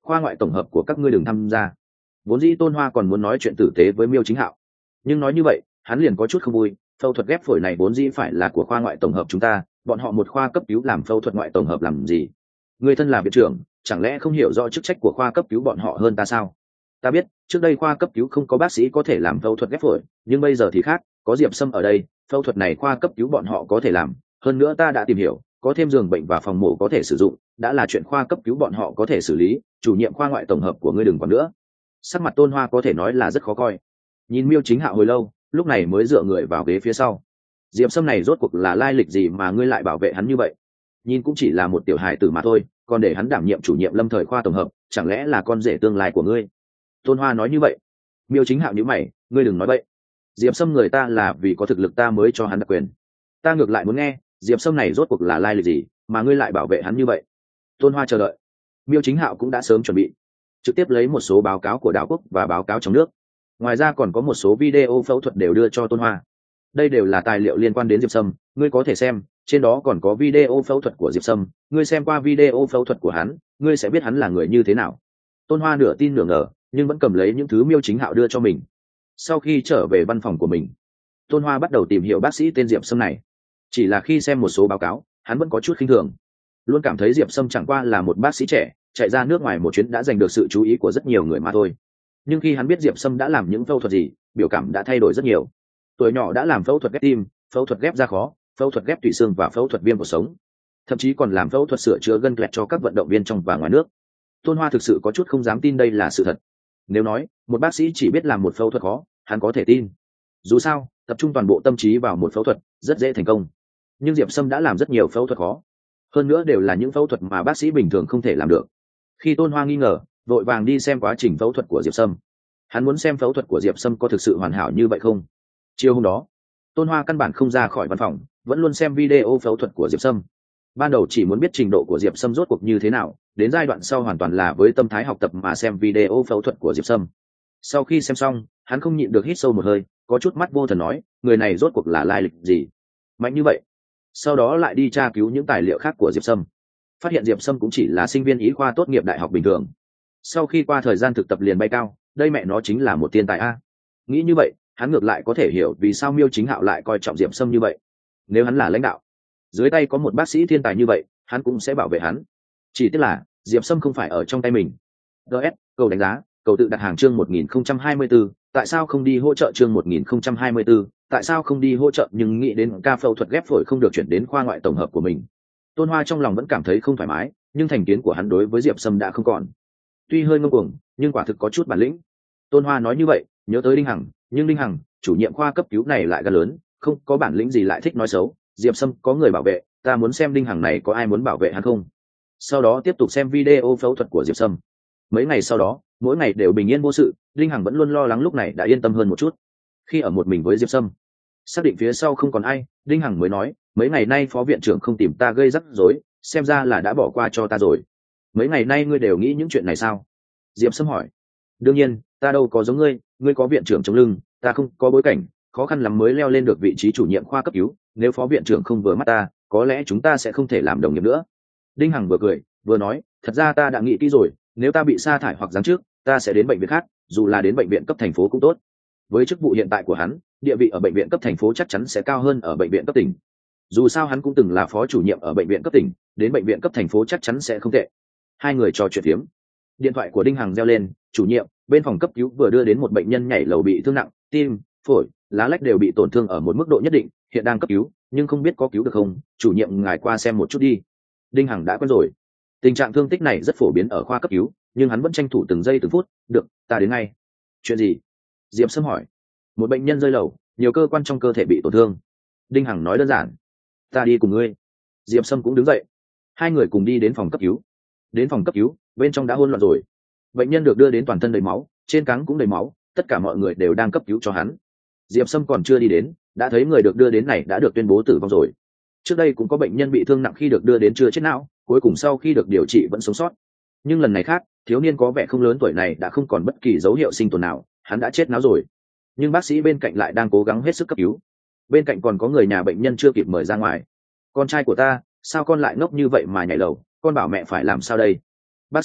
khoa ngoại tổng hợp của các ngươi đừng tham gia. Vốn dĩ Tôn Hoa còn muốn nói chuyện tử tế với Miêu Chính Hạo, nhưng nói như vậy hắn liền có chút không vui. Phẫu thuật ghép phổi này vốn dĩ phải là của khoa ngoại tổng hợp chúng ta, bọn họ một khoa cấp cứu làm phẫu thuật ngoại tổng hợp làm gì? Người thân là viện trưởng, chẳng lẽ không hiểu rõ chức trách của khoa cấp cứu bọn họ hơn ta sao? Ta biết trước đây khoa cấp cứu không có bác sĩ có thể làm phẫu thuật ghép phổi, nhưng bây giờ thì khác, có Diệp Sâm ở đây, phẫu thuật này khoa cấp cứu bọn họ có thể làm. Hơn nữa ta đã tìm hiểu, có thêm giường bệnh và phòng mổ có thể sử dụng, đã là chuyện khoa cấp cứu bọn họ có thể xử lý. Chủ nhiệm khoa ngoại tổng hợp của ngươi đừng còn nữa. Sắc mặt Tôn Hoa có thể nói là rất khó coi. Nhìn Miêu Chính Hạo hồi lâu, lúc này mới dựa người vào ghế phía sau. Diệp Sâm này rốt cuộc là lai lịch gì mà ngươi lại bảo vệ hắn như vậy? Nhìn cũng chỉ là một tiểu hài tử mà thôi, còn để hắn đảm nhiệm chủ nhiệm lâm thời khoa tổng hợp, chẳng lẽ là con rể tương lai của ngươi? Tôn Hoa nói như vậy. Miêu Chính Hạo nhíu mày, ngươi đừng nói bậy. Diệp Sâm người ta là vì có thực lực ta mới cho hắn đặc quyền. Ta ngược lại muốn nghe, Diệp Sâm này rốt cuộc là lai lịch gì mà ngươi lại bảo vệ hắn như vậy? Tôn Hoa chờ đợi. Miêu Chính Hạo cũng đã sớm chuẩn bị, trực tiếp lấy một số báo cáo của đảo quốc và báo cáo trong nước. Ngoài ra còn có một số video phẫu thuật đều đưa cho Tôn Hoa. Đây đều là tài liệu liên quan đến Diệp Sâm, ngươi có thể xem, trên đó còn có video phẫu thuật của Diệp Sâm, ngươi xem qua video phẫu thuật của hắn, ngươi sẽ biết hắn là người như thế nào. Tôn Hoa nửa tin nửa ngờ, nhưng vẫn cầm lấy những thứ Miêu Chính Hạo đưa cho mình. Sau khi trở về văn phòng của mình, Tôn Hoa bắt đầu tìm hiểu bác sĩ tên Diệp Sâm này. Chỉ là khi xem một số báo cáo, hắn vẫn có chút khinh thường, luôn cảm thấy Diệp Sâm chẳng qua là một bác sĩ trẻ, chạy ra nước ngoài một chuyến đã giành được sự chú ý của rất nhiều người mà thôi. Nhưng khi hắn biết Diệp Sâm đã làm những phẫu thuật gì, biểu cảm đã thay đổi rất nhiều. Tuổi nhỏ đã làm phẫu thuật ghép tim, phẫu thuật ghép da khó, phẫu thuật ghép tủy xương và phẫu thuật viêm cột sống, thậm chí còn làm phẫu thuật sửa chữa gân lẹt cho các vận động viên trong và ngoài nước. Tôn Hoa thực sự có chút không dám tin đây là sự thật. Nếu nói một bác sĩ chỉ biết làm một phẫu thuật khó, hắn có thể tin. Dù sao, tập trung toàn bộ tâm trí vào một phẫu thuật rất dễ thành công. Nhưng Diệp Sâm đã làm rất nhiều phẫu thuật khó, hơn nữa đều là những phẫu thuật mà bác sĩ bình thường không thể làm được. Khi Tôn Hoa nghi ngờ, vội vàng đi xem quá trình phẫu thuật của Diệp Sâm. Hắn muốn xem phẫu thuật của Diệp Sâm có thực sự hoàn hảo như vậy không. Chiều hôm đó, Tôn Hoa căn bản không ra khỏi văn phòng, vẫn luôn xem video phẫu thuật của Diệp Sâm. Ban đầu chỉ muốn biết trình độ của Diệp Sâm rốt cuộc như thế nào, đến giai đoạn sau hoàn toàn là với tâm thái học tập mà xem video phẫu thuật của Diệp Sâm. Sau khi xem xong, hắn không nhịn được hít sâu một hơi, có chút mắt vô thần nói, người này rốt cuộc là lai lịch gì mạnh như vậy. Sau đó lại đi tra cứu những tài liệu khác của Diệp Sâm, phát hiện Diệp Sâm cũng chỉ là sinh viên y khoa tốt nghiệp đại học bình thường. Sau khi qua thời gian thực tập liền bay cao, đây mẹ nó chính là một thiên tài a. Nghĩ như vậy, hắn ngược lại có thể hiểu vì sao Miêu Chính Hạo lại coi trọng Diệp Sâm như vậy. Nếu hắn là lãnh đạo, dưới tay có một bác sĩ thiên tài như vậy, hắn cũng sẽ bảo vệ hắn. Chỉ tiếc là Diệp Sâm không phải ở trong tay mình. ds cầu đánh giá, cầu tự đặt hàng chương một nghìn không trăm hai mươi tư, tại sao không đi hỗ trợ chương một nghìn không trăm hai mươi tư, tại sao không đi hỗ trợ nhưng nghĩ đến ca phẫu thuật ghép phổi không được chuyển đến khoa ngoại tổng hợp của mình. Tôn Hoa trong lòng vẫn cảm thấy không thoải mái, nhưng thành kiến của hắn đối với Diệp Sâm đã không còn. Tuy hơi ngông cuồng, nhưng quả thực có chút bản lĩnh. Tôn Hoa nói như vậy, nhớ tới Đinh Hằng, nhưng Đinh Hằng, chủ nhiệm khoa cấp cứu này lại gan lớn, không có bản lĩnh gì lại thích nói xấu. Diệp Sâm có người bảo vệ, ta muốn xem Đinh Hằng này có ai muốn bảo vệ hắn không. Sau đó tiếp tục xem video phẫu thuật của Diệp Sâm. Mấy ngày sau đó, mỗi ngày đều bình yên vô sự, Đinh Hằng vẫn luôn lo lắng, lúc này đã yên tâm hơn một chút. Khi ở một mình với Diệp Sâm, xác định phía sau không còn ai, Đinh Hằng mới nói, mấy ngày nay phó viện trưởng không tìm ta gây rắc rối, xem ra là đã bỏ qua cho ta rồi. Mấy ngày nay ngươi đều nghĩ những chuyện này sao? Diệp Sâm hỏi. Đương nhiên, ta đâu có giống ngươi, ngươi có viện trưởng chống lưng, ta không có bối cảnh, khó khăn lắm mới leo lên được vị trí chủ nhiệm khoa cấp cứu, nếu phó viện trưởng không vừa mắt ta, có lẽ chúng ta sẽ không thể làm đồng nghiệp nữa. Đinh Hằng vừa cười vừa nói, thật ra ta đã nghĩ kỹ rồi, nếu ta bị sa thải hoặc giáng chức, ta sẽ đến bệnh viện khác, dù là đến bệnh viện cấp thành phố cũng tốt. Với chức vụ hiện tại của hắn, địa vị ở bệnh viện cấp thành phố chắc chắn sẽ cao hơn ở bệnh viện cấp tỉnh. Dù sao hắn cũng từng là phó chủ nhiệm ở bệnh viện cấp tỉnh, đến bệnh viện cấp thành phố chắc chắn sẽ không tệ. Hai người trò chuyện phiếm. Điện thoại của Đinh Hằng reo lên, chủ nhiệm, bên phòng cấp cứu vừa đưa đến một bệnh nhân nhảy lầu bị thương nặng, tim, phổi, lá lách đều bị tổn thương ở một mức độ nhất định, hiện đang cấp cứu, nhưng không biết có cứu được không, chủ nhiệm ngài qua xem một chút đi. Đinh Hằng đã quen rồi. Tình trạng thương tích này rất phổ biến ở khoa cấp cứu, nhưng hắn vẫn tranh thủ từng giây từng phút, được, ta đến ngay. Chuyện gì? Diệp Sâm hỏi. Một bệnh nhân rơi lầu, nhiều cơ quan trong cơ thể bị tổn thương. Đinh Hằng nói đơn giản. Ta đi cùng ngươi. Diệp Sâm cũng đứng dậy. Hai người cùng đi đến phòng cấp cứu. Đến phòng cấp cứu, bên trong đã hỗn loạn rồi. Bệnh nhân được đưa đến toàn thân đầy máu, trên cáng cũng đầy máu, tất cả mọi người đều đang cấp cứu cho hắn. Diệp Sâm còn chưa đi đến, đã thấy người được đưa đến này đã được tuyên bố tử vong rồi. Trước đây cũng có bệnh nhân bị thương nặng khi được đưa đến chưa chết não, cuối cùng sau khi được điều trị vẫn sống sót. Nhưng lần này khác, thiếu niên có vẻ không lớn tuổi này đã không còn bất kỳ dấu hiệu sinh tồn nào, hắn đã chết não rồi. Nhưng bác sĩ bên cạnh lại đang cố gắng hết sức cấp cứu. Bên cạnh còn có người nhà bệnh nhân chưa kịp mời ra ngoài. Con trai của ta, sao con lại ngốc như vậy mà nhảy lầu, con bảo mẹ phải làm sao đây? Bác sĩ,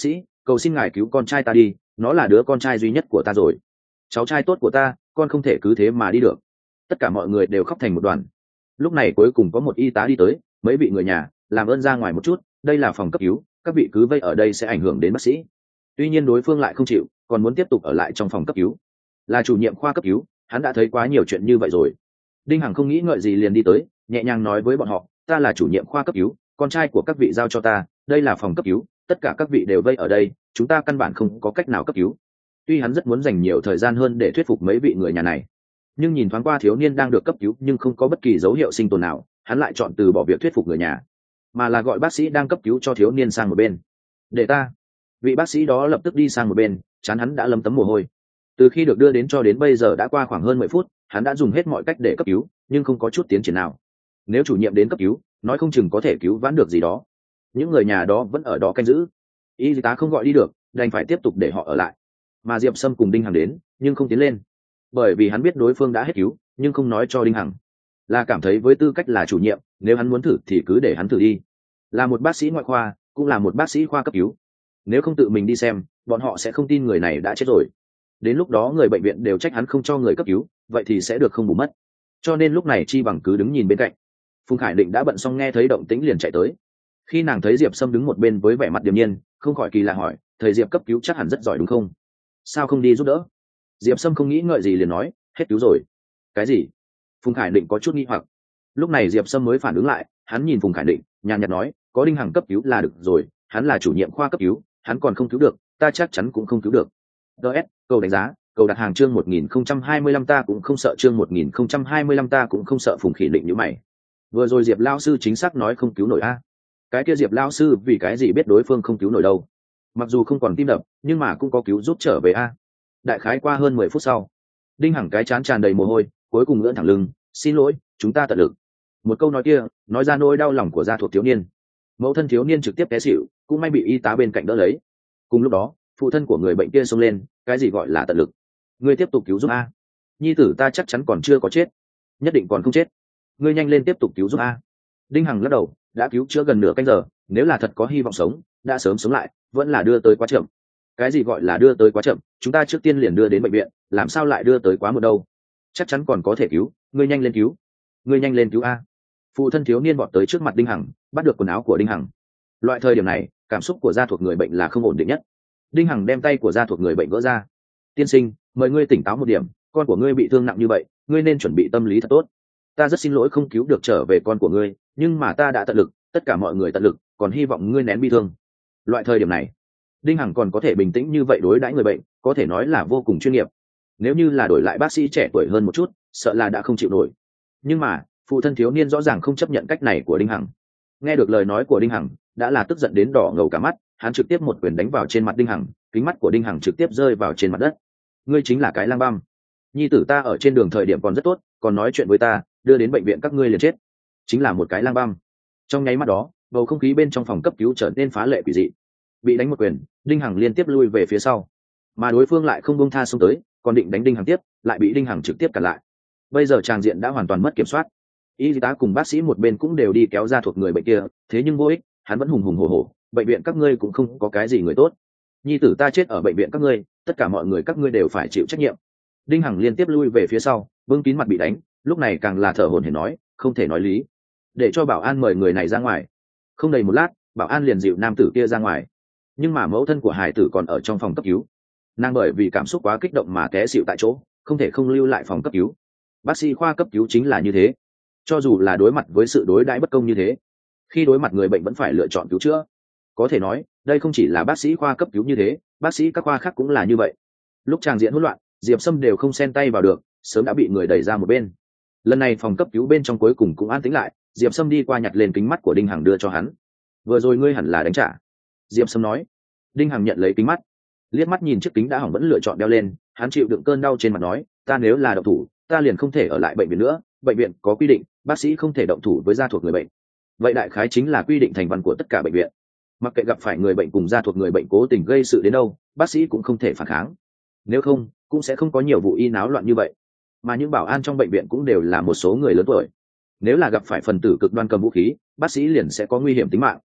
cầu xin ngài cứu con trai ta đi, nó là đứa con trai duy nhất của ta rồi, cháu trai tốt của ta, con không thể cứ thế mà đi được. Tất cả mọi người đều khóc thành một đoàn. Lúc này cuối cùng có một y tá đi tới, mấy vị người nhà làm ơn ra ngoài một chút, đây là phòng cấp cứu, các vị cứ vây ở đây sẽ ảnh hưởng đến bác sĩ. Tuy nhiên đối phương lại không chịu, còn muốn tiếp tục ở lại trong phòng cấp cứu. Là chủ nhiệm khoa cấp cứu, hắn đã thấy quá nhiều chuyện như vậy rồi. Đinh Hằng không nghĩ ngợi gì liền đi tới, nhẹ nhàng nói với bọn họ, ta là chủ nhiệm khoa cấp cứu, con trai của các vị giao cho ta, đây là phòng cấp cứu, tất cả các vị đều vây ở đây, chúng ta căn bản không có cách nào cấp cứu. Tuy hắn rất muốn dành nhiều thời gian hơn để thuyết phục mấy vị người nhà này, nhưng nhìn thoáng qua thiếu niên đang được cấp cứu nhưng không có bất kỳ dấu hiệu sinh tồn nào, hắn lại chọn từ bỏ việc thuyết phục người nhà, mà là gọi bác sĩ đang cấp cứu cho thiếu niên sang một bên. Để ta. Vị bác sĩ đó lập tức đi sang một bên, trán hắn đã lấm tấm mồ hôi. Từ khi được đưa đến cho đến bây giờ đã qua khoảng hơn mười phút, hắn đã dùng hết mọi cách để cấp cứu, nhưng không có chút tiến triển nào. Nếu chủ nhiệm đến cấp cứu, nói không chừng có thể cứu vãn được gì đó. Những người nhà đó vẫn ở đó canh giữ. Y tá không gọi đi được, đành phải tiếp tục để họ ở lại. Mà Diệp Sâm cùng Đinh Hằng đến, nhưng không tiến lên, bởi vì hắn biết đối phương đã hết cứu, nhưng không nói cho Đinh Hằng, là cảm thấy với tư cách là chủ nhiệm, nếu hắn muốn thử thì cứ để hắn thử đi. Là một bác sĩ ngoại khoa, cũng là một bác sĩ khoa cấp cứu, nếu không tự mình đi xem, bọn họ sẽ không tin người này đã chết rồi. Đến lúc đó người bệnh viện đều trách hắn không cho người cấp cứu, vậy thì sẽ được không bù mất. Cho nên lúc này chi bằng cứ đứng nhìn bên cạnh. Phùng Khải Định đã bận xong nghe thấy động tĩnh liền chạy tới. Khi nàng thấy Diệp Sâm đứng một bên với vẻ mặt điềm nhiên, không khỏi kỳ lạ hỏi, thầy Diệp cấp cứu chắc hẳn rất giỏi đúng không, sao không đi giúp đỡ? Diệp Sâm không nghĩ ngợi gì liền nói, hết cứu rồi. Cái gì? Phùng Khải Định có chút nghi hoặc. Lúc này Diệp Sâm mới phản ứng lại, hắn nhìn Phùng Khải Định nhàn nhạt nói, có Đinh Hằng cấp cứu là được rồi, hắn là chủ nhiệm khoa cấp cứu, hắn còn không cứu được, ta chắc chắn cũng không cứu được. ds cầu đánh giá, cầu đặt hàng chương một nghìn không trăm hai mươi lăm ta cũng không sợ chương một nghìn không trăm hai mươi lăm ta cũng không sợ. Phùng Khải Định nhíu mày. Vừa rồi Diệp lao sư chính xác nói không cứu nổi a. Cái kia Diệp lao sư vì cái gì biết đối phương không cứu nổi đâu? Mặc dù không còn tim đập, nhưng mà cũng có cứu giúp trở về a. Đại khái qua hơn mười phút sau, Đinh Hằng cái trán tràn đầy mồ hôi, cuối cùng ngưỡng thẳng lưng, xin lỗi, chúng ta tận lực. Một câu nói kia, nói ra nỗi đau lòng của gia thuộc thiếu niên. Mẫu thân thiếu niên trực tiếp té xỉu, cũng may bị y tá bên cạnh đỡ lấy. Cùng lúc đó, phụ thân của người bệnh kia xông lên, cái gì gọi là tận lực? Ngươi tiếp tục cứu giúp a. Nhi tử ta chắc chắn còn chưa có chết, nhất định còn không chết. Ngươi nhanh lên tiếp tục cứu giúp a. Đinh Hằng lắc đầu, đã cứu chữa gần nửa canh giờ, nếu là thật có hy vọng sống, đã sớm sống lại, vẫn là đưa tới quá chậm. Cái gì gọi là đưa tới quá chậm? Chúng ta trước tiên liền đưa đến bệnh viện, làm sao lại đưa tới quá muộn đâu? Chắc chắn còn có thể cứu, ngươi nhanh lên cứu, ngươi nhanh lên cứu a. Phụ thân thiếu niên vọt tới trước mặt Đinh Hằng, bắt được quần áo của Đinh Hằng. Loại thời điểm này, cảm xúc của gia thuộc người bệnh là không ổn định nhất. Đinh Hằng đem tay của gia thuộc người bệnh gỡ ra. Tiên sinh, mời ngươi tỉnh táo một điểm, con của ngươi bị thương nặng như vậy, ngươi nên chuẩn bị tâm lý thật tốt. Ta rất xin lỗi không cứu được trở về con của ngươi, nhưng mà ta đã tận lực, tất cả mọi người tận lực, còn hy vọng ngươi nén bi thương. Loại thời điểm này, Đinh Hằng còn có thể bình tĩnh như vậy đối đãi người bệnh, có thể nói là vô cùng chuyên nghiệp. Nếu như là đổi lại bác sĩ trẻ tuổi hơn một chút, sợ là đã không chịu nổi. Nhưng mà phụ thân thiếu niên rõ ràng không chấp nhận cách này của Đinh Hằng. Nghe được lời nói của Đinh Hằng, đã là tức giận đến đỏ ngầu cả mắt, hắn trực tiếp một quyền đánh vào trên mặt Đinh Hằng, kính mắt của Đinh Hằng trực tiếp rơi vào trên mặt đất. Ngươi chính là cái lang băm. Nhi tử ta ở trên đường thời điểm còn rất tốt, còn nói chuyện với ta, đưa đến bệnh viện các ngươi liền chết. Chính là một cái lang băm. Trong nháy mắt đó, bầu không khí bên trong phòng cấp cứu trở nên phá lệ quỷ dị. Bị đánh một quyền, Đinh Hằng liên tiếp lui về phía sau, mà đối phương lại không buông tha xông tới, còn định đánh Đinh Hằng tiếp, lại bị Đinh Hằng trực tiếp cản lại. Bây giờ tràng diện đã hoàn toàn mất kiểm soát. Y tá cùng bác sĩ một bên cũng đều đi kéo ra thuộc người bệnh kia, thế nhưng vô ích, hắn vẫn hùng hùng hổ hổ, bệnh viện các ngươi cũng không có cái gì người tốt. Nhi tử ta chết ở bệnh viện các ngươi, tất cả mọi người các ngươi đều phải chịu trách nhiệm. Đinh Hằng liên tiếp lui về phía sau, bưng kín mặt bị đánh, lúc này càng là thở hổn hển nói, không thể nói lý, để cho bảo an mời người này ra ngoài. Không đầy một lát, bảo an liền dịu nam tử kia ra ngoài. Nhưng mà mẫu thân của hải tử còn ở trong phòng cấp cứu, nàng bởi vì cảm xúc quá kích động mà té xịu tại chỗ, không thể không lưu lại phòng cấp cứu. Bác sĩ khoa cấp cứu chính là như thế, cho dù là đối mặt với sự đối đãi bất công như thế, khi đối mặt người bệnh vẫn phải lựa chọn cứu chữa. Có thể nói đây không chỉ là bác sĩ khoa cấp cứu như thế, bác sĩ các khoa khác cũng là như vậy. Lúc tràng diện hỗn loạn, Diệp Sâm đều không xen tay vào được, sớm đã bị người đẩy ra một bên. Lần này phòng cấp cứu bên trong cuối cùng cũng an tĩnh lại, Diệp Sâm đi qua nhặt lên kính mắt của Đinh Hằng đưa cho hắn. Vừa rồi ngươi hẳn là đánh trả. Diệp Sâm nói. Đinh Hằng nhận lấy kính mắt, liếc mắt nhìn chiếc kính đã hỏng vẫn lựa chọn đeo lên, hắn chịu đựng cơn đau trên mặt nói, ta nếu là động thủ, ta liền không thể ở lại bệnh viện nữa, bệnh viện có quy định, bác sĩ không thể động thủ với gia thuộc người bệnh. Vậy đại khái chính là quy định thành văn của tất cả bệnh viện, mặc kệ gặp phải người bệnh cùng gia thuộc người bệnh cố tình gây sự đến đâu, bác sĩ cũng không thể phản kháng, nếu không cũng sẽ không có nhiều vụ y náo loạn như vậy. Mà những bảo an trong bệnh viện cũng đều là một số người lớn tuổi, nếu là gặp phải phần tử cực đoan cầm vũ khí, bác sĩ liền sẽ có nguy hiểm tính mạng.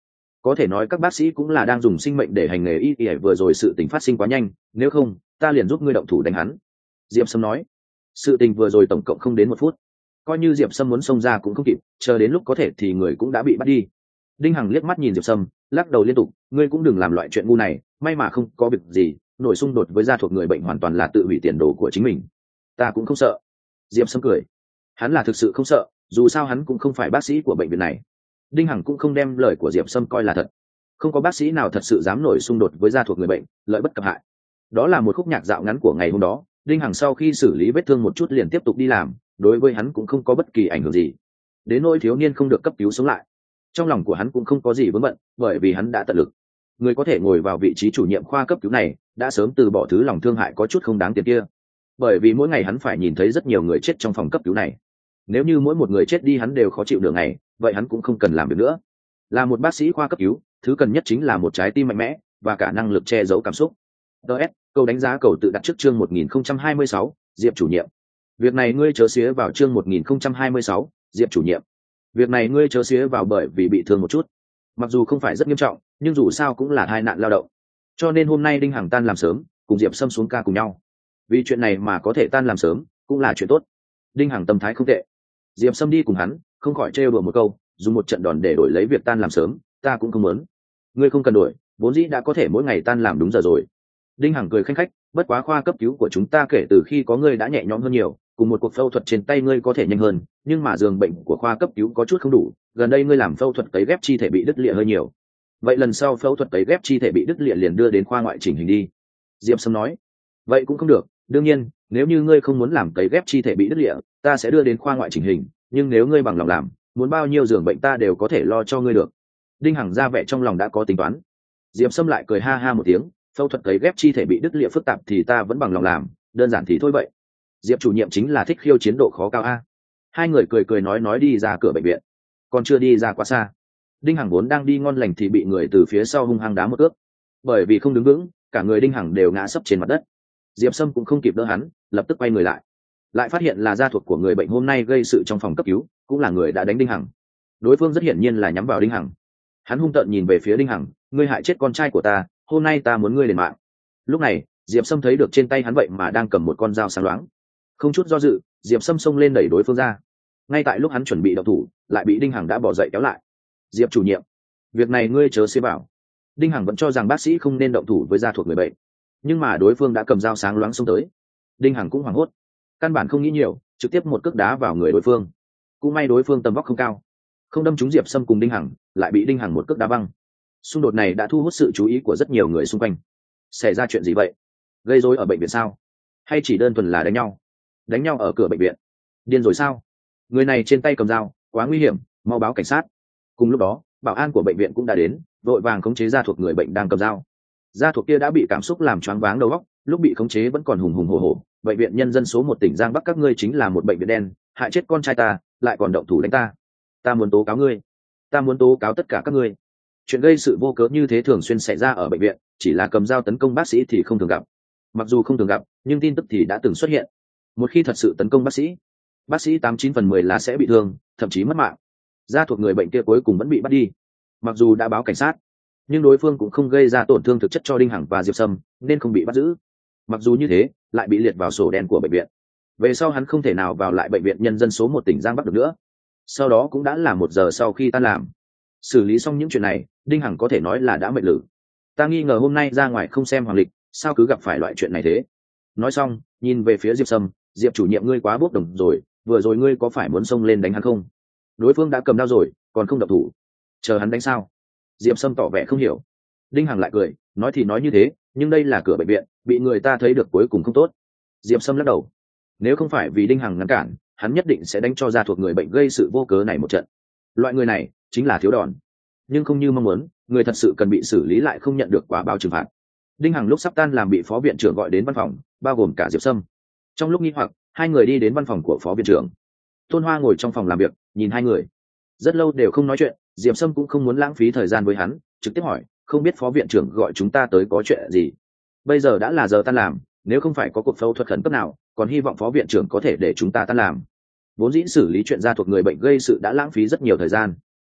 có thể nói các bác sĩ cũng là đang dùng sinh mệnh để hành nghề y y vừa rồi sự tình phát sinh quá nhanh, nếu không ta liền giúp ngươi động thủ đánh hắn. Diệp Sâm nói. Sự tình vừa rồi tổng cộng không đến một phút, coi như Diệp Sâm muốn xông ra cũng không kịp, chờ đến lúc có thể thì người cũng đã bị bắt đi. Đinh Hằng liếc mắt nhìn Diệp Sâm, lắc đầu liên tục, ngươi cũng đừng làm loại chuyện ngu này, may mà không có việc gì, nổi xung đột với gia thuộc người bệnh hoàn toàn là tự hủy tiền đồ của chính mình. Ta cũng không sợ. Diệp Sâm cười. Hắn là thực sự không sợ, dù sao hắn cũng không phải bác sĩ của bệnh viện này. Đinh Hằng cũng không đem lời của Diệp Sâm coi là thật. Không có bác sĩ nào thật sự dám nổi xung đột với gia thuộc người bệnh, lợi bất cập hại. Đó là một khúc nhạc dạo ngắn của ngày hôm đó. Đinh Hằng sau khi xử lý vết thương một chút liền tiếp tục đi làm, đối với hắn cũng không có bất kỳ ảnh hưởng gì. Đến nỗi thiếu niên không được cấp cứu sống lại, trong lòng của hắn cũng không có gì vướng bận, bởi vì hắn đã tận lực. Người có thể ngồi vào vị trí chủ nhiệm khoa cấp cứu này đã sớm từ bỏ thứ lòng thương hại có chút không đáng tiền kia, bởi vì mỗi ngày hắn phải nhìn thấy rất nhiều người chết trong phòng cấp cứu này. Nếu như mỗi một người chết đi hắn đều khó chịu nửa ngày, vậy hắn cũng không cần làm việc nữa. Là một bác sĩ khoa cấp cứu, thứ cần nhất chính là một trái tim mạnh mẽ và cả năng lực che giấu cảm xúc. ds câu đánh giá cầu tự đặt trước chương một nghìn không trăm hai mươi sáu, Diệp chủ nhiệm. Việc này ngươi chớ xía vào chương một nghìn không trăm hai mươi sáu, Diệp chủ nhiệm. Việc này ngươi chớ xía vào bởi vì bị thương một chút. Mặc dù không phải rất nghiêm trọng, nhưng dù sao cũng là tai nạn lao động. Cho nên hôm nay Đinh Hằng tan làm sớm, cùng Diệp Sâm xuống ca cùng nhau. Vì chuyện này mà có thể tan làm sớm, cũng là chuyện tốt. Đinh Hằng tâm thái không tệ. Diệp Sâm đi cùng hắn, không khỏi trêu đùa một câu, dùng một trận đòn để đổi lấy việc tan làm sớm, ta cũng không muốn. Ngươi không cần đổi, vốn dĩ đã có thể mỗi ngày tan làm đúng giờ rồi. Đinh Hằng cười khanh khách, bất quá khoa cấp cứu của chúng ta kể từ khi có ngươi đã nhẹ nhõm hơn nhiều, cùng một cuộc phẫu thuật trên tay ngươi có thể nhanh hơn, nhưng mà giường bệnh của khoa cấp cứu có chút không đủ, gần đây ngươi làm phẫu thuật cấy ghép chi thể bị đứt lìa hơi nhiều. Vậy lần sau phẫu thuật cấy ghép chi thể bị đứt lìa liền đưa đến khoa ngoại chỉnh hình đi. Diệp Sâm nói. Vậy cũng không được, đương nhiên, nếu như ngươi không muốn làm cấy ghép chi thể bị đứt lìa, ta sẽ đưa đến khoa ngoại chỉnh hình, nhưng nếu ngươi bằng lòng làm, muốn bao nhiêu giường bệnh ta đều có thể lo cho ngươi được. Đinh Hằng ra vẻ trong lòng đã có tính toán. Diệp Sâm lại cười ha ha một tiếng, phẫu thuật cấy ghép chi thể bị đứt lìa phức tạp thì ta vẫn bằng lòng làm, đơn giản thì thôi vậy. Diệp chủ nhiệm chính là thích khiêu chiến độ khó cao a. Hai người cười cười nói nói đi ra cửa bệnh viện, còn chưa đi ra quá xa, Đinh Hằng vốn đang đi ngon lành thì bị người từ phía sau hung hăng đá một cước. Bởi vì không đứng vững, cả người Đinh Hằng đều ngã sấp trên mặt đất. Diệp Sâm cũng không kịp đỡ hắn, lập tức quay người lại, lại phát hiện là gia thuộc của người bệnh hôm nay gây sự trong phòng cấp cứu, cũng là người đã đánh Đinh Hằng. Đối phương rất hiển nhiên là nhắm vào Đinh Hằng. Hắn hung tợn nhìn về phía Đinh Hằng, ngươi hại chết con trai của ta, hôm nay ta muốn ngươi đền mạng. Lúc này Diệp Sâm thấy được trên tay hắn vậy mà đang cầm một con dao sáng loáng, không chút do dự Diệp Sâm xông lên đẩy đối phương ra. Ngay tại lúc hắn chuẩn bị động thủ, lại bị Đinh Hằng đã bỏ dậy kéo lại. Diệp chủ nhiệm, việc này ngươi chớ xía vào. Đinh Hằng vẫn cho rằng bác sĩ không nên động thủ với gia thuộc người bệnh, nhưng mà đối phương đã cầm dao sáng loáng xông tới. Đinh Hằng cũng hoảng hốt, căn bản không nghĩ nhiều, trực tiếp một cước đá vào người đối phương. Cũng may đối phương tầm vóc không cao, không đâm trúng Diệp Sâm cùng Đinh Hằng, lại bị Đinh Hằng một cước đá văng. Xung đột này đã thu hút sự chú ý của rất nhiều người xung quanh. Xảy ra chuyện gì vậy? Gây rối ở bệnh viện sao? Hay chỉ đơn thuần là đánh nhau? Đánh nhau ở cửa bệnh viện? Điên rồi sao? Người này trên tay cầm dao, quá nguy hiểm, mau báo cảnh sát. Cùng lúc đó bảo an của bệnh viện cũng đã đến, vội vàng khống chế gia thuộc người bệnh đang cầm dao. Gia thuộc kia đã bị cảm xúc làm choáng váng đầu óc, lúc bị khống chế vẫn còn hùng hùng hổ hổ. Bệnh viện nhân dân số một tỉnh Giang Bắc các ngươi chính là một bệnh viện đen, hại chết con trai ta, lại còn động thủ đánh ta. Ta muốn tố cáo ngươi, ta muốn tố cáo tất cả các ngươi. Chuyện gây sự vô cớ như thế thường xuyên xảy ra ở bệnh viện, chỉ là cầm dao tấn công bác sĩ thì không thường gặp. Mặc dù không thường gặp, nhưng tin tức thì đã từng xuất hiện. Một khi thật sự tấn công bác sĩ, bác sĩ tám chín phần mười là sẽ bị thương, thậm chí mất mạng. Gia thuộc người bệnh kia cuối cùng vẫn bị bắt đi. Mặc dù đã báo cảnh sát, nhưng đối phương cũng không gây ra tổn thương thực chất cho Đinh Hằng và Diệp Sâm, nên không bị bắt giữ. Mặc dù như thế, lại bị liệt vào sổ đen của bệnh viện. Về sau hắn không thể nào vào lại bệnh viện nhân dân số một tỉnh Giang Bắc được nữa. Sau đó cũng đã là một giờ sau khi tan làm. Xử lý xong những chuyện này, Đinh Hằng có thể nói là đã mệt lử. Ta nghi ngờ hôm nay ra ngoài không xem hoàng lịch, sao cứ gặp phải loại chuyện này thế? Nói xong, nhìn về phía Diệp Sâm, Diệp chủ nhiệm ngươi quá bốc đồng rồi, vừa rồi ngươi có phải muốn xông lên đánh hắn không? Đối phương đã cầm dao rồi, còn không động thủ, chờ hắn đánh sao? Diệp Sâm tỏ vẻ không hiểu. Đinh Hằng lại cười, nói thì nói như thế, nhưng đây là cửa bệnh viện, bị người ta thấy được cuối cùng không tốt. Diệp Sâm lắc đầu. Nếu không phải vì Đinh Hằng ngăn cản, hắn nhất định sẽ đánh cho gia thuộc người bệnh gây sự vô cớ này một trận. Loại người này chính là thiếu đòn, nhưng không như mong muốn, người thật sự cần bị xử lý lại không nhận được quả báo trừng phạt. Đinh Hằng lúc sắp tan làm bị phó viện trưởng gọi đến văn phòng, bao gồm cả Diệp Sâm. Trong lúc nghi hoặc, hai người đi đến văn phòng của phó viện trưởng. Tôn Hoa ngồi trong phòng làm việc, nhìn hai người rất lâu đều không nói chuyện. Diệp Sâm cũng không muốn lãng phí thời gian với hắn, trực tiếp hỏi, không biết phó viện trưởng gọi chúng ta tới có chuyện gì? Bây giờ đã là giờ tan làm, nếu không phải có cuộc phẫu thuật khẩn cấp nào, còn hy vọng phó viện trưởng có thể để chúng ta tan làm. Vốn dĩ xử lý chuyện gia thuộc người bệnh gây sự đã lãng phí rất nhiều thời gian.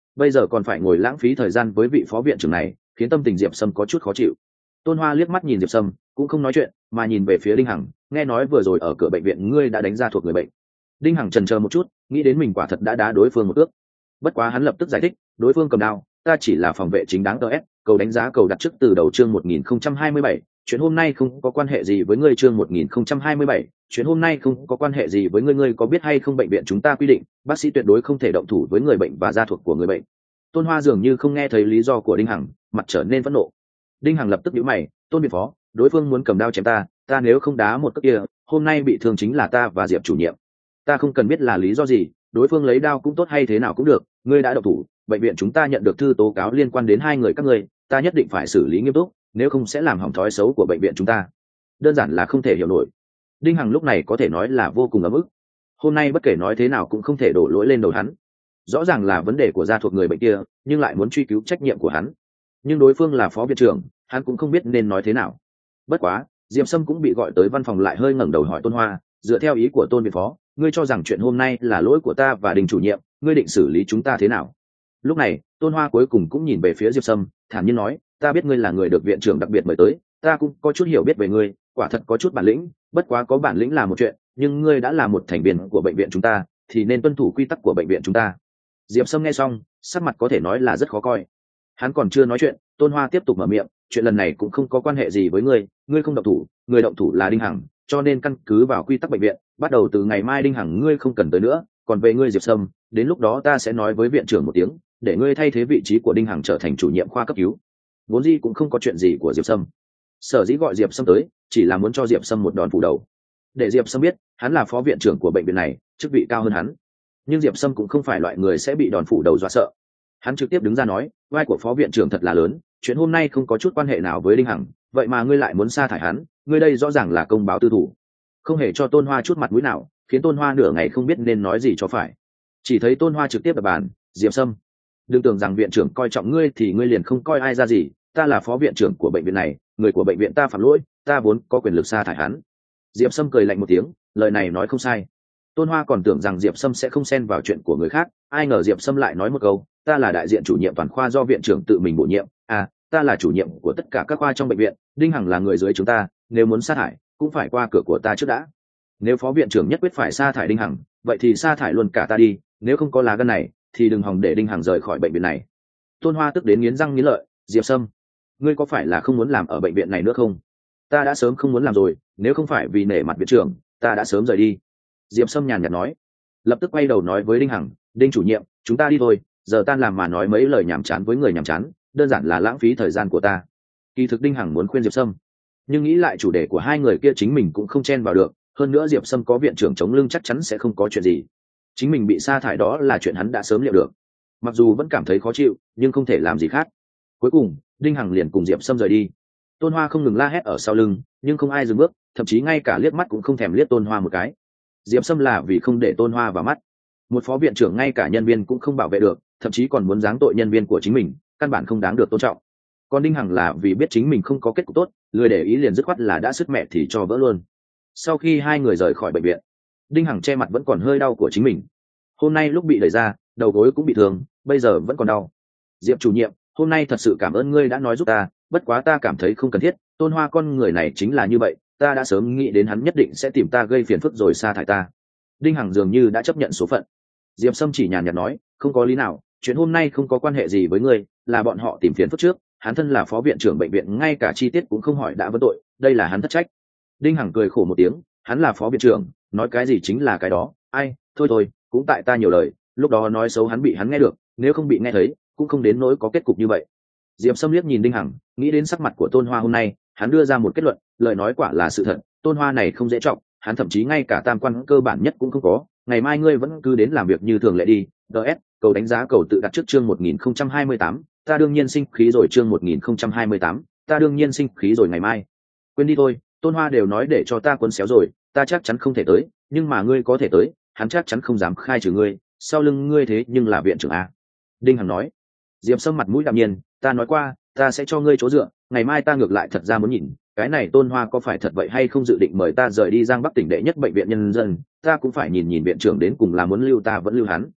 bây giờ còn phải ngồi lãng phí thời gian với vị phó viện trưởng này, khiến tâm tình Diệp Sâm có chút khó chịu. Tôn Hoa liếc mắt nhìn Diệp Sâm, cũng không nói chuyện, mà nhìn về phía Đinh Hằng, nghe nói vừa rồi ở cửa bệnh viện ngươi đã đánh ra thuộc người bệnh. Đinh Hằng chần chờ một chút, nghĩ đến mình quả thật đã đá đối phương một ước. Bất quá hắn lập tức giải thích, đối phương cầm đao, ta chỉ là phòng vệ chính đáng tờ ép, cầu đánh giá cầu đặt trước từ đầu chương một nghìn không trăm hai mươi bảy, chuyện hôm nay không có quan hệ gì với ngươi chương một nghìn không trăm hai mươi bảy, chuyện hôm nay không có quan hệ gì với ngươi, ngươi có biết hay không bệnh viện chúng ta quy định, bác sĩ tuyệt đối không thể động thủ với người bệnh và gia thuộc của người bệnh. Tôn Hoa dường như không nghe thấy lý do của Đinh Hằng, mặt trở nên phẫn nộ. Đinh Hằng lập tức nhíu mày, Tôn Biện Phó, đối phương muốn cầm đao chém ta, ta nếu không đá một cước kia, hôm nay bị thương chính là ta và Diệp chủ nhiệm. Ta không cần biết là lý do gì, đối phương lấy đao cũng tốt hay thế nào cũng được, ngươi đã động thủ, bệnh viện chúng ta nhận được thư tố cáo liên quan đến hai người các ngươi, ta nhất định phải xử lý nghiêm túc, nếu không sẽ làm hỏng thói xấu của bệnh viện chúng ta. Đơn giản là không thể hiểu nổi. Đinh Hằng lúc này có thể nói là vô cùng ấm ức. Hôm nay bất kể nói thế nào cũng không thể đổ lỗi lên đầu hắn. Rõ ràng là vấn đề của gia thuộc người bệnh kia, nhưng lại muốn truy cứu trách nhiệm của hắn. Nhưng đối phương là phó viện trưởng, hắn cũng không biết nên nói thế nào. Bất quá, Diệp Sâm cũng bị gọi tới văn phòng lại hơi ngẩng đầu hỏi Tôn Hoa, dựa theo ý của Tôn viện phó, ngươi cho rằng chuyện hôm nay là lỗi của ta và Đinh chủ nhiệm, ngươi định xử lý chúng ta thế nào? Lúc này, Tôn Hoa cuối cùng cũng nhìn về phía Diệp Sâm, thản nhiên nói, ta biết ngươi là người được viện trưởng đặc biệt mời tới, ta cũng có chút hiểu biết về ngươi, quả thật có chút bản lĩnh, bất quá có bản lĩnh là một chuyện, nhưng ngươi đã là một thành viên của bệnh viện chúng ta, thì nên tuân thủ quy tắc của bệnh viện chúng ta. Diệp Sâm nghe xong, sắc mặt có thể nói là rất khó coi. Hắn còn chưa nói chuyện, Tôn Hoa tiếp tục mở miệng, chuyện lần này cũng không có quan hệ gì với ngươi, ngươi không động thủ, người động thủ là Đinh Hằng, cho nên căn cứ vào quy tắc bệnh viện, bắt đầu từ ngày mai Đinh Hằng ngươi không cần tới nữa, còn về ngươi Diệp Sâm, đến lúc đó ta sẽ nói với viện trưởng một tiếng, để ngươi thay thế vị trí của Đinh Hằng trở thành chủ nhiệm khoa cấp cứu. Vốn dĩ cũng không có chuyện gì của Diệp Sâm. Sở dĩ gọi Diệp Sâm tới, chỉ là muốn cho Diệp Sâm một đòn phủ đầu. Để Diệp Sâm biết, hắn là phó viện trưởng của bệnh viện này, chức vị cao hơn hắn. Nhưng Diệp Sâm cũng không phải loại người sẽ bị đòn phủ đầu dọa sợ. Hắn trực tiếp đứng ra nói, vai của phó viện trưởng thật là lớn, chuyện hôm nay không có chút quan hệ nào với Đinh Hằng, vậy mà ngươi lại muốn sa thải hắn, ngươi đây rõ ràng là công báo tư thủ. Không hề cho Tôn Hoa chút mặt mũi nào, khiến Tôn Hoa nửa ngày không biết nên nói gì cho phải. Chỉ thấy Tôn Hoa trực tiếp đập bàn, Diệp Sâm, đừng tưởng rằng viện trưởng coi trọng ngươi thì ngươi liền không coi ai ra gì, ta là phó viện trưởng của bệnh viện này, người của bệnh viện ta phạm lỗi, ta vốn có quyền lực sa thải hắn. Diệp Sâm cười lạnh một tiếng, lời này nói không sai. Tôn Hoa còn tưởng rằng Diệp Sâm sẽ không xen vào chuyện của người khác, ai ngờ Diệp Sâm lại nói một câu, ta là đại diện chủ nhiệm toàn khoa do viện trưởng tự mình bổ nhiệm, à, ta là chủ nhiệm của tất cả các khoa trong bệnh viện, Đinh Hằng là người dưới chúng ta, nếu muốn sa thải, cũng phải qua cửa của ta trước đã. Nếu phó viện trưởng nhất quyết phải sa thải Đinh Hằng, vậy thì sa thải luôn cả ta đi, nếu không có lá gan này, thì đừng hòng để Đinh Hằng rời khỏi bệnh viện này. Tôn Hoa tức đến nghiến răng nghiến lợi, Diệp Sâm, ngươi có phải là không muốn làm ở bệnh viện này nữa không? Ta đã sớm không muốn làm rồi, nếu không phải vì nể mặt viện trưởng, ta đã sớm rời đi. Diệp Sâm nhàn nhạt nói, lập tức quay đầu nói với Đinh Hằng, Đinh chủ nhiệm, chúng ta đi thôi, giờ tan làm mà nói mấy lời nhảm chán với người nhảm chán, đơn giản là lãng phí thời gian của ta. Kỳ thực Đinh Hằng muốn khuyên Diệp Sâm, nhưng nghĩ lại chủ đề của hai người kia chính mình cũng không chen vào được, hơn nữa Diệp Sâm có viện trưởng chống lưng chắc chắn sẽ không có chuyện gì. Chính mình bị sa thải đó là chuyện hắn đã sớm liệu được. Mặc dù vẫn cảm thấy khó chịu, nhưng không thể làm gì khác. Cuối cùng, Đinh Hằng liền cùng Diệp Sâm rời đi. Tôn Hoa không ngừng la hét ở sau lưng, nhưng không ai dừng bước, thậm chí ngay cả liếc mắt cũng không thèm liếc Tôn Hoa một cái. Diệp Sâm là vì không để Tôn Hoa vào mắt. Một phó viện trưởng ngay cả nhân viên cũng không bảo vệ được, thậm chí còn muốn giáng tội nhân viên của chính mình, căn bản không đáng được tôn trọng. Còn Đinh Hằng là vì biết chính mình không có kết cục tốt, lười để ý liền dứt khoát là đã sứt mẹ thì cho vỡ luôn. Sau khi hai người rời khỏi bệnh viện, Đinh Hằng che mặt vẫn còn hơi đau của chính mình. Hôm nay lúc bị đẩy ra, đầu gối cũng bị thương, bây giờ vẫn còn đau. Diệp chủ nhiệm, hôm nay thật sự cảm ơn ngươi đã nói giúp ta, bất quá ta cảm thấy không cần thiết, Tôn Hoa con người này chính là như vậy, ta đã sớm nghĩ đến hắn nhất định sẽ tìm ta gây phiền phức rồi sa thải ta. Đinh Hằng dường như đã chấp nhận số phận. Diệp Sâm chỉ nhàn nhạt nói, không có lý nào, chuyện hôm nay không có quan hệ gì với ngươi, là bọn họ tìm phiền phức trước, hắn thân là phó viện trưởng bệnh viện ngay cả chi tiết cũng không hỏi đã vấn tội, đây là hắn thất trách. Đinh Hằng cười khổ một tiếng, hắn là phó viện trưởng, nói cái gì chính là cái đó, ai, thôi thôi, cũng tại ta nhiều lời, lúc đó nói xấu hắn bị hắn nghe được, nếu không bị nghe thấy, cũng không đến nỗi có kết cục như vậy. Diệp Sâm liếc nhìn Đinh Hằng, nghĩ đến sắc mặt của Tôn Hoa hôm nay, hắn đưa ra một kết luận, lời nói quả là sự thật, Tôn Hoa này không dễ trọng, hắn thậm chí ngay cả tam quan cơ bản nhất cũng không có, ngày mai ngươi vẫn cứ đến làm việc như thường lệ đi. ds cầu đánh giá cầu tự đặt trước chương một nghìn không trăm hai mươi tám, ta đương nhiên sinh khí rồi chương một nghìn không trăm hai mươi tám, ta đương nhiên sinh khí rồi ngày mai. Quên đi thôi, Tôn Hoa đều nói để cho ta quấn xéo rồi, ta chắc chắn không thể tới, nhưng mà ngươi có thể tới, hắn chắc chắn không dám khai trừ ngươi, sau lưng ngươi thế nhưng là viện trưởng a. Đinh Hằng nói. Diệp Sâm mặt mũi đạm nhiên, ta nói qua, ta sẽ cho ngươi chỗ dựa, ngày mai ta ngược lại thật ra muốn nhìn, cái này Tôn Hoa có phải thật vậy hay không dự định mời ta rời đi Giang Bắc tỉnh đệ nhất bệnh viện nhân dân, ta cũng phải nhìn nhìn viện trưởng đến cùng là muốn lưu ta vẫn lưu hắn.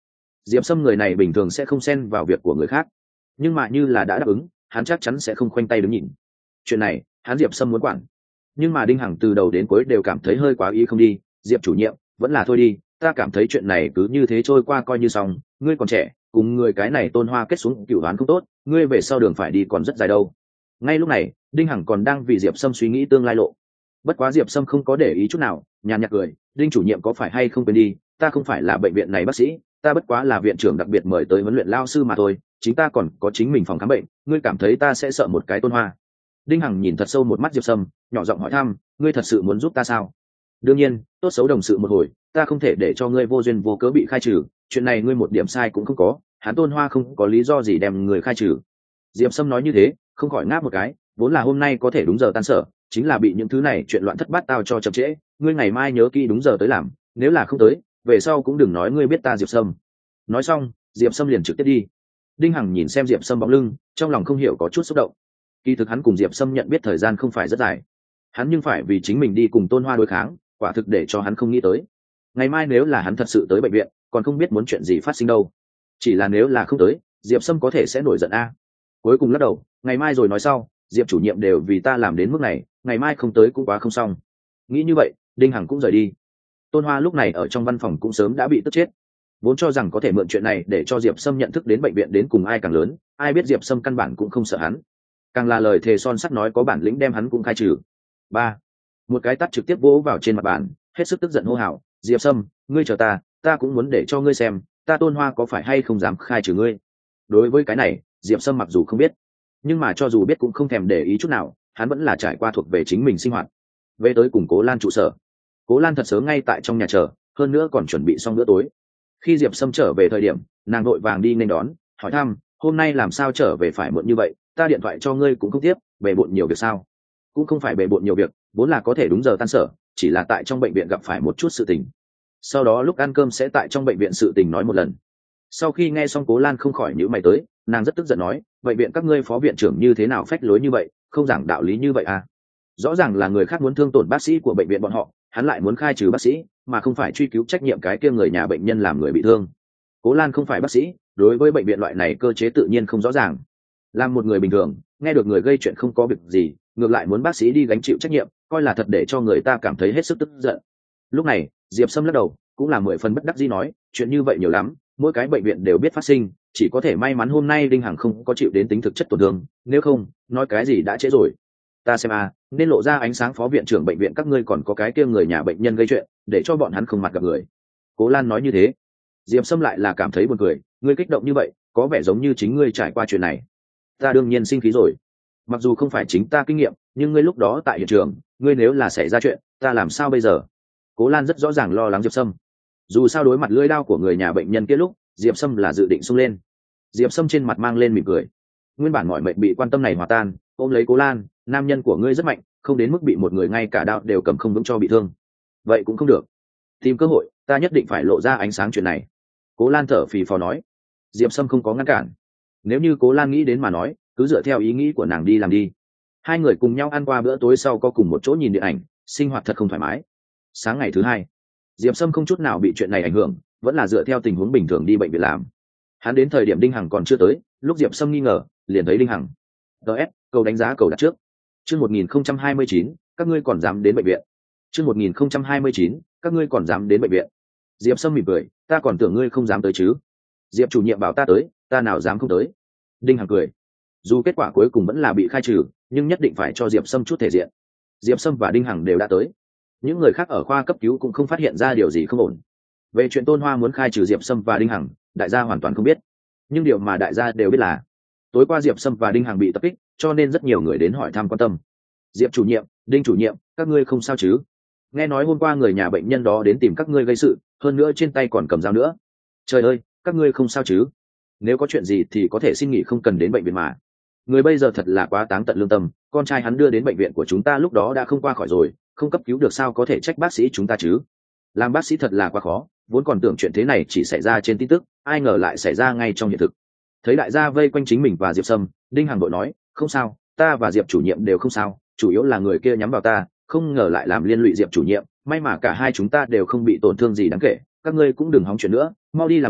Diệp Sâm người này bình thường sẽ không xen vào việc của người khác, nhưng mà như là đã đáp ứng, hắn chắc chắn sẽ không khoanh tay đứng nhìn. Chuyện này hắn Diệp Sâm muốn quản, nhưng mà Đinh Hằng từ đầu đến cuối đều cảm thấy hơi quá ý không đi. Diệp chủ nhiệm, vẫn là thôi đi, ta cảm thấy chuyện này cứ như thế trôi qua coi như xong. Ngươi còn trẻ, cùng người cái này Tôn Hoa kết xuống cửu đoán không tốt, ngươi về sau đường phải đi còn rất dài đâu. Ngay lúc này Đinh Hằng còn đang vì Diệp Sâm suy nghĩ tương lai lộ. Bất quá Diệp Sâm không có để ý chút nào, nhàn nhạt cười, Đinh chủ nhiệm có phải hay không quên đi, ta không phải là bệnh viện này bác sĩ, ta bất quá là viện trưởng đặc biệt mời tới huấn luyện lao sư mà thôi, chính ta còn có chính mình phòng khám bệnh, ngươi cảm thấy ta sẽ sợ một cái Tôn Hoa? Đinh Hằng nhìn thật sâu một mắt Diệp Sâm, nhỏ giọng hỏi thăm, ngươi thật sự muốn giúp ta sao? Đương nhiên, tốt xấu đồng sự một hồi, ta không thể để cho ngươi vô duyên vô cớ bị khai trừ, chuyện này ngươi một điểm sai cũng không có, hắn Tôn Hoa không có lý do gì đem người khai trừ. Diệp Sâm nói như thế, không khỏi ngáp một cái, vốn là hôm nay có thể đúng giờ tan sở, chính là bị những thứ này chuyện loạn thất bát tao cho chậm trễ, ngươi ngày mai nhớ kỹ đúng giờ tới làm, nếu là không tới, về sau cũng đừng nói ngươi biết ta Diệp Sâm. Nói xong, Diệp Sâm liền trực tiếp đi. Đinh Hằng nhìn xem Diệp Sâm bóng lưng, trong lòng không hiểu có chút xúc động. Kỳ thực hắn cùng Diệp Sâm nhận biết thời gian không phải rất dài, hắn nhưng phải vì chính mình đi cùng Tôn Hoa đối kháng, quả thực để cho hắn không nghĩ tới. Ngày mai nếu là hắn thật sự tới bệnh viện, còn không biết muốn chuyện gì phát sinh đâu. Chỉ là nếu là không tới, Diệp Sâm có thể sẽ nổi giận a. Cuối cùng lắc đầu, ngày mai rồi nói sau, Diệp chủ nhiệm đều vì ta làm đến mức này, ngày mai không tới cũng quá không xong. Nghĩ như vậy, Đinh Hằng cũng rời đi. Tôn Hoa lúc này ở trong văn phòng cũng sớm đã bị tức chết, vốn cho rằng có thể mượn chuyện này để cho Diệp Sâm nhận thức đến bệnh viện đến cùng ai càng lớn, ai biết Diệp Sâm căn bản cũng không sợ hắn, càng là lời thề son sắt nói có bản lĩnh đem hắn cũng khai trừ. Ba, một cái tát trực tiếp vỗ vào trên mặt bàn, hết sức tức giận hô hào, Diệp Sâm, ngươi chờ ta, ta cũng muốn để cho ngươi xem, ta Tôn Hoa có phải hay không dám khai trừ ngươi. Đối với cái này, Diệp Sâm mặc dù không biết, nhưng mà cho dù biết cũng không thèm để ý chút nào, hắn vẫn là trải qua thuộc về chính mình sinh hoạt. Về tới cùng Cố Lan trụ sở, Cố Lan thật sớm ngay tại trong nhà chờ, hơn nữa còn chuẩn bị xong bữa tối. Khi Diệp Sâm trở về thời điểm, nàng vội vàng đi nên đón, hỏi thăm, hôm nay làm sao trở về phải muộn như vậy, ta điện thoại cho ngươi cũng không tiếp, bề bộn nhiều việc sao? Cũng không phải bề bộn nhiều việc, vốn là có thể đúng giờ tan sở, chỉ là tại trong bệnh viện gặp phải một chút sự tình. Sau đó lúc ăn cơm sẽ tại trong bệnh viện sự tình nói một lần. Sau khi nghe xong Cố Lan không khỏi nhíu mày tới, nàng rất tức giận nói, bệnh viện các ngươi phó viện trưởng như thế nào phách lối như vậy, không giảng đạo lý như vậy à? Rõ ràng là người khác muốn thương tổn bác sĩ của bệnh viện bọn họ, hắn lại muốn khai trừ bác sĩ, mà không phải truy cứu trách nhiệm cái kia người nhà bệnh nhân làm người bị thương. Cố Lan không phải bác sĩ, đối với bệnh viện loại này cơ chế tự nhiên không rõ ràng. Làm một người bình thường, nghe được người gây chuyện không có việc gì, ngược lại muốn bác sĩ đi gánh chịu trách nhiệm, coi là thật để cho người ta cảm thấy hết sức tức giận. Lúc này, Diệp Sâm lắc đầu, cũng là mười phần bất đắc dĩ nói, chuyện như vậy nhiều lắm, mỗi cái bệnh viện đều biết phát sinh, chỉ có thể may mắn hôm nay Đinh Hằng không có chịu đến tính thực chất tổn thương, nếu không, nói cái gì đã trễ rồi. Ta xem a, nên lộ ra ánh sáng phó viện trưởng bệnh viện các ngươi còn có cái kia người nhà bệnh nhân gây chuyện, để cho bọn hắn không mặt gặp người. Cố Lan nói như thế, Diệp Sâm lại là cảm thấy buồn cười, ngươi kích động như vậy, có vẻ giống như chính ngươi trải qua chuyện này. Ta đương nhiên sinh khí rồi, mặc dù không phải chính ta kinh nghiệm, nhưng ngươi lúc đó tại hiện trường, ngươi nếu là xảy ra chuyện, ta làm sao bây giờ? Cố Lan rất rõ ràng lo lắng Diệp Sâm. Dù sao đối mặt lưỡi đao của người nhà bệnh nhân kia lúc, Diệp Sâm là dự định xông lên. Diệp Sâm trên mặt mang lên mỉm cười, nguyên bản mọi mệnh bị quan tâm này hòa tan, ôm lấy Cố Lan, nam nhân của ngươi rất mạnh, không đến mức bị một người ngay cả đao đều cầm không vững cho bị thương. Vậy cũng không được, tìm cơ hội, ta nhất định phải lộ ra ánh sáng chuyện này. Cố Lan thở phì phò nói. Diệp Sâm không có ngăn cản, nếu như Cố Lan nghĩ đến mà nói, cứ dựa theo ý nghĩ của nàng đi làm đi. Hai người cùng nhau ăn qua bữa tối sau có cùng một chỗ nhìn điện ảnh, sinh hoạt thật không thoải mái. Sáng ngày thứ hai, Diệp Sâm không chút nào bị chuyện này ảnh hưởng, vẫn là dựa theo tình huống bình thường đi bệnh viện làm. Hắn đến thời điểm Đinh Hằng còn chưa tới, lúc Diệp Sâm nghi ngờ, liền thấy Đinh Hằng. ds cầu đánh giá cầu đặt trước. Chương một nghìn không trăm hai mươi chín, các ngươi còn dám đến bệnh viện. Chương một nghìn không trăm hai mươi chín, các ngươi còn dám đến bệnh viện. Diệp Sâm mỉm cười, ta còn tưởng ngươi không dám tới chứ. Diệp chủ nhiệm bảo ta tới, ta nào dám không tới. Đinh Hằng cười. Dù kết quả cuối cùng vẫn là bị khai trừ, nhưng nhất định phải cho Diệp Sâm chút thể diện. Diệp Sâm và Đinh Hằng đều đã tới. Những người khác ở khoa cấp cứu cũng không phát hiện ra điều gì không ổn. Về chuyện Tôn Hoa muốn khai trừ Diệp Sâm và Đinh Hằng, đại gia hoàn toàn không biết. Nhưng điều mà đại gia đều biết là tối qua Diệp Sâm và Đinh Hằng bị tập kích, cho nên rất nhiều người đến hỏi thăm quan tâm. Diệp chủ nhiệm, Đinh chủ nhiệm, các ngươi không sao chứ? Nghe nói hôm qua người nhà bệnh nhân đó đến tìm các ngươi gây sự, hơn nữa trên tay còn cầm dao nữa. Trời ơi, các ngươi không sao chứ? Nếu có chuyện gì thì có thể xin nghỉ không cần đến bệnh viện mà. Người bây giờ thật là quá táng tận lương tâm, con trai hắn đưa đến bệnh viện của chúng ta lúc đó đã không qua khỏi rồi, không cấp cứu được sao có thể trách bác sĩ chúng ta chứ? Làm bác sĩ thật là quá khó, vốn còn tưởng chuyện thế này chỉ xảy ra trên tin tức, ai ngờ lại xảy ra ngay trong hiện thực. Thấy đại gia vây quanh chính mình và Diệp Sâm, Đinh Hằng đội nói, không sao, ta và Diệp chủ nhiệm đều không sao, chủ yếu là người kia nhắm vào ta, không ngờ lại làm liên lụy Diệp chủ nhiệm, may mà cả hai chúng ta đều không bị tổn thương gì đáng kể, các ngươi cũng đừng hóng chuyện nữa, mau đi làm đi,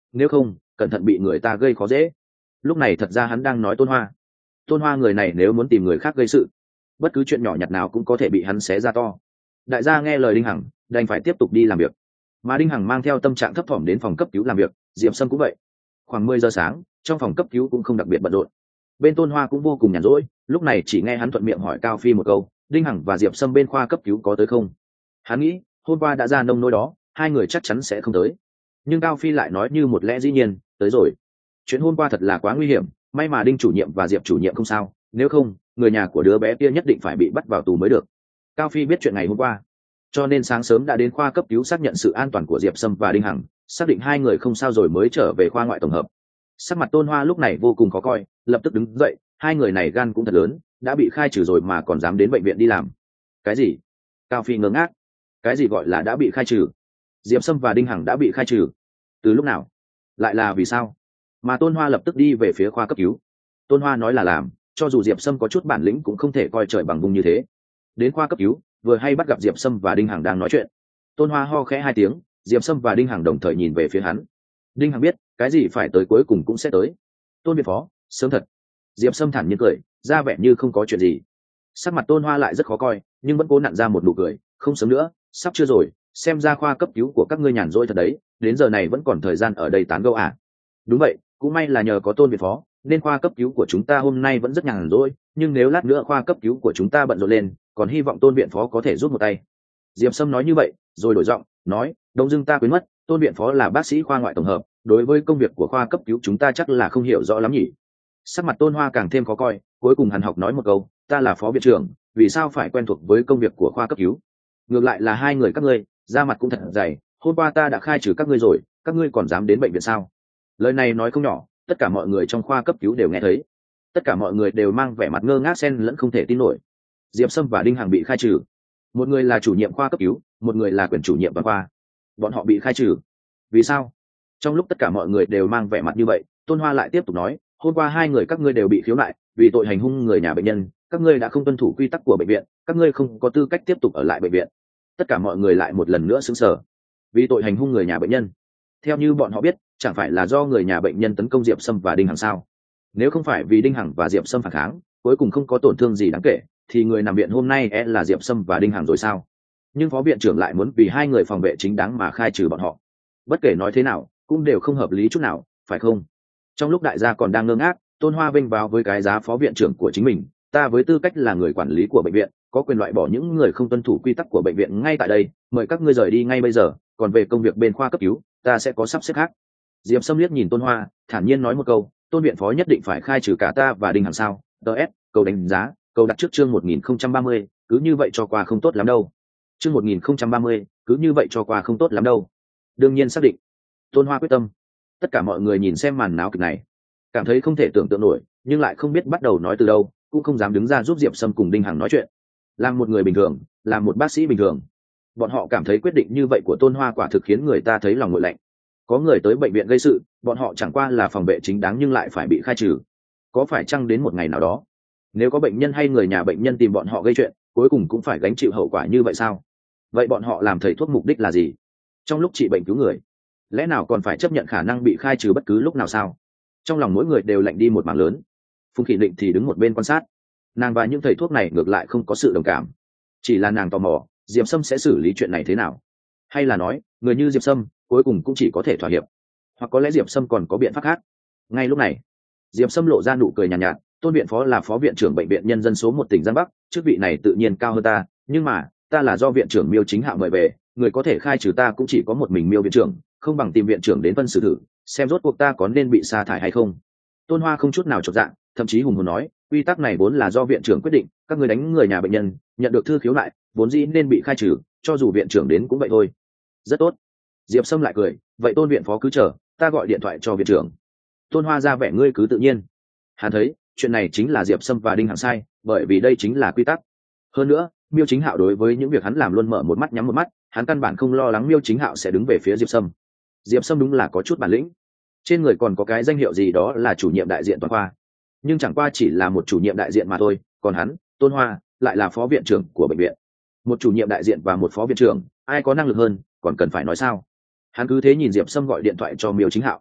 nếu không cẩn thận bị người ta gây khó dễ. Lúc này thật ra hắn đang nói tôn hoa. Tôn hoa người này nếu muốn tìm người khác gây sự, bất cứ chuyện nhỏ nhặt nào cũng có thể bị hắn xé ra to. Đại gia nghe lời Đinh Hằng đành phải tiếp tục đi làm việc, mà Đinh Hằng mang theo tâm trạng thấp thỏm đến phòng cấp cứu làm việc. Diệp Sâm cũng vậy. Khoảng mười giờ sáng, trong phòng cấp cứu cũng không đặc biệt bận rộn, bên tôn hoa cũng vô cùng nhàn rỗi. Lúc này chỉ nghe hắn thuận miệng hỏi Cao Phi một câu, Đinh Hằng và Diệp Sâm bên khoa cấp cứu có tới không. Hắn nghĩ hôm qua đã ra nông nỗi đó, hai người chắc chắn sẽ không tới, nhưng Cao Phi lại nói như một lẽ dĩ nhiên, tới rồi. Chuyện hôm qua thật là quá nguy hiểm, may mà Đinh chủ nhiệm và Diệp chủ nhiệm không sao, nếu không người nhà của đứa bé kia nhất định phải bị bắt vào tù mới được. Cao Phi biết chuyện ngày hôm qua, cho nên sáng sớm đã đến khoa cấp cứu xác nhận sự an toàn của Diệp Sâm và Đinh Hằng, xác định hai người không sao rồi mới trở về khoa ngoại tổng hợp. Sắc mặt tôn hoa lúc này vô cùng khó coi, lập tức đứng dậy. Hai người này gan cũng thật lớn, đã bị khai trừ rồi mà còn dám đến bệnh viện đi làm. Cái gì? Cao Phi ngớ ngác. Cái gì gọi là đã bị khai trừ? Diệp Sâm và Đinh Hằng đã bị khai trừ từ lúc nào, lại là vì sao? Mà tôn hoa lập tức đi về phía khoa cấp cứu. Tôn hoa nói là làm, cho dù Diệp Sâm có chút bản lĩnh cũng không thể coi trời bằng vùng như thế. Đến khoa cấp cứu vừa hay bắt gặp Diệp Sâm và Đinh Hằng đang nói chuyện. Tôn hoa ho khẽ hai tiếng, Diệp Sâm và Đinh Hằng đồng thời nhìn về phía hắn. Đinh Hằng biết cái gì phải tới cuối cùng cũng sẽ tới. Tôn viện phó, sớm thật. Diệp Sâm thản nhiên cười, ra vẻ như không có chuyện gì. Sắc mặt tôn hoa lại rất khó coi, nhưng vẫn cố nặn ra một nụ cười. Không sớm nữa, sắp chưa rồi, xem ra khoa cấp cứu của các ngươi nhàn rỗi thật đấy, đến giờ này vẫn còn thời gian ở đây tán gẫu à? Đúng vậy, cũng may là nhờ có Tôn viện phó nên khoa cấp cứu của chúng ta hôm nay vẫn rất nhàn rỗi, nhưng nếu lát nữa khoa cấp cứu của chúng ta bận rộn lên, còn hy vọng Tôn viện phó có thể giúp một tay. Diệp Sâm nói như vậy rồi đổi giọng nói, đông dưng ta quên mất, Tôn viện phó là bác sĩ khoa ngoại tổng hợp, đối với công việc của khoa cấp cứu chúng ta chắc là không hiểu rõ lắm nhỉ. Sắc mặt tôn hoa càng thêm khó coi, cuối cùng hàn học nói một câu, ta là phó viện trưởng, vì sao phải quen thuộc với công việc của khoa cấp cứu? Ngược lại là hai người các ngươi da mặt cũng thật dày, hôm qua ta đã khai trừ các ngươi rồi, các ngươi còn dám đến bệnh viện sao? Lời này nói không nhỏ, tất cả mọi người trong khoa cấp cứu đều nghe thấy. Tất cả mọi người đều mang vẻ mặt ngơ ngác xen lẫn không thể tin nổi. Diệp Sâm và Đinh Hằng bị khai trừ, một người là chủ nhiệm khoa cấp cứu, một người là quyền chủ nhiệm văn khoa, bọn họ bị khai trừ vì sao? Trong lúc tất cả mọi người đều mang vẻ mặt như vậy, tôn hoa lại tiếp tục nói, hôm qua hai người các ngươi đều bị khiếu nại vì tội hành hung người nhà bệnh nhân, các ngươi đã không tuân thủ quy tắc của bệnh viện, các ngươi không có tư cách tiếp tục ở lại bệnh viện. Tất cả mọi người lại một lần nữa sững sờ. Vì tội hành hung người nhà bệnh nhân? Theo như bọn họ biết, chẳng phải là do người nhà bệnh nhân tấn công Diệp Sâm và Đinh Hằng sao? Nếu không phải vì Đinh Hằng và Diệp Sâm phản kháng, cuối cùng không có tổn thương gì đáng kể, thì người nằm viện hôm nay e là Diệp Sâm và Đinh Hằng rồi sao? Nhưng phó viện trưởng lại muốn vì hai người phòng vệ chính đáng mà khai trừ bọn họ. Bất kể nói thế nào cũng đều không hợp lý chút nào, phải không? Trong lúc đại gia còn đang ngơ ngác, tôn hoa vênh vào với cái giá phó viện trưởng của chính mình, ta với tư cách là người quản lý của bệnh viện có quyền loại bỏ những người không tuân thủ quy tắc của bệnh viện ngay tại đây, mời các ngươi rời đi ngay bây giờ, còn về công việc bên khoa cấp cứu ta sẽ có sắp xếp khác. Diệp Sâm liếc nhìn tôn hoa, thản nhiên nói một câu, tôn viện phó nhất định phải khai trừ cả ta và Đinh Hằng sao? ts câu đánh giá, câu đặt trước chương một nghìn không trăm ba mươi, cứ như vậy cho qua không tốt lắm đâu. Chương một nghìn không trăm ba mươi, cứ như vậy cho qua không tốt lắm đâu. Đương nhiên xác định. Tôn hoa quyết tâm. Tất cả mọi người nhìn xem màn náo kịch này, cảm thấy không thể tưởng tượng nổi, nhưng lại không biết bắt đầu nói từ đâu, cũng không dám đứng ra giúp Diệp Sâm cùng Đinh Hằng nói chuyện. Làm một người bình thường, làm một bác sĩ bình thường, bọn họ cảm thấy quyết định như vậy của tôn hoa quả thực khiến người ta thấy lòng nguội lạnh. Có người tới bệnh viện gây sự, bọn họ chẳng qua là phòng vệ chính đáng nhưng lại phải bị khai trừ. Có phải chăng đến một ngày nào đó, nếu có bệnh nhân hay người nhà bệnh nhân tìm bọn họ gây chuyện, cuối cùng cũng phải gánh chịu hậu quả như vậy sao? Vậy bọn họ làm thầy thuốc mục đích là gì? Trong lúc trị bệnh cứu người, lẽ nào còn phải chấp nhận khả năng bị khai trừ bất cứ lúc nào sao? Trong lòng mỗi người đều lạnh đi một mảng lớn. Phùng Khỉ Định thì đứng một bên quan sát, nàng và những thầy thuốc này ngược lại không có sự đồng cảm, chỉ là nàng tò mò Diệp Sâm sẽ xử lý chuyện này thế nào, hay là nói người như Diệp Sâm cuối cùng cũng chỉ có thể thỏa hiệp, hoặc có lẽ Diệp Sâm còn có biện pháp khác. Ngay lúc này Diệp Sâm lộ ra nụ cười nhàn nhạt, nhạt, tôn viện phó là phó viện trưởng bệnh viện nhân dân số một tỉnh Giang Bắc, chức vị này tự nhiên cao hơn ta, nhưng mà ta là do viện trưởng Miêu Chính Hạo mời về, người có thể khai trừ ta cũng chỉ có một mình Miêu viện trưởng, không bằng tìm viện trưởng đến phân xử thử, xem rốt cuộc ta có nên bị sa thải hay không. Tôn Hoa không chút nào chột dạ, thậm chí hùng hồn nói, quy tắc này vốn là do viện trưởng quyết định, các người đánh người nhà bệnh nhân, nhận được thư khiếu nại, vốn dĩ nên bị khai trừ, cho dù viện trưởng đến cũng vậy thôi. Rất tốt. Diệp Sâm lại cười, vậy tôn viện phó cứ chờ, ta gọi điện thoại cho viện trưởng. Tôn Hoa ra vẻ ngươi cứ tự nhiên. Hắn thấy chuyện này chính là Diệp Sâm và Đinh Hằng sai, bởi vì đây chính là quy tắc. Hơn nữa Miêu Chính Hạo đối với những việc hắn làm luôn mở một mắt nhắm một mắt, hắn căn bản không lo lắng Miêu Chính Hạo sẽ đứng về phía Diệp Sâm. Diệp Sâm đúng là có chút bản lĩnh, trên người còn có cái danh hiệu gì đó là chủ nhiệm đại diện toàn khoa, nhưng chẳng qua chỉ là một chủ nhiệm đại diện mà thôi, còn hắn Tôn Hoa lại là phó viện trưởng của bệnh viện. Một chủ nhiệm đại diện và một phó viện trưởng, ai có năng lực hơn còn cần phải nói sao? Hắn cứ thế nhìn Diệp Sâm gọi điện thoại cho Miêu Chính Hạo.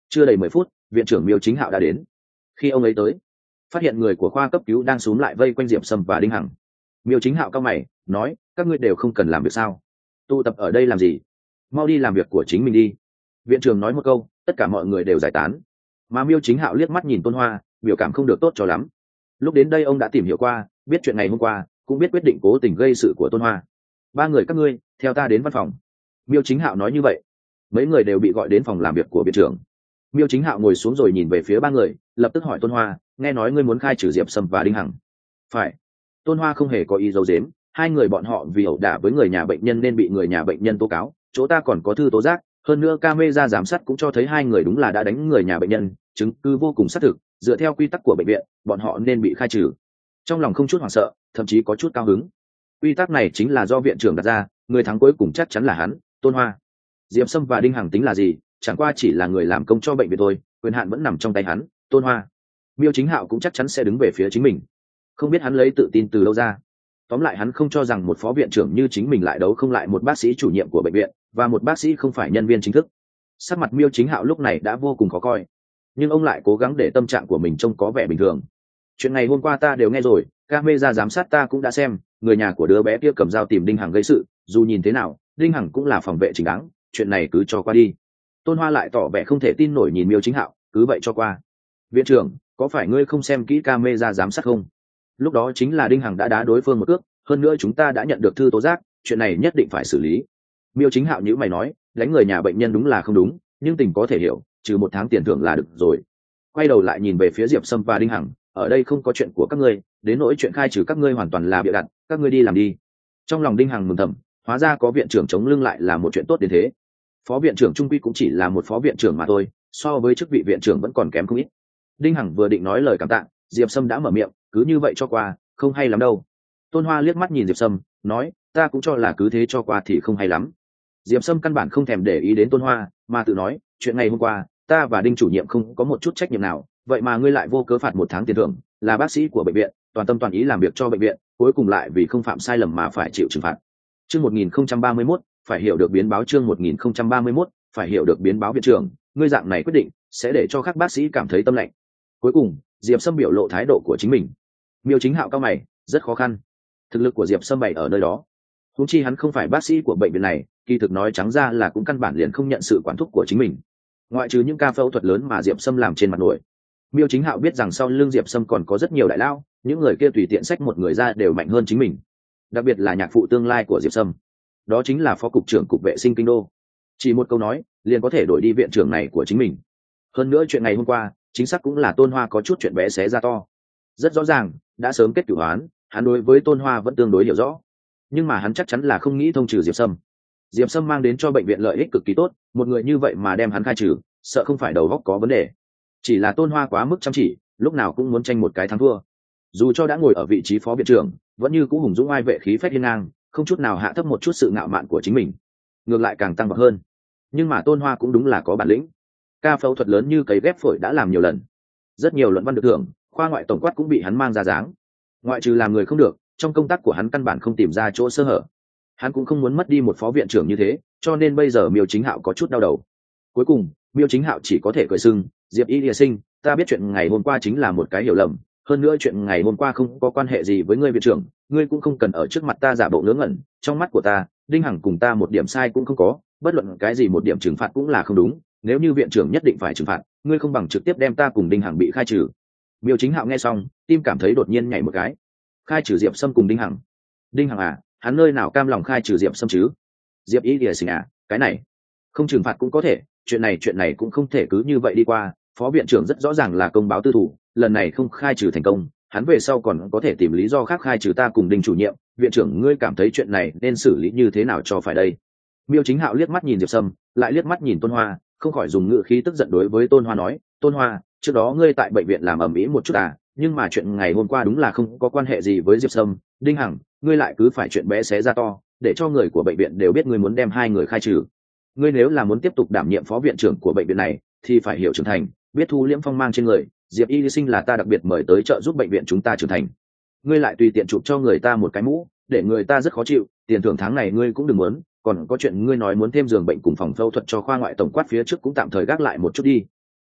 Chưa đầy mười phút, viện trưởng Miêu Chính Hạo đã đến. Khi ông ấy tới, phát hiện người của khoa cấp cứu đang xúm lại vây quanh Diệp Sâm và Đinh Hằng. Miêu Chính Hạo cao mày nói, các ngươi đều không cần làm việc sao? Tụ tập ở đây làm gì? Mau đi làm việc của chính mình đi. Viện trưởng nói một câu, tất cả mọi người đều giải tán. Mà Miêu Chính Hạo liếc mắt nhìn Tôn Hoa, biểu cảm không được tốt cho lắm. Lúc đến đây ông đã tìm hiểu qua, biết chuyện ngày hôm qua, cũng biết quyết định cố tình gây sự của Tôn Hoa. Ba người các ngươi theo ta đến văn phòng. Miêu Chính Hạo nói như vậy. Mấy người đều bị gọi đến phòng làm việc của viện trưởng. Miêu Chính Hạo ngồi xuống rồi nhìn về phía ba người, lập tức hỏi Tôn Hoa, nghe nói ngươi muốn khai trừ Diệp Sâm và Đinh Hằng. Phải. Tôn Hoa không hề có ý giấu giếm, hai người bọn họ vì ẩu đả với người nhà bệnh nhân nên bị người nhà bệnh nhân tố cáo, chỗ ta còn có thư tố giác, hơn nữa camera giám sát cũng cho thấy hai người đúng là đã đánh người nhà bệnh nhân, chứng cứ vô cùng xác thực, dựa theo quy tắc của bệnh viện, bọn họ nên bị khai trừ. Trong lòng không chút hoảng sợ, thậm chí có chút cao hứng. Quy tắc này chính là do viện trưởng đặt ra, người thắng cuối cùng chắc chắn là hắn, Tôn Hoa. Diệp Sâm và Đinh Hằng tính là gì, chẳng qua chỉ là người làm công cho bệnh viện thôi, quyền hạn vẫn nằm trong tay hắn, Tôn Hoa. Miêu Chính Hạo cũng chắc chắn sẽ đứng về phía chính mình. Không biết hắn lấy tự tin từ đâu ra. Tóm lại hắn không cho rằng một phó viện trưởng như chính mình lại đấu không lại một bác sĩ chủ nhiệm của bệnh viện, và một bác sĩ không phải nhân viên chính thức. Sắc mặt Miêu Chính Hạo lúc này đã vô cùng khó coi, nhưng ông lại cố gắng để tâm trạng của mình trông có vẻ bình thường. Chuyện ngày hôm qua ta đều nghe rồi, camera giám sát ta cũng đã xem, người nhà của đứa bé kia cầm dao tìm Đinh Hằng gây sự, dù nhìn thế nào, Đinh Hằng cũng là phòng vệ chính đáng, chuyện này cứ cho qua đi. Tôn Hoa lại tỏ vẻ không thể tin nổi nhìn Miêu Chính Hạo, cứ vậy cho qua. Viện trưởng, có phải ngươi không xem kỹ camera giám sát không? Lúc đó chính là Đinh Hằng đã đá đối phương một cước, hơn nữa chúng ta đã nhận được thư tố giác, chuyện này nhất định phải xử lý. Miêu Chính Hạo nhíu mày nói, đánh người nhà bệnh nhân đúng là không đúng, nhưng tình có thể hiểu, trừ một tháng tiền thưởng là được rồi. Quay đầu lại nhìn về phía Diệp Sâm và Đinh Hằng, ở đây không có chuyện của các ngươi, đến nỗi chuyện khai trừ các ngươi hoàn toàn là bịa đặt, các ngươi đi làm đi. Trong lòng Đinh Hằng mừng thầm, hóa ra có viện trưởng chống lưng lại là một chuyện tốt đến thế. Phó viện trưởng trung quy cũng chỉ là một phó viện trưởng mà thôi, so với chức vị viện trưởng vẫn còn kém không ít. Đinh Hằng vừa định nói lời cảm tạ, Diệp Sâm đã mở miệng, cứ như vậy cho qua, không hay lắm đâu. Tôn Hoa liếc mắt nhìn Diệp Sâm, nói, ta cũng cho là cứ thế cho qua thì không hay lắm. Diệp Sâm căn bản không thèm để ý đến Tôn Hoa, mà tự nói, chuyện ngày hôm qua, ta và Đinh chủ nhiệm không có một chút trách nhiệm nào, vậy mà ngươi lại vô cớ phạt một tháng tiền thưởng, là bác sĩ của bệnh viện, toàn tâm toàn ý làm việc cho bệnh viện, cuối cùng lại vì không phạm sai lầm mà phải chịu trừng phạt. Chương một nghìn không trăm ba mươi mốt, phải hiểu được biến báo chương một nghìn không trăm ba mươi mốt, phải hiểu được biến báo viện trưởng, ngươi dạng này quyết định sẽ để cho các bác sĩ cảm thấy tâm lạnh. Cuối cùng, Diệp Sâm biểu lộ thái độ của chính mình. Miêu Chính Hạo cao mày, rất khó khăn. Thực lực của Diệp Sâm bày ở nơi đó. Huống chi hắn không phải bác sĩ của bệnh viện này, kỳ thực nói trắng ra là cũng căn bản liền không nhận sự quản thúc của chính mình. Ngoại trừ những ca phẫu thuật lớn mà Diệp Sâm làm trên mặt nổi. Miêu Chính Hạo biết rằng sau lưng Diệp Sâm còn có rất nhiều đại lao, những người kia tùy tiện xách một người ra đều mạnh hơn chính mình. Đặc biệt là nhạc phụ tương lai của Diệp Sâm, đó chính là phó cục trưởng cục vệ sinh kinh đô. Chỉ một câu nói, liền có thể đổi đi viện trưởng này của chính mình. Hơn nữa chuyện ngày hôm qua, chính xác cũng là Tôn Hoa có chút chuyện bé xé ra to. Rất rõ ràng, đã sớm kết cửu hoán, hắn đối với Tôn Hoa vẫn tương đối hiểu rõ. Nhưng mà hắn chắc chắn là không nghĩ thông trừ Diệp Sâm. Diệp Sâm mang đến cho bệnh viện lợi ích cực kỳ tốt, một người như vậy mà đem hắn khai trừ, sợ không phải đầu óc có vấn đề. Chỉ là Tôn Hoa quá mức chăm chỉ, lúc nào cũng muốn tranh một cái thắng thua. Dù cho đã ngồi ở vị trí phó viện trưởng, vẫn như cũ hùng dũng ai vệ khí phách hiên ngang, không chút nào hạ thấp một chút sự ngạo mạn của chính mình, ngược lại càng tăng vọt hơn. Nhưng mà Tôn Hoa cũng đúng là có bản lĩnh. Ca phẫu thuật lớn như cấy ghép phổi đã làm nhiều lần, rất nhiều luận văn được thưởng, khoa ngoại tổng quát cũng bị hắn mang ra dáng. Ngoại trừ làm người không được, trong công tác của hắn căn bản không tìm ra chỗ sơ hở. Hắn cũng không muốn mất đi một phó viện trưởng như thế, cho nên bây giờ Miêu Chính Hạo có chút đau đầu. Cuối cùng, Miêu Chính Hạo chỉ có thể cười sưng, Diệp Y Lìa Sinh, ta biết chuyện ngày hôm qua chính là một cái hiểu lầm, hơn nữa chuyện ngày hôm qua không có quan hệ gì với ngươi viện trưởng, ngươi cũng không cần ở trước mặt ta giả bộ ngớ ngẩn, trong mắt của ta, Đinh Hằng cùng ta một điểm sai cũng không có, bất luận cái gì một điểm trừng phạt cũng là không đúng, nếu như viện trưởng nhất định phải trừng phạt, ngươi không bằng trực tiếp đem ta cùng Đinh Hằng bị khai trừ. Miêu Chính Hạo nghe xong, tim cảm thấy đột nhiên nhảy một cái. Khai trừ Diệp Sâm cùng Đinh Hằng? Đinh Hằng à, hắn nơi nào cam lòng khai trừ Diệp Sâm chứ? Diệp Y Lìa Sinh à, cái này không trừng phạt cũng có thể, chuyện này chuyện này cũng không thể cứ như vậy đi qua. Phó viện trưởng rất rõ ràng là công báo tư thủ, lần này không khai trừ thành công, hắn về sau còn có thể tìm lý do khác khai trừ ta cùng Đinh chủ nhiệm. Viện trưởng, ngươi cảm thấy chuyện này nên xử lý như thế nào cho phải đây? Miêu Chính Hạo liếc mắt nhìn Diệp Sâm, lại liếc mắt nhìn Tôn Hoa, không khỏi dùng ngữ khí tức giận đối với Tôn Hoa nói, Tôn Hoa, trước đó ngươi tại bệnh viện làm ầm ĩ một chút à, nhưng mà chuyện ngày hôm qua đúng là không có quan hệ gì với Diệp Sâm. Đinh Hằng, ngươi lại cứ phải chuyện bé xé ra to, để cho người của bệnh viện đều biết ngươi muốn đem hai người khai trừ. Ngươi nếu là muốn tiếp tục đảm nhiệm phó viện trưởng của bệnh viện này, thì phải hiểu trưởng thành, biết thu liễm phong mang trên người. Diệp Y Sinh là ta đặc biệt mời tới trợ giúp bệnh viện chúng ta trưởng thành, ngươi lại tùy tiện chụp cho người ta một cái mũ, để người ta rất khó chịu. Tiền thưởng tháng này ngươi cũng đừng muốn, còn có chuyện ngươi nói muốn thêm giường bệnh cùng phòng phẫu thuật cho khoa ngoại tổng quát phía trước cũng tạm thời gác lại một chút đi.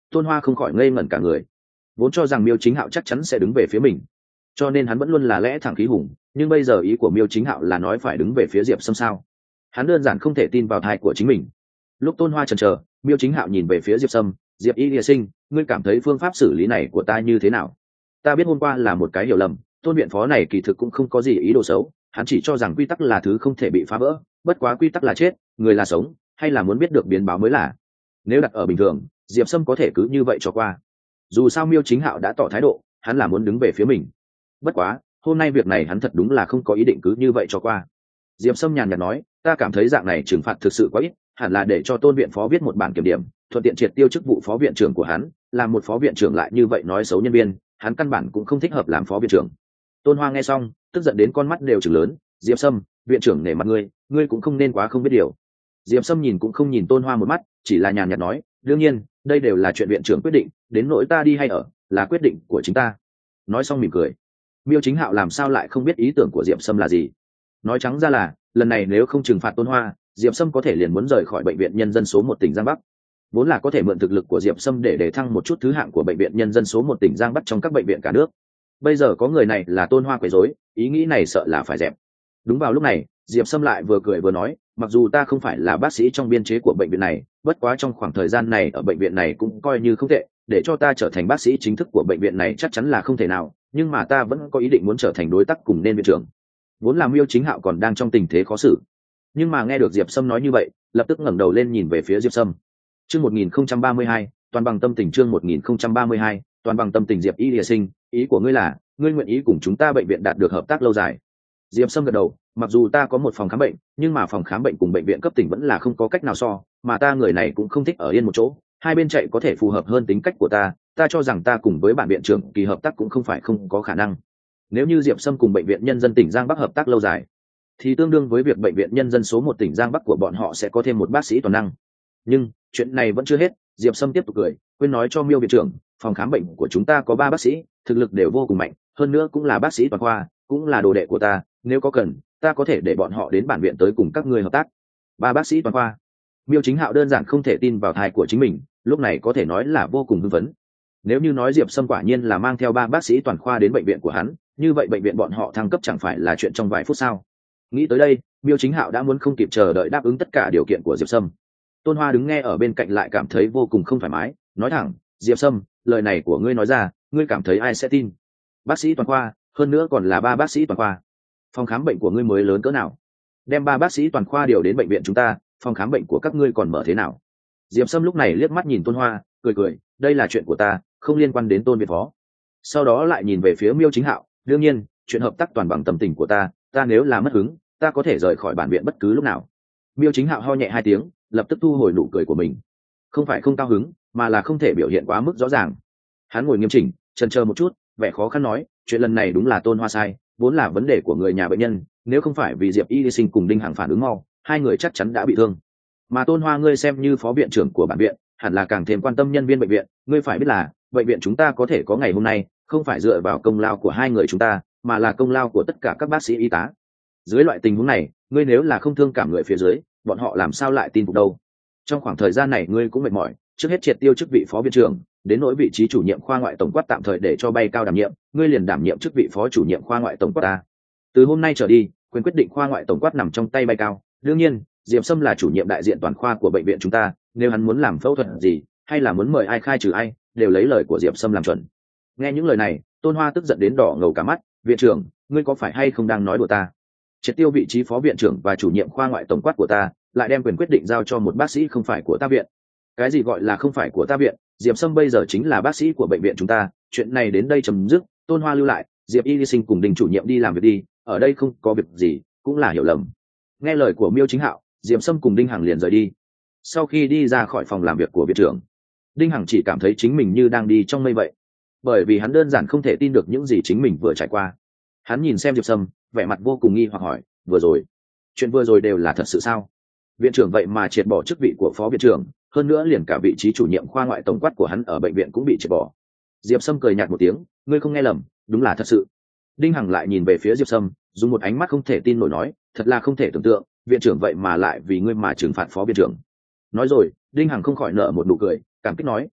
Tôn Hoa không khỏi ngây ngẩn cả người, vốn cho rằng Miêu Chính Hạo chắc chắn sẽ đứng về phía mình, cho nên hắn vẫn luôn là lẽ thẳng khí hùng, nhưng bây giờ ý của Miêu Chính Hạo là nói phải đứng về phía Diệp Sâm sao? Hắn đơn giản không thể tin vào tai của chính mình. Lúc Tôn Hoa chần chờ, Miêu Chính Hạo nhìn về phía Diệp Sâm, Diệp Y Lìa Sinh, ngươi cảm thấy phương pháp xử lý này của ta như thế nào? Ta biết hôm qua là một cái hiểu lầm, Tôn viện phó này kỳ thực cũng không có gì ý đồ xấu, hắn chỉ cho rằng quy tắc là thứ không thể bị phá vỡ, bất quá quy tắc là chết, người là sống, hay là muốn biết được biến báo mới là. Nếu đặt ở bình thường, Diệp Sâm có thể cứ như vậy cho qua. Dù sao Miêu Chính Hạo đã tỏ thái độ, hắn là muốn đứng về phía mình. Bất quá, hôm nay việc này hắn thật đúng là không có ý định cứ như vậy cho qua. Diệp Sâm nhàn nhạt nói, ta cảm thấy dạng này trừng phạt thực sự quá ít, hẳn là để cho Tôn viện phó viết một bản kiểm điểm, thuận tiện triệt tiêu chức vụ phó viện trưởng của hắn, làm một phó viện trưởng lại như vậy nói xấu nhân viên, hắn căn bản cũng không thích hợp làm phó viện trưởng. Tôn Hoa nghe xong, tức giận đến con mắt đều trừng lớn, Diệp Sâm, viện trưởng nể mặt ngươi, ngươi cũng không nên quá không biết điều. Diệp Sâm nhìn cũng không nhìn Tôn Hoa một mắt, chỉ là nhàn nhạt nói, đương nhiên, đây đều là chuyện viện trưởng quyết định, đến nỗi ta đi hay ở, là quyết định của chính ta. Nói xong mỉm cười. Miêu Chính Hạo làm sao lại không biết ý tưởng của Diệp Sâm là gì? Nói trắng ra là, lần này nếu không trừng phạt Tôn Hoa, Diệp Sâm có thể liền muốn rời khỏi bệnh viện nhân dân số một tỉnh Giang Bắc. Vốn là có thể mượn thực lực của Diệp Sâm để để thăng một chút thứ hạng của bệnh viện nhân dân số một tỉnh Giang Bắc trong các bệnh viện cả nước. Bây giờ có người này là Tôn Hoa quấy rối, ý nghĩ này sợ là phải dẹp. Đúng vào lúc này, Diệp Sâm lại vừa cười vừa nói, mặc dù ta không phải là bác sĩ trong biên chế của bệnh viện này, bất quá trong khoảng thời gian này ở bệnh viện này cũng coi như không tệ, để cho ta trở thành bác sĩ chính thức của bệnh viện này chắc chắn là không thể nào, nhưng mà ta vẫn có ý định muốn trở thành đối tác cùng nên viện trưởng. Vốn là Miêu Chính Hạo còn đang trong tình thế khó xử, nhưng mà nghe được Diệp Sâm nói như vậy, lập tức ngẩng đầu lên nhìn về phía Diệp Sâm. Chương một nghìn không trăm ba mươi hai, toàn bằng tâm tình chương một nghìn không trăm ba mươi hai, toàn bằng tâm tình Diệp Y Lìa Sinh, ý của ngươi là, ngươi nguyện ý cùng chúng ta bệnh viện đạt được hợp tác lâu dài. Diệp Sâm gật đầu, mặc dù ta có một phòng khám bệnh, nhưng mà phòng khám bệnh cùng bệnh viện cấp tỉnh vẫn là không có cách nào so, mà ta người này cũng không thích ở yên một chỗ, hai bên chạy có thể phù hợp hơn tính cách của ta, ta cho rằng ta cùng với bản viện trưởng kỳ hợp tác cũng không phải không có khả năng. Nếu như Diệp Sâm cùng bệnh viện nhân dân tỉnh Giang Bắc hợp tác lâu dài, thì tương đương với việc bệnh viện nhân dân số một tỉnh Giang Bắc của bọn họ sẽ có thêm một bác sĩ toàn năng. Nhưng chuyện này vẫn chưa hết, Diệp Sâm tiếp tục cười, quên nói cho Miêu viện trưởng, phòng khám bệnh của chúng ta có ba bác sĩ, thực lực đều vô cùng mạnh, hơn nữa cũng là bác sĩ toàn khoa, cũng là đồ đệ của ta, nếu có cần, ta có thể để bọn họ đến bản viện tới cùng các ngươi hợp tác. Ba bác sĩ toàn khoa. Miêu Chính Hạo đơn giản không thể tin vào tai của chính mình, lúc này có thể nói là vô cùng hưng phấn. Nếu như nói Diệp Sâm quả nhiên là mang theo ba bác sĩ toàn khoa đến bệnh viện của hắn, như vậy bệnh viện bọn họ thăng cấp chẳng phải là chuyện trong vài phút sao? Nghĩ tới đây, Miêu Chính Hạo đã muốn không kịp chờ đợi đáp ứng tất cả điều kiện của Diệp Sâm. Tôn Hoa đứng nghe ở bên cạnh lại cảm thấy vô cùng không thoải mái, nói thẳng, Diệp Sâm, lời này của ngươi nói ra, ngươi cảm thấy ai sẽ tin? Bác sĩ toàn khoa, hơn nữa còn là ba bác sĩ toàn khoa. Phòng khám bệnh của ngươi mới lớn cỡ nào? Đem ba bác sĩ toàn khoa điều đến bệnh viện chúng ta, phòng khám bệnh của các ngươi còn mở thế nào? Diệp Sâm lúc này liếc mắt nhìn Tôn Hoa, cười cười, đây là chuyện của ta, không liên quan đến Tôn viện phó. Sau đó lại nhìn về phía Miêu Chính Hạo, đương nhiên, chuyện hợp tác toàn bằng tâm tình của ta, ta nếu là mất hứng, ta có thể rời khỏi bản viện bất cứ lúc nào. Miêu Chính Hạo ho nhẹ hai tiếng, lập tức thu hồi nụ cười của mình. Không phải không cao hứng, mà là không thể biểu hiện quá mức rõ ràng. Hắn ngồi nghiêm chỉnh, chần chờ một chút, vẻ khó khăn nói, chuyện lần này đúng là Tôn Hoa sai, vốn là vấn đề của người nhà bệnh nhân, nếu không phải vì Diệp Y Sinh cùng Đinh Hằng phản ứng mau, hai người chắc chắn đã bị thương. Mà Tôn Hoa ngươi xem như phó viện trưởng của bản viện, hẳn là càng thêm quan tâm nhân viên bệnh viện, ngươi phải biết là, bệnh viện chúng ta có thể có ngày hôm nay, không phải dựa vào công lao của hai người chúng ta, mà là công lao của tất cả các bác sĩ y tá. Dưới loại tình huống này, ngươi nếu là không thương cảm người phía dưới, bọn họ làm sao lại tin phục đâu? Trong khoảng thời gian này ngươi cũng mệt mỏi, trước hết triệt tiêu chức vị phó viện trưởng, đến nỗi vị trí chủ nhiệm khoa ngoại tổng quát tạm thời để cho bay cao đảm nhiệm, ngươi liền đảm nhiệm chức vị phó chủ nhiệm khoa ngoại tổng quát ta. Từ hôm nay trở đi, quyền quyết định khoa ngoại tổng quát nằm trong tay bay cao, đương nhiên, Diệp Sâm là chủ nhiệm đại diện toàn khoa của bệnh viện chúng ta, nếu hắn muốn làm phẫu thuật gì, hay là muốn mời ai khai trừ ai, đều lấy lời của Diệp Sâm làm chuẩn. Nghe những lời này, Tôn Hoa tức giận đến đỏ ngầu cả mắt, viện trưởng, ngươi có phải hay không đang nói đùa ta? Triệt tiêu vị trí phó viện trưởng và chủ nhiệm khoa ngoại tổng quát của ta, lại đem quyền quyết định giao cho một bác sĩ không phải của ta viện. Cái gì gọi là không phải của ta viện? Diệp Sâm bây giờ chính là bác sĩ của bệnh viện chúng ta, chuyện này đến đây chấm dứt. Tôn Hoa lưu lại, Diệp Y Sinh cùng Đình chủ nhiệm đi làm việc đi, ở đây không có việc gì, cũng là hiểu lầm. Nghe lời của Miêu Chính Hạo, Diệp Sâm cùng Đinh Hằng liền rời đi. Sau khi đi ra khỏi phòng làm việc của viện trưởng, Đinh Hằng chỉ cảm thấy chính mình như đang đi trong mây vậy, bởi vì hắn đơn giản không thể tin được những gì chính mình vừa trải qua. Hắn nhìn xem Diệp Sâm, vẻ mặt vô cùng nghi hoặc hỏi, vừa rồi, chuyện vừa rồi đều là thật sự sao? Viện trưởng vậy mà triệt bỏ chức vị của phó viện trưởng, hơn nữa liền cả vị trí chủ nhiệm khoa ngoại tổng quát của hắn ở bệnh viện cũng bị triệt bỏ. Diệp Sâm cười nhạt một tiếng, ngươi không nghe lầm, đúng là thật sự. Đinh Hằng lại nhìn về phía Diệp Sâm, dùng một ánh mắt không thể tin nổi nói, thật là không thể tưởng tượng, viện trưởng vậy mà lại vì ngươi mà trừng phạt phó viện trưởng. Nói rồi, Đinh Hằng không khỏi nở một nụ cười, cảm kích nói,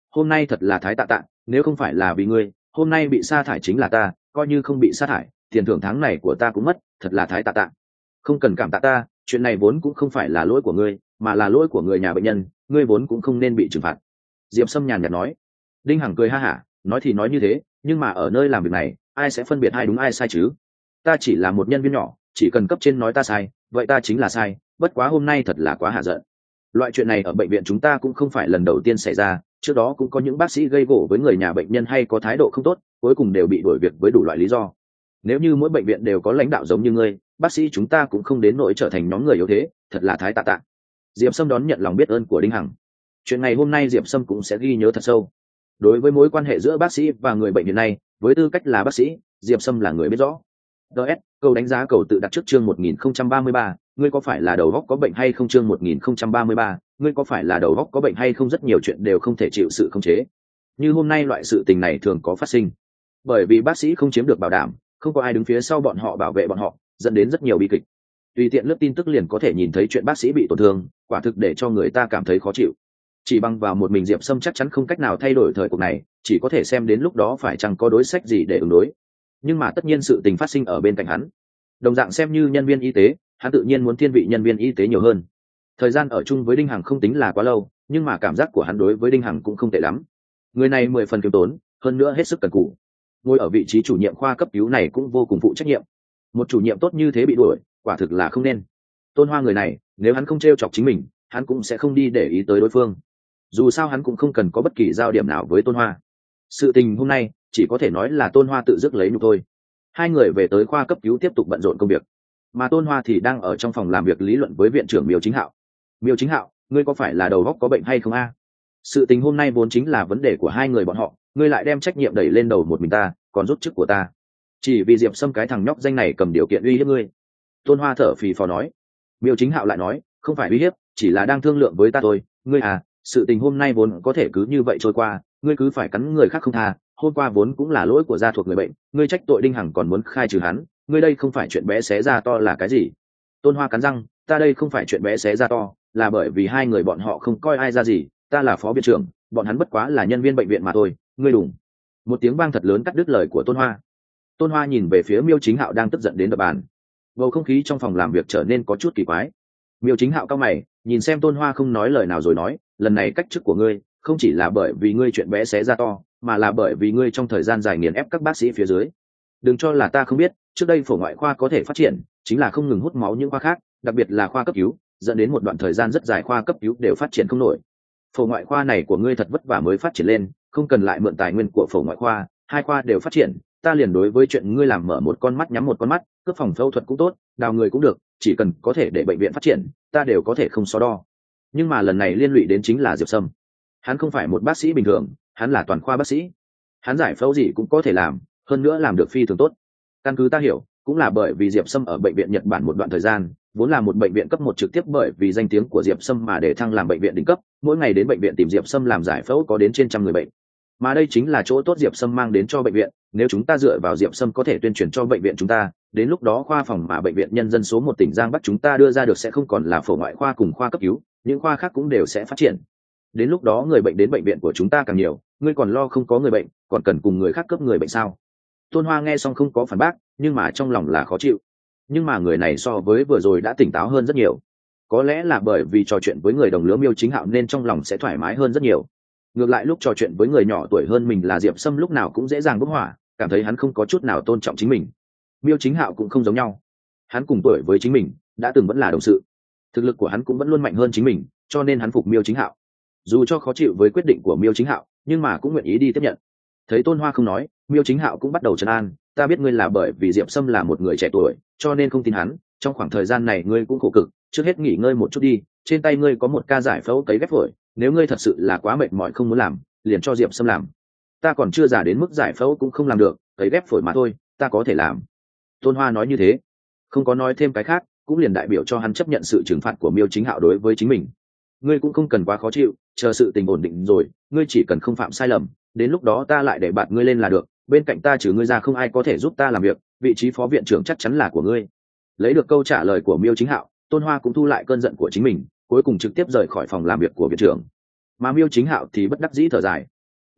hôm nay thật là thái tạ tạ, nếu không phải là vì ngươi, hôm nay bị sa thải chính là ta, coi như không bị sa thải, tiền thưởng tháng này của ta cũng mất, thật là thái tạ tạ. Không cần cảm tạ ta, chuyện này vốn cũng không phải là lỗi của ngươi, mà là lỗi của người nhà bệnh nhân, ngươi vốn cũng không nên bị trừng phạt. Diệp Sâm nhàn nhạt nói. Đinh Hằng cười ha hả, nói thì nói như thế, nhưng mà ở nơi làm việc này, ai sẽ phân biệt ai đúng ai sai chứ? Ta chỉ là một nhân viên nhỏ, chỉ cần cấp trên nói ta sai, vậy ta chính là sai, bất quá hôm nay thật là quá hạ giận. Loại chuyện này ở bệnh viện chúng ta cũng không phải lần đầu tiên xảy ra, trước đó cũng có những bác sĩ gây gổ với người nhà bệnh nhân hay có thái độ không tốt, cuối cùng đều bị đuổi việc với đủ loại lý do. Nếu như mỗi bệnh viện đều có lãnh đạo giống như ngươi, bác sĩ chúng ta cũng không đến nỗi trở thành nhóm người yếu thế, thật là thái tạ tạ. Diệp Sâm đón nhận lòng biết ơn của Đinh Hằng. Chuyện này hôm nay Diệp Sâm cũng sẽ ghi nhớ thật sâu. Đối với mối quan hệ giữa bác sĩ và người bệnh hiện nay, với tư cách là bác sĩ, Diệp Sâm là người biết rõ. đê ét, câu đánh giá cầu tự đặt trước chương một nghìn không trăm ba mươi ba, ngươi có phải là đầu óc có bệnh hay không chương một nghìn không trăm ba mươi ba, ngươi có phải là đầu óc có bệnh hay không rất nhiều chuyện đều không thể chịu sự khống chế. Như hôm nay loại sự tình này thường có phát sinh. Bởi vì bác sĩ không chiếm được bảo đảm, không có ai đứng phía sau bọn họ bảo vệ bọn họ, dẫn đến rất nhiều bi kịch. Tùy tiện lướt tin tức liền có thể nhìn thấy chuyện bác sĩ bị tổn thương, quả thực để cho người ta cảm thấy khó chịu. Chỉ bằng vào một mình Diệp Sâm chắc chắn không cách nào thay đổi thời cuộc này, chỉ có thể xem đến lúc đó phải chăng có đối sách gì để ứng đối. Nhưng mà tất nhiên sự tình phát sinh ở bên cạnh hắn, đồng dạng xem như nhân viên y tế, hắn tự nhiên muốn thiên vị nhân viên y tế nhiều hơn. Thời gian ở chung với Đinh Hằng không tính là quá lâu, nhưng mà cảm giác của hắn đối với Đinh Hằng cũng không tệ lắm. Người này mười phần kiêm tốn, hơn nữa hết sức cần cù. Ngồi ở vị trí chủ nhiệm khoa cấp cứu này cũng vô cùng phụ trách nhiệm. Một chủ nhiệm tốt như thế bị đuổi, quả thực là không nên. Tôn Hoa người này, nếu hắn không t r e o chọc chính mình, hắn cũng sẽ không đi để ý tới đối phương. Dù sao hắn cũng không cần có bất kỳ giao điểm nào với Tôn Hoa. Sự tình hôm nay chỉ có thể nói là Tôn Hoa tự dứt lấy nhục thôi. Hai người về tới khoa cấp cứu tiếp tục bận rộn công việc, mà Tôn Hoa thì đang ở trong phòng làm việc lý luận với viện trưởng Miêu Chính Hạo. Miêu Chính Hạo, ngươi có phải là đầu óc có bệnh hay không a? Sự tình hôm nay vốn chính là vấn đề của hai người bọn họ, ngươi lại đem trách nhiệm đẩy lên đầu một mình ta, còn rút chức của ta, chỉ vì Diệp Sâm cái thằng nhóc danh này cầm điều kiện uy hiếp ngươi. Tôn Hoa thở phì phò nói. Miêu Chính Hạo lại nói, không phải uy hiếp, chỉ là đang thương lượng với ta thôi. Ngươi à, sự tình hôm nay vốn có thể cứ như vậy trôi qua, ngươi cứ phải cắn người khác không tha. Hôm qua vốn cũng là lỗi của gia thuộc người bệnh, ngươi trách tội Đinh Hằng còn muốn khai trừ hắn, ngươi đây không phải chuyện bé xé ra to là cái gì? Tôn Hoa cắn răng, ta đây không phải chuyện bé xé ra to, là bởi vì hai người bọn họ không coi ai ra gì, ta là phó viện trưởng, bọn hắn bất quá là nhân viên bệnh viện mà thôi. Ngươi đùng. Một tiếng vang thật lớn cắt đứt lời của Tôn Hoa. Tôn Hoa nhìn về phía Miêu Chính Hạo đang tức giận đến đập bàn. Bầu không khí trong phòng làm việc trở nên có chút kỳ quái. Miêu Chính Hạo cao mày, nhìn xem Tôn Hoa không nói lời nào rồi nói, lần này cách chức của ngươi không chỉ là bởi vì ngươi chuyện bé xé ra to, mà là bởi vì ngươi trong thời gian dài nghiền ép các bác sĩ phía dưới. Đừng cho là ta không biết, trước đây phổ ngoại khoa có thể phát triển, chính là không ngừng hút máu những khoa khác, đặc biệt là khoa cấp cứu, dẫn đến một đoạn thời gian rất dài khoa cấp cứu đều phát triển không nổi. Phổ ngoại khoa này của ngươi thật vất vả mới phát triển lên, không cần lại mượn tài nguyên của phổ ngoại khoa, hai khoa đều phát triển, ta liền đối với chuyện ngươi làm mở một con mắt nhắm một con mắt, cướp phòng phẫu thuật cũng tốt, đào người cũng được, chỉ cần có thể để bệnh viện phát triển, ta đều có thể không so đo. Nhưng mà lần này liên lụy đến chính là Diệp Sâm. Hắn không phải một bác sĩ bình thường, hắn là toàn khoa bác sĩ. Hắn giải phẫu gì cũng có thể làm, hơn nữa làm được phi thường tốt. Căn cứ ta hiểu, cũng là bởi vì Diệp Sâm ở bệnh viện Nhật Bản một đoạn thời gian, vốn là một bệnh viện cấp một trực tiếp bởi vì danh tiếng của Diệp Sâm mà để thăng làm bệnh viện đỉnh cấp, mỗi ngày đến bệnh viện tìm Diệp Sâm làm giải phẫu có đến trên trăm người bệnh. Mà đây chính là chỗ tốt Diệp Sâm mang đến cho bệnh viện, nếu chúng ta dựa vào Diệp Sâm có thể tuyên truyền cho bệnh viện chúng ta, đến lúc đó khoa phòng mà bệnh viện nhân dân số một tỉnh Giang Bắc chúng ta đưa ra được sẽ không còn là phổ ngoại khoa cùng khoa cấp cứu, những khoa khác cũng đều sẽ phát triển. Đến lúc đó người bệnh đến bệnh viện của chúng ta càng nhiều, ngươi còn lo không có người bệnh, còn cần cùng người khác cướp người bệnh sao? Tôn Hoa nghe xong không có phản bác, nhưng mà trong lòng là khó chịu. Nhưng mà người này so với vừa rồi đã tỉnh táo hơn rất nhiều. Có lẽ là bởi vì trò chuyện với người đồng lứa Miêu Chính Hạo nên trong lòng sẽ thoải mái hơn rất nhiều. Ngược lại lúc trò chuyện với người nhỏ tuổi hơn mình là Diệp Sâm lúc nào cũng dễ dàng bốc hỏa, cảm thấy hắn không có chút nào tôn trọng chính mình. Miêu Chính Hạo cũng không giống nhau, hắn cùng tuổi với chính mình, đã từng vẫn là đồng sự, thực lực của hắn cũng vẫn luôn mạnh hơn chính mình, cho nên hắn phục Miêu Chính Hạo. Dù cho khó chịu với quyết định của Miêu Chính Hạo, nhưng mà cũng nguyện ý đi tiếp nhận. Thấy Tôn Hoa không nói, Miêu Chính Hạo cũng bắt đầu trấn an, ta biết ngươi là bởi vì Diệp Sâm là một người trẻ tuổi, cho nên không tin hắn, trong khoảng thời gian này ngươi cũng khổ cực, trước hết nghỉ ngơi một chút đi, trên tay ngươi có một ca giải phẫu cấy ghép phổi, nếu ngươi thật sự là quá mệt mỏi không muốn làm, liền cho Diệp Sâm làm. Ta còn chưa già đến mức giải phẫu cũng không làm được, cấy ghép phổi mà thôi, ta có thể làm. Tôn Hoa nói như thế, không có nói thêm cái khác, cũng liền đại biểu cho hắn chấp nhận sự trừng phạt của Miêu Chính Hạo đối với chính mình. Ngươi cũng không cần quá khó chịu, chờ sự tình ổn định rồi, ngươi chỉ cần không phạm sai lầm, đến lúc đó ta lại để bạt ngươi lên là được, bên cạnh ta trừ ngươi ra không ai có thể giúp ta làm việc, vị trí phó viện trưởng chắc chắn là của ngươi. Lấy được câu trả lời của Miêu Chính Hạo, Tôn Hoa cũng thu lại cơn giận của chính mình, cuối cùng trực tiếp rời khỏi phòng làm việc của viện trưởng. Mà Miêu Chính Hạo thì bất đắc dĩ thở dài,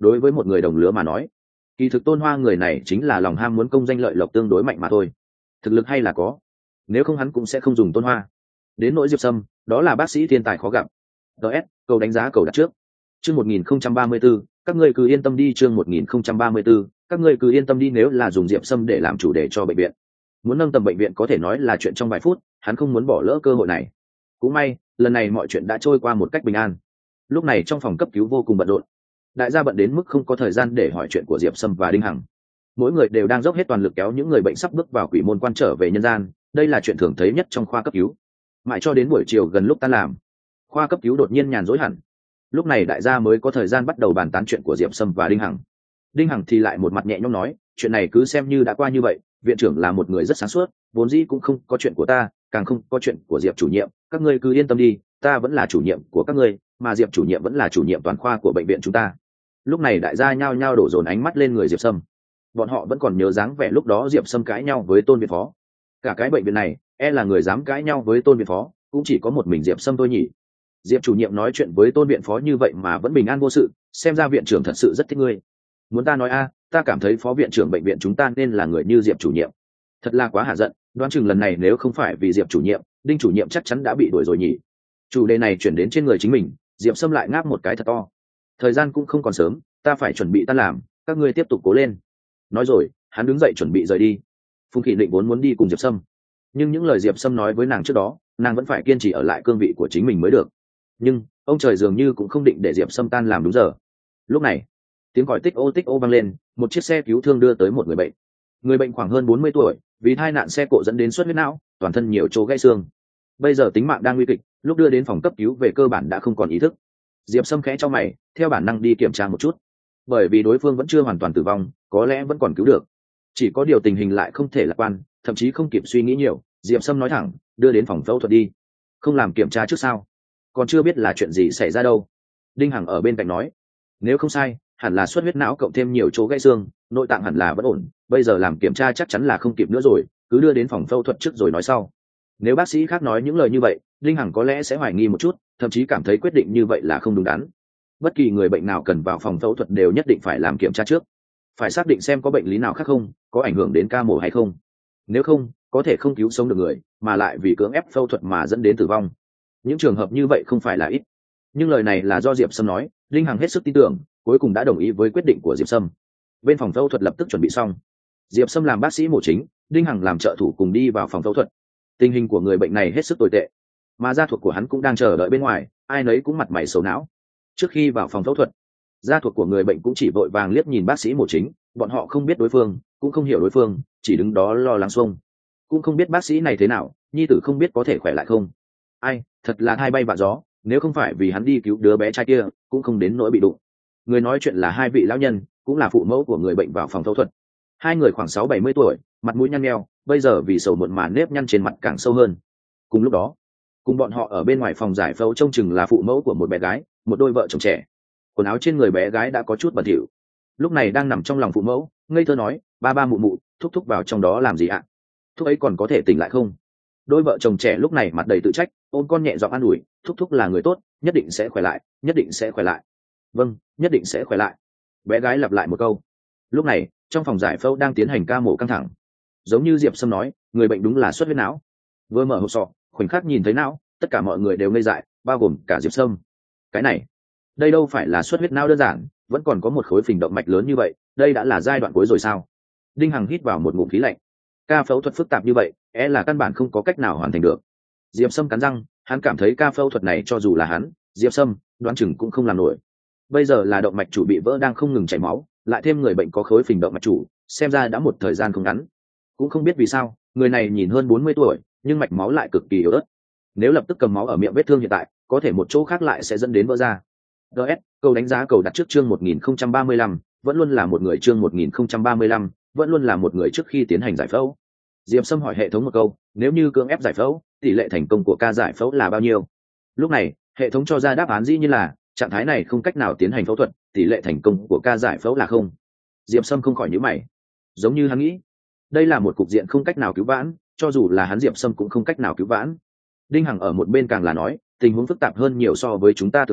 đối với một người đồng lứa mà nói, kỳ thực Tôn Hoa người này chính là lòng ham muốn công danh lợi lộc tương đối mạnh mà thôi. Thực lực hay là có, nếu không hắn cũng sẽ không dùng Tôn Hoa. Đến nỗi Diệp Sâm, đó là bác sĩ thiên tài khó gặp. ds cầu đánh giá cầu đặt trước. Chương một nghìn không trăm ba mươi 034, các ngươi cứ yên tâm đi. Chương một nghìn không trăm ba mươi 034, các ngươi cứ yên tâm đi. Nếu là dùng Diệp Sâm để làm chủ đề cho bệnh viện, muốn nâng tầm bệnh viện có thể nói là chuyện trong vài phút, hắn không muốn bỏ lỡ cơ hội này. Cũng may, lần này mọi chuyện đã trôi qua một cách bình an. Lúc này trong phòng cấp cứu vô cùng bận rộn, đại gia bận đến mức không có thời gian để hỏi chuyện của Diệp Sâm và Đinh Hằng. Mỗi người đều đang dốc hết toàn lực kéo những người bệnh sắp bước vào quỷ môn quan trở về nhân gian, đây là chuyện thường thấy nhất trong khoa cấp cứu. Mãi cho đến buổi chiều gần lúc tan làm, khoa cấp cứu đột nhiên nhàn rỗi hẳn. Lúc này đại gia mới có thời gian bắt đầu bàn tán chuyện của Diệp Sâm và Đinh Hằng. Đinh Hằng thì lại một mặt nhẹ nhõm nói, chuyện này cứ xem như đã qua như vậy, viện trưởng là một người rất sáng suốt, vốn dĩ cũng không có chuyện của ta, càng không có chuyện của Diệp chủ nhiệm, các ngươi cứ yên tâm đi, ta vẫn là chủ nhiệm của các ngươi, mà Diệp chủ nhiệm vẫn là chủ nhiệm toàn khoa của bệnh viện chúng ta. Lúc này đại gia nhao nhao đổ dồn ánh mắt lên người Diệp Sâm. Bọn họ vẫn còn nhớ dáng vẻ lúc đó Diệp Sâm cãi nhau với Tôn viện phó. Cả cái bệnh viện này, e là người dám cãi nhau với Tôn viện phó, cũng chỉ có một mình Diệp Sâm thôi nhỉ. Diệp chủ nhiệm nói chuyện với Tôn viện phó như vậy mà vẫn bình an vô sự, xem ra viện trưởng thật sự rất thích ngươi. Muốn ta nói a, ta cảm thấy phó viện trưởng bệnh viện chúng ta nên là người như Diệp chủ nhiệm. Thật là quá hạ giận, đoán chừng lần này nếu không phải vì Diệp chủ nhiệm, Đinh chủ nhiệm chắc chắn đã bị đuổi rồi nhỉ. Chủ đề này chuyển đến trên người chính mình, Diệp Sâm lại ngáp một cái thật to. Thời gian cũng không còn sớm, ta phải chuẩn bị tan làm, các ngươi tiếp tục cố lên. Nói rồi, hắn đứng dậy chuẩn bị rời đi. Phùng Khỉ Định vốn muốn đi cùng Diệp Sâm, nhưng những lời Diệp Sâm nói với nàng trước đó, nàng vẫn phải kiên trì ở lại cương vị của chính mình mới được. Nhưng ông trời dường như cũng không định để Diệp Sâm tan làm đúng giờ. Lúc này, tiếng còi tích ô tích ô vang lên, một chiếc xe cứu thương đưa tới một người bệnh. Người bệnh khoảng hơn bốn mươi tuổi, vì tai nạn xe cộ dẫn đến xuất huyết não, toàn thân nhiều chỗ gãy xương. Bây giờ tính mạng đang nguy kịch, lúc đưa đến phòng cấp cứu về cơ bản đã không còn ý thức. Diệp Sâm khẽ cho mày, theo bản năng đi kiểm tra một chút, bởi vì đối phương vẫn chưa hoàn toàn tử vong, có lẽ vẫn còn cứu được. Chỉ có điều tình hình lại không thể lạc quan, thậm chí không kịp suy nghĩ nhiều, Diệp Sâm nói thẳng, đưa đến phòng phẫu thuật đi. Không làm kiểm tra trước sao? Còn chưa biết là chuyện gì xảy ra đâu. Đinh Hằng ở bên cạnh nói, nếu không sai, hẳn là xuất huyết não cộng thêm nhiều chỗ gãy xương, nội tạng hẳn là vẫn ổn, bây giờ làm kiểm tra chắc chắn là không kịp nữa rồi, cứ đưa đến phòng phẫu thuật trước rồi nói sau. Nếu bác sĩ khác nói những lời như vậy, Đinh Hằng có lẽ sẽ hoài nghi một chút, thậm chí cảm thấy quyết định như vậy là không đúng đắn. Bất kỳ người bệnh nào cần vào phòng phẫu thuật đều nhất định phải làm kiểm tra trước, phải xác định xem có bệnh lý nào khác không, có ảnh hưởng đến ca mổ hay không. Nếu không, có thể không cứu sống được người, mà lại vì cưỡng ép phẫu thuật mà dẫn đến tử vong. Những trường hợp như vậy không phải là ít. Nhưng lời này là do Diệp Sâm nói, Đinh Hằng hết sức tin tưởng, cuối cùng đã đồng ý với quyết định của Diệp Sâm. Bên phòng phẫu thuật lập tức chuẩn bị xong. Diệp Sâm làm bác sĩ mổ chính, Đinh Hằng làm trợ thủ cùng đi vào phòng phẫu thuật. Tình hình của người bệnh này hết sức tồi tệ, mà gia thuộc của hắn cũng đang chờ đợi bên ngoài, ai nấy cũng mặt mày xấu não. Trước khi vào phòng phẫu thuật, gia thuộc của người bệnh cũng chỉ vội vàng liếc nhìn bác sĩ mổ chính, bọn họ không biết đối phương, cũng không hiểu đối phương, chỉ đứng đó lo lắng xuông. Cũng không biết bác sĩ này thế nào, nhi tử không biết có thể khỏe lại không. Ai, thật là hai bay vạ gió, nếu không phải vì hắn đi cứu đứa bé trai kia, cũng không đến nỗi bị đụng. Người nói chuyện là hai vị lão nhân, cũng là phụ mẫu của người bệnh vào phòng phẫu thuật. Hai người khoảng sáu bảy mươi tuổi, mặt mũi nhăn nheo, bây giờ vì sầu muộn mà nếp nhăn trên mặt càng sâu hơn. Cùng lúc đó, cùng bọn họ ở bên ngoài phòng giải phẫu trông chừng là phụ mẫu của một bé gái, một đôi vợ chồng trẻ. Quần áo trên người bé gái đã có chút bẩn thỉu, lúc này đang nằm trong lòng phụ mẫu, ngây thơ nói, ba ba mụ mụ, thúc thúc vào trong đó làm gì ạ? Thúc ấy còn có thể tỉnh lại không? Đôi vợ chồng trẻ lúc này mặt đầy tự trách, ôm con nhẹ giọng an ủi, thúc thúc là người tốt, nhất định sẽ khỏe lại, nhất định sẽ khỏe lại. Vâng, nhất định sẽ khỏe lại. Bé gái lặp lại một câu. Lúc này trong phòng giải phẫu đang tiến hành ca mổ căng thẳng, giống như Diệp Sâm nói, người bệnh đúng là xuất huyết não. Vừa mở hộp sọ, khoảnh khắc nhìn thấy não, tất cả mọi người đều ngây dại, bao gồm cả Diệp Sâm. Cái này, đây đâu phải là xuất huyết não đơn giản, vẫn còn có một khối phình động mạch lớn như vậy, đây đã là giai đoạn cuối rồi sao? Đinh Hằng hít vào một ngụm khí lạnh. Ca phẫu thuật phức tạp như vậy, é e là căn bản không có cách nào hoàn thành được. Diệp Sâm cắn răng, hắn cảm thấy ca phẫu thuật này cho dù là hắn, Diệp Sâm, đoán chừng cũng không làm nổi. Bây giờ là động mạch chủ bị vỡ đang không ngừng chảy máu, lại thêm người bệnh có khối phình động mạch chủ, xem ra đã một thời gian không ngắn. Cũng không biết vì sao, người này nhìn hơn bốn mươi tuổi, nhưng mạch máu lại cực kỳ yếu ớt. Nếu lập tức cầm máu ở miệng vết thương hiện tại, có thể một chỗ khác lại sẽ dẫn đến vỡ ra. ds câu đánh giá cầu đặt trước chương một nghìn không trăm ba mươi lăm, vẫn luôn là một người chương một nghìn không trăm ba mươi lăm, vẫn luôn là một người trước khi tiến hành giải phẫu. Diệp Sâm hỏi hệ thống một câu, nếu như cưỡng ép giải phẫu, tỷ lệ thành công của ca giải phẫu là bao nhiêu? Lúc này hệ thống cho ra đáp án dĩ nhiên là trạng thái này không cách nào tiến hành phẫu thuật, tỷ lệ thành công của ca giải phẫu là không. Diệp Sâm không khỏi nhíu mày, giống như hắn nghĩ, đây là một cục diện không cách nào cứu vãn, cho dù là hắn Diệp Sâm cũng không cách nào cứu vãn. Đinh Hằng ở một bên càng là nói, tình huống phức tạp hơn nhiều so với chúng ta tưởng tượng,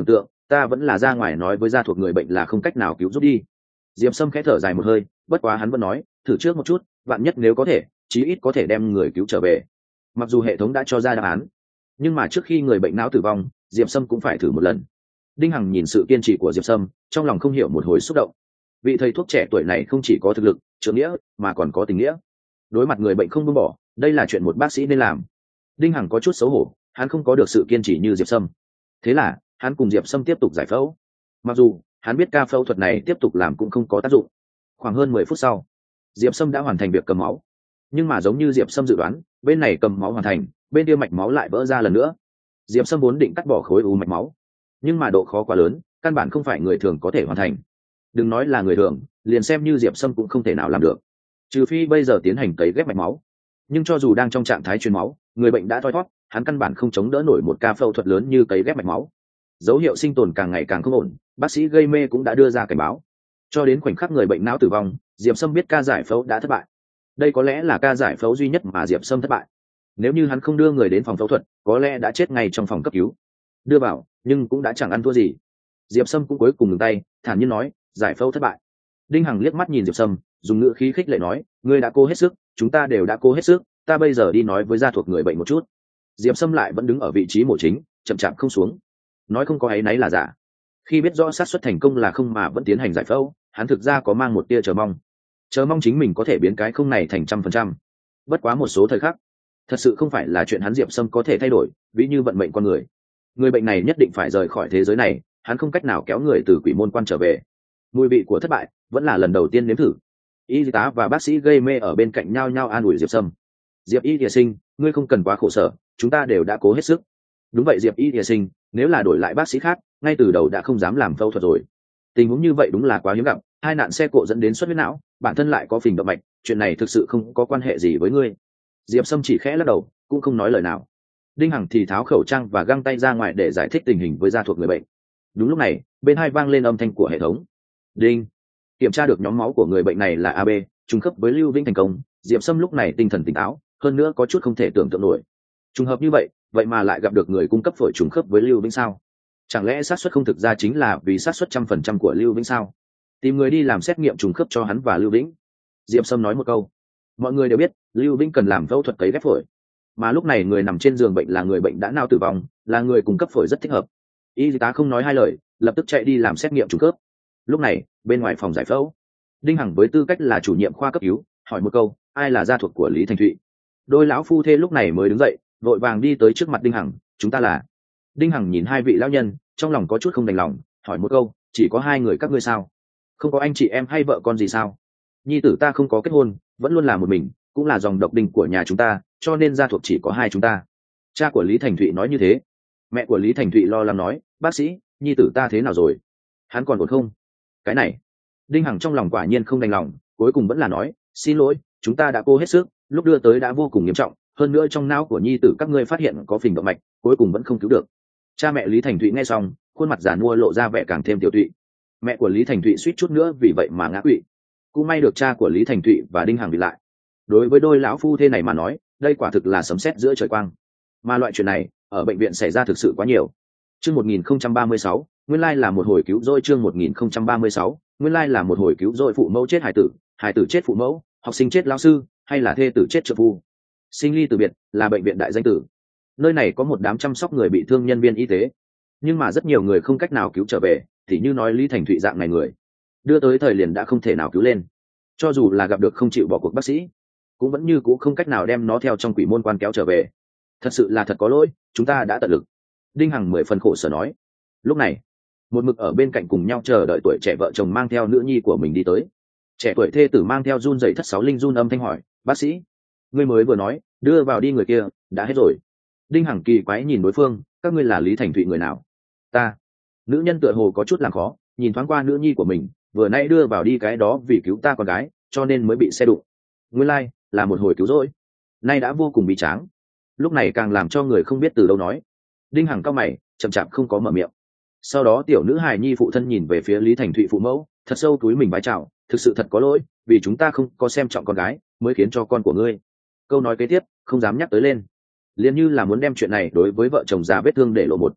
ta vẫn là ra ngoài nói với gia thuộc người bệnh là không cách nào cứu giúp đi. Diệp Sâm khẽ thở dài một hơi, bất quá hắn vẫn nói thử trước một chút, vạn nhất nếu có thể chí ít có thể đem người cứu trở về. Mặc dù hệ thống đã cho ra đáp án, nhưng mà trước khi người bệnh não tử vong, Diệp Sâm cũng phải thử một lần. Đinh Hằng nhìn sự kiên trì của Diệp Sâm, trong lòng không hiểu một hồi xúc động. Vị thầy thuốc trẻ tuổi này không chỉ có thực lực trượng nghĩa mà còn có tình nghĩa, đối mặt người bệnh không buông bỏ, đây là chuyện một bác sĩ nên làm. Đinh Hằng có chút xấu hổ, hắn không có được sự kiên trì như Diệp Sâm. Thế là hắn cùng Diệp Sâm tiếp tục giải phẫu, mặc dù hắn biết ca phẫu thuật này tiếp tục làm cũng không có tác dụng. Khoảng hơn mười phút sau, Diệp Sâm đã hoàn thành việc cầm máu, nhưng mà giống như Diệp Sâm dự đoán, bên này cầm máu hoàn thành, bên kia mạch máu lại vỡ ra lần nữa. Diệp Sâm vốn định cắt bỏ khối u mạch máu, nhưng mà độ khó quá lớn, căn bản không phải người thường có thể hoàn thành. Đừng nói là người thường, liền xem như Diệp Sâm cũng không thể nào làm được, trừ phi bây giờ tiến hành cấy ghép mạch máu. Nhưng cho dù đang trong trạng thái truyền máu, người bệnh đã thoi thót, hắn căn bản không chống đỡ nổi một ca phẫu thuật lớn như cấy ghép mạch máu. Dấu hiệu sinh tồn càng ngày càng không ổn, bác sĩ gây mê cũng đã đưa ra cảnh báo. Cho đến khoảnh khắc người bệnh não tử vong, Diệp Sâm biết ca giải phẫu đã thất bại. Đây có lẽ là ca giải phẫu duy nhất mà Diệp Sâm thất bại. Nếu như hắn không đưa người đến phòng phẫu thuật, có lẽ đã chết ngay trong phòng cấp cứu. Đưa vào, nhưng cũng đã chẳng ăn thua gì. Diệp Sâm cũng cuối cùng ngừng tay, thản nhiên nói, giải phẫu thất bại. Đinh Hằng liếc mắt nhìn Diệp Sâm, dùng ngữ khí khích lệ nói, ngươi đã cố hết sức, chúng ta đều đã cố hết sức, ta bây giờ đi nói với gia thuộc người bệnh một chút. Diệp Sâm lại vẫn đứng ở vị trí mổ chính, chậm chạp không xuống. Nói không có áy náy là giả. Khi biết rõ xác suất thành công là không mà vẫn tiến hành giải phẫu, hắn thực ra có mang một tia chờ mong. Chờ mong chính mình có thể biến cái không này thành trăm phần trăm. Bất quá một số thời khắc, thật sự không phải là chuyện hắn Diệp Sâm có thể thay đổi, ví như vận mệnh con người. Người bệnh này nhất định phải rời khỏi thế giới này, hắn không cách nào kéo người từ quỷ môn quan trở về. Mùi vị của thất bại vẫn là lần đầu tiên nếm thử. Y tá và bác sĩ gây mê ở bên cạnh nhau nhau an ủi Diệp Sâm. Diệp Y Thìa Sinh, ngươi không cần quá khổ sở, chúng ta đều đã cố hết sức. Đúng vậy Diệp Y Thìa Sinh, nếu là đổi lại bác sĩ khác, ngay từ đầu đã không dám làm phẫu thuật rồi. Tình huống như vậy đúng là quá hiếm gặp, hai nạn xe cộ dẫn đến xuất huyết não, bản thân lại có phình động mạch, chuyện này thực sự không có quan hệ gì với ngươi. Diệp Sâm chỉ khẽ lắc đầu, cũng không nói lời nào. Đinh Hằng thì tháo khẩu trang và găng tay ra ngoài để giải thích tình hình với gia thuộc người bệnh. Đúng lúc này, bên hai vang lên âm thanh của hệ thống. Đinh, kiểm tra được nhóm máu của người bệnh này là a bê, trùng khớp với Lưu Vĩnh thành công. Diệp Sâm lúc này tinh thần tỉnh táo, hơn nữa có chút không thể tưởng tượng nổi. Trùng hợp như vậy, vậy mà lại gặp được người cung cấp phổi trùng khớp với Lưu Vĩnh sao? Chẳng lẽ xác suất không thực ra chính là vì xác suất trăm phần trăm của Lưu Vĩnh sao? Tìm người đi làm xét nghiệm trùng khớp cho hắn và Lưu Vĩnh. Diệp Sâm nói một câu. Mọi người đều biết, Lưu Vĩnh cần làm phẫu thuật cấy ghép phổi, mà lúc này người nằm trên giường bệnh là người bệnh đã não tử vong, là người cung cấp phổi rất thích hợp. Y tá không nói hai lời, lập tức chạy đi làm xét nghiệm trùng khớp. Lúc này, bên ngoài phòng giải phẫu, Đinh Hằng với tư cách là chủ nhiệm khoa cấp cứu, hỏi một câu, ai là gia thuộc của Lý Thành Thụy? Đôi lão phu thê lúc này mới đứng dậy, vội vàng đi tới trước mặt Đinh Hằng, chúng ta là. Đinh Hằng nhìn hai vị lão nhân, trong lòng có chút không đành lòng, hỏi một câu, chỉ có hai người các ngươi sao? Không có anh chị em hay vợ con gì sao? Nhi tử ta không có kết hôn, vẫn luôn là một mình, cũng là dòng độc đinh của nhà chúng ta, cho nên gia thuộc chỉ có hai chúng ta. Cha của Lý Thành Thụy nói như thế. Mẹ của Lý Thành Thụy lo lắng nói, bác sĩ, nhi tử ta thế nào rồi? Hắn còn ổn không? Cái này, Đinh Hằng trong lòng quả nhiên không đành lòng, cuối cùng vẫn là nói, xin lỗi, chúng ta đã cố hết sức, lúc đưa tới đã vô cùng nghiêm trọng, hơn nữa trong não của nhi tử các ngươi phát hiện có phình động mạch, cuối cùng vẫn không cứu được. Cha mẹ Lý Thành Thụy nghe xong, khuôn mặt già nua lộ ra vẻ càng thêm tiểu tụy. Mẹ của Lý Thành Thụy suýt chút nữa vì vậy mà ngã quỵ. Cũng may được cha của Lý Thành Thụy và Đinh Hằng bị lại. Đối với đôi lão phu thê này mà nói, đây quả thực là sấm sét giữa trời quang. Mà loại chuyện này ở bệnh viện xảy ra thực sự quá nhiều. Chương một nghìn không trăm ba mươi sáu, nguyên lai là một hồi cứu rỗi. Chương một nghìn không trăm ba mươi sáu, nguyên lai là một hồi cứu rỗi. Phụ mẫu chết hài tử, hài tử chết phụ mẫu, học sinh chết lão sư, hay là thê tử chết trợ phu. Sinh ly từ biệt là bệnh viện đại danh tử. Nơi này có một đám chăm sóc người bị thương nhân viên y tế, nhưng mà rất nhiều người không cách nào cứu trở về, thì như nói Lý Thành Thụy dạng này người, đưa tới thời liền đã không thể nào cứu lên. Cho dù là gặp được không chịu bỏ cuộc bác sĩ, cũng vẫn như cũ không cách nào đem nó theo trong quỷ môn quan kéo trở về. Thật sự là thật có lỗi, chúng ta đã tận lực. Đinh Hằng mười phần khổ sở nói. Lúc này, một mực ở bên cạnh cùng nhau chờ đợi tuổi trẻ vợ chồng mang theo nữ nhi của mình đi tới. Trẻ tuổi thê tử mang theo run rẩy thất sáu linh run âm thanh hỏi, bác sĩ, ngươi mới vừa nói đưa vào đi người kia đã hết rồi. Đinh Hằng kỳ quái nhìn đối phương, các ngươi là Lý Thành Thụy người nào? Ta. Nữ nhân tựa hồ có chút làm khó, nhìn thoáng qua nữ nhi của mình, vừa nãy đưa vào đi cái đó vì cứu ta con gái, cho nên mới bị xe đụng. Nguyên lai like, là một hồi cứu rỗi, nay đã vô cùng bi tráng. Lúc này càng làm cho người không biết từ đâu nói. Đinh Hằng cau mày, chậm chạp không có mở miệng. Sau đó tiểu nữ hài nhi phụ thân nhìn về phía Lý Thành Thụy phụ mẫu, thật sâu túi mình vái chào, thực sự thật có lỗi, vì chúng ta không có xem trọng con gái, mới khiến cho con của ngươi. Câu nói kế tiếp không dám nhắc tới lên, liền như là muốn đem chuyện này đối với vợ chồng già vết thương để lộ một.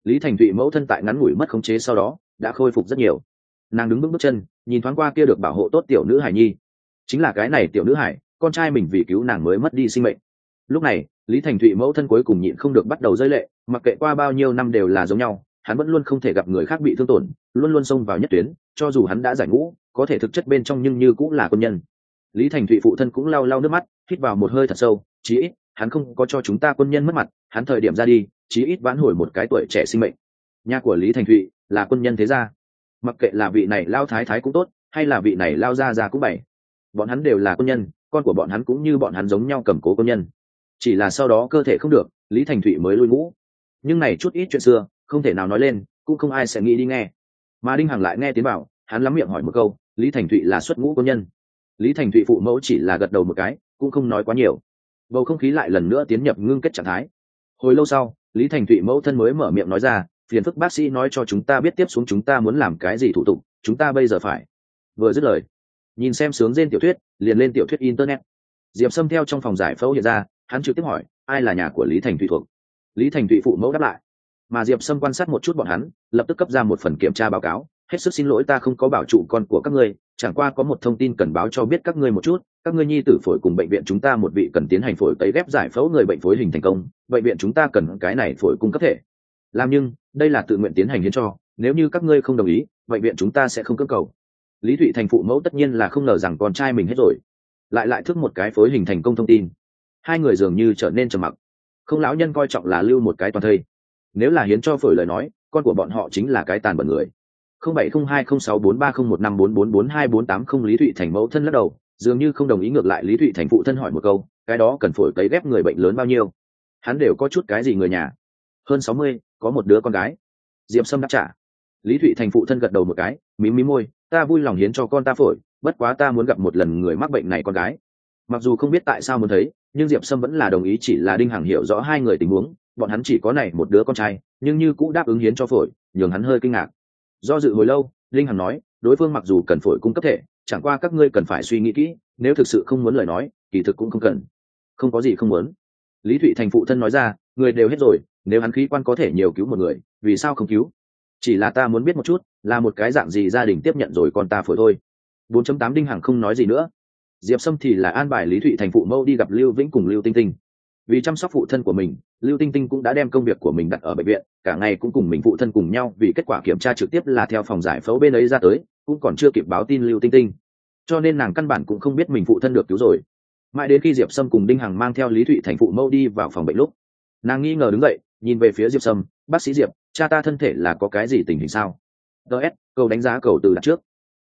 Lý Thành Thụy mẫu thân tại ngắn ngủi mất khống chế sau đó đã khôi phục rất nhiều. Nàng đứng bước bước chân, nhìn thoáng qua kia được bảo hộ tốt tiểu nữ hải nhi. Chính là cái này tiểu nữ hải, con trai mình vì cứu nàng mới mất đi sinh mệnh. Lúc này, Lý Thành Thụy mẫu thân cuối cùng nhịn không được bắt đầu rơi lệ, mặc kệ qua bao nhiêu năm đều là giống nhau, hắn vẫn luôn không thể gặp người khác bị thương tổn, luôn luôn xông vào nhất tuyến, cho dù hắn đã giải ngũ, có thể thực chất bên trong nhưng như cũng là quân nhân. Lý Thành Thụy phụ thân cũng lau lau nước mắt, hít vào một hơi thật sâu, chí ít hắn không có cho chúng ta quân nhân mất mặt, hắn thời điểm ra đi, chí ít vãn hồi một cái tuổi trẻ sinh mệnh. Nhà của Lý Thành Thụy là quân nhân thế gia, mặc kệ là vị này lao thái thái cũng tốt, hay là vị này lao gia gia cũng vậy, bọn hắn đều là quân nhân, con của bọn hắn cũng như bọn hắn giống nhau cầm cố quân nhân. Chỉ là sau đó cơ thể không được, Lý Thành Thụy mới lui ngũ. Nhưng này chút ít chuyện xưa không thể nào nói lên, cũng không ai sẽ nghĩ đi nghe. Mà Đinh Hằng lại nghe tiếng bảo, hắn lắm miệng hỏi một câu, Lý Thành Thụy là xuất ngũ quân nhân. Lý Thành Thụy phụ mẫu chỉ là gật đầu một cái, cũng không nói quá nhiều. Bầu không khí lại lần nữa tiến nhập ngưng kết trạng thái. Hồi lâu sau, Lý Thành Thụy mẫu thân mới mở miệng nói ra, phiền phức bác sĩ nói cho chúng ta biết tiếp xuống chúng ta muốn làm cái gì thủ tục, chúng ta bây giờ phải. Vừa dứt lời, nhìn xem sướng rên tiểu thuyết, liền lên tiểu thuyết internet. Diệp Sâm theo trong phòng giải phẫu hiện ra, hắn trực tiếp hỏi, ai là nhà của Lý Thành Thụy thuộc? Lý Thành Thụy phụ mẫu đáp lại. Mà Diệp Sâm quan sát một chút bọn hắn, lập tức cấp ra một phần kiểm tra báo cáo, hết sức xin lỗi ta không có bảo trụ con của các ngươi, chẳng qua có một thông tin cần báo cho biết các ngươi một chút, các ngươi nhi tử phổi cùng bệnh viện chúng ta một vị cần tiến hành phổi cấy ghép giải phẫu người bệnh phổi hình thành công, bệnh viện chúng ta cần cái này phổi cung cấp thể. Làm nhưng, đây là tự nguyện tiến hành hiến cho, nếu như các ngươi không đồng ý, bệnh viện chúng ta sẽ không cưỡng cầu. Lý Thụy Thành phụ mẫu tất nhiên là không ngờ rằng con trai mình hết rồi, lại lại thước một cái phối hình thành công thông tin. Hai người dường như trở nên trầm mặc. Không lão nhân coi trọng là lưu một cái toàn thây, nếu là hiến cho phổi lời nói, con của bọn họ chính là cái tàn bẩn người. Không bảy không hai không sáu bốn ba không một năm bốn bốn bốn hai bốn tám không Lý Thụy Thành mẫu thân lắc đầu, dường như không đồng ý. Ngược lại Lý Thụy Thành phụ thân hỏi một câu, cái đó cần phổi cấy ghép người bệnh lớn bao nhiêu? Hắn đều có chút cái gì người nhà? Hơn sáu mươi, có một đứa con gái. Diệp Sâm đáp trả. Lý Thụy Thành phụ thân gật đầu một cái, mím mím môi, ta vui lòng hiến cho con ta phổi, bất quá ta muốn gặp một lần người mắc bệnh này con gái. Mặc dù không biết tại sao muốn thấy, nhưng Diệp Sâm vẫn là đồng ý. Chỉ là Đinh Hằng hiểu rõ hai người tình huống, bọn hắn chỉ có này một đứa con trai, nhưng như cũng đáp ứng hiến cho phổi, nhường hắn hơi kinh ngạc. Do dự hồi lâu, Đinh Hằng nói, đối phương mặc dù cần phổi cung cấp thể, chẳng qua các ngươi cần phải suy nghĩ kỹ, nếu thực sự không muốn lời nói, kỳ thực cũng không cần. Không có gì không muốn. Lý Thụy Thành phụ thân nói ra, người đều hết rồi, nếu hắn khí quan có thể nhiều cứu một người, vì sao không cứu? Chỉ là ta muốn biết một chút, là một cái dạng gì gia đình tiếp nhận rồi con ta phổi thôi. bốn chấm tám Đinh Hằng không nói gì nữa. Diệp Sâm thì là an bài Lý Thụy Thành phụ mẫu đi gặp Lưu Vĩnh cùng Lưu Tinh Tinh. Vì chăm sóc phụ thân của mình, Lưu Tinh Tinh cũng đã đem công việc của mình đặt ở bệnh viện, cả ngày cũng cùng mình phụ thân cùng nhau, vì kết quả kiểm tra trực tiếp là theo phòng giải phẫu bên ấy ra tới, cũng còn chưa kịp báo tin Lưu Tinh Tinh, cho nên nàng căn bản cũng không biết mình phụ thân được cứu rồi. Mãi đến khi Diệp Sâm cùng Đinh Hằng mang theo Lý Thụy Thành phụ mẫu đi vào phòng bệnh lúc, nàng nghi ngờ đứng dậy, nhìn về phía Diệp Sâm, bác sĩ Diệp, cha ta thân thể là có cái gì tình hình sao? ds cầu đánh giá cầu từ đặt trước.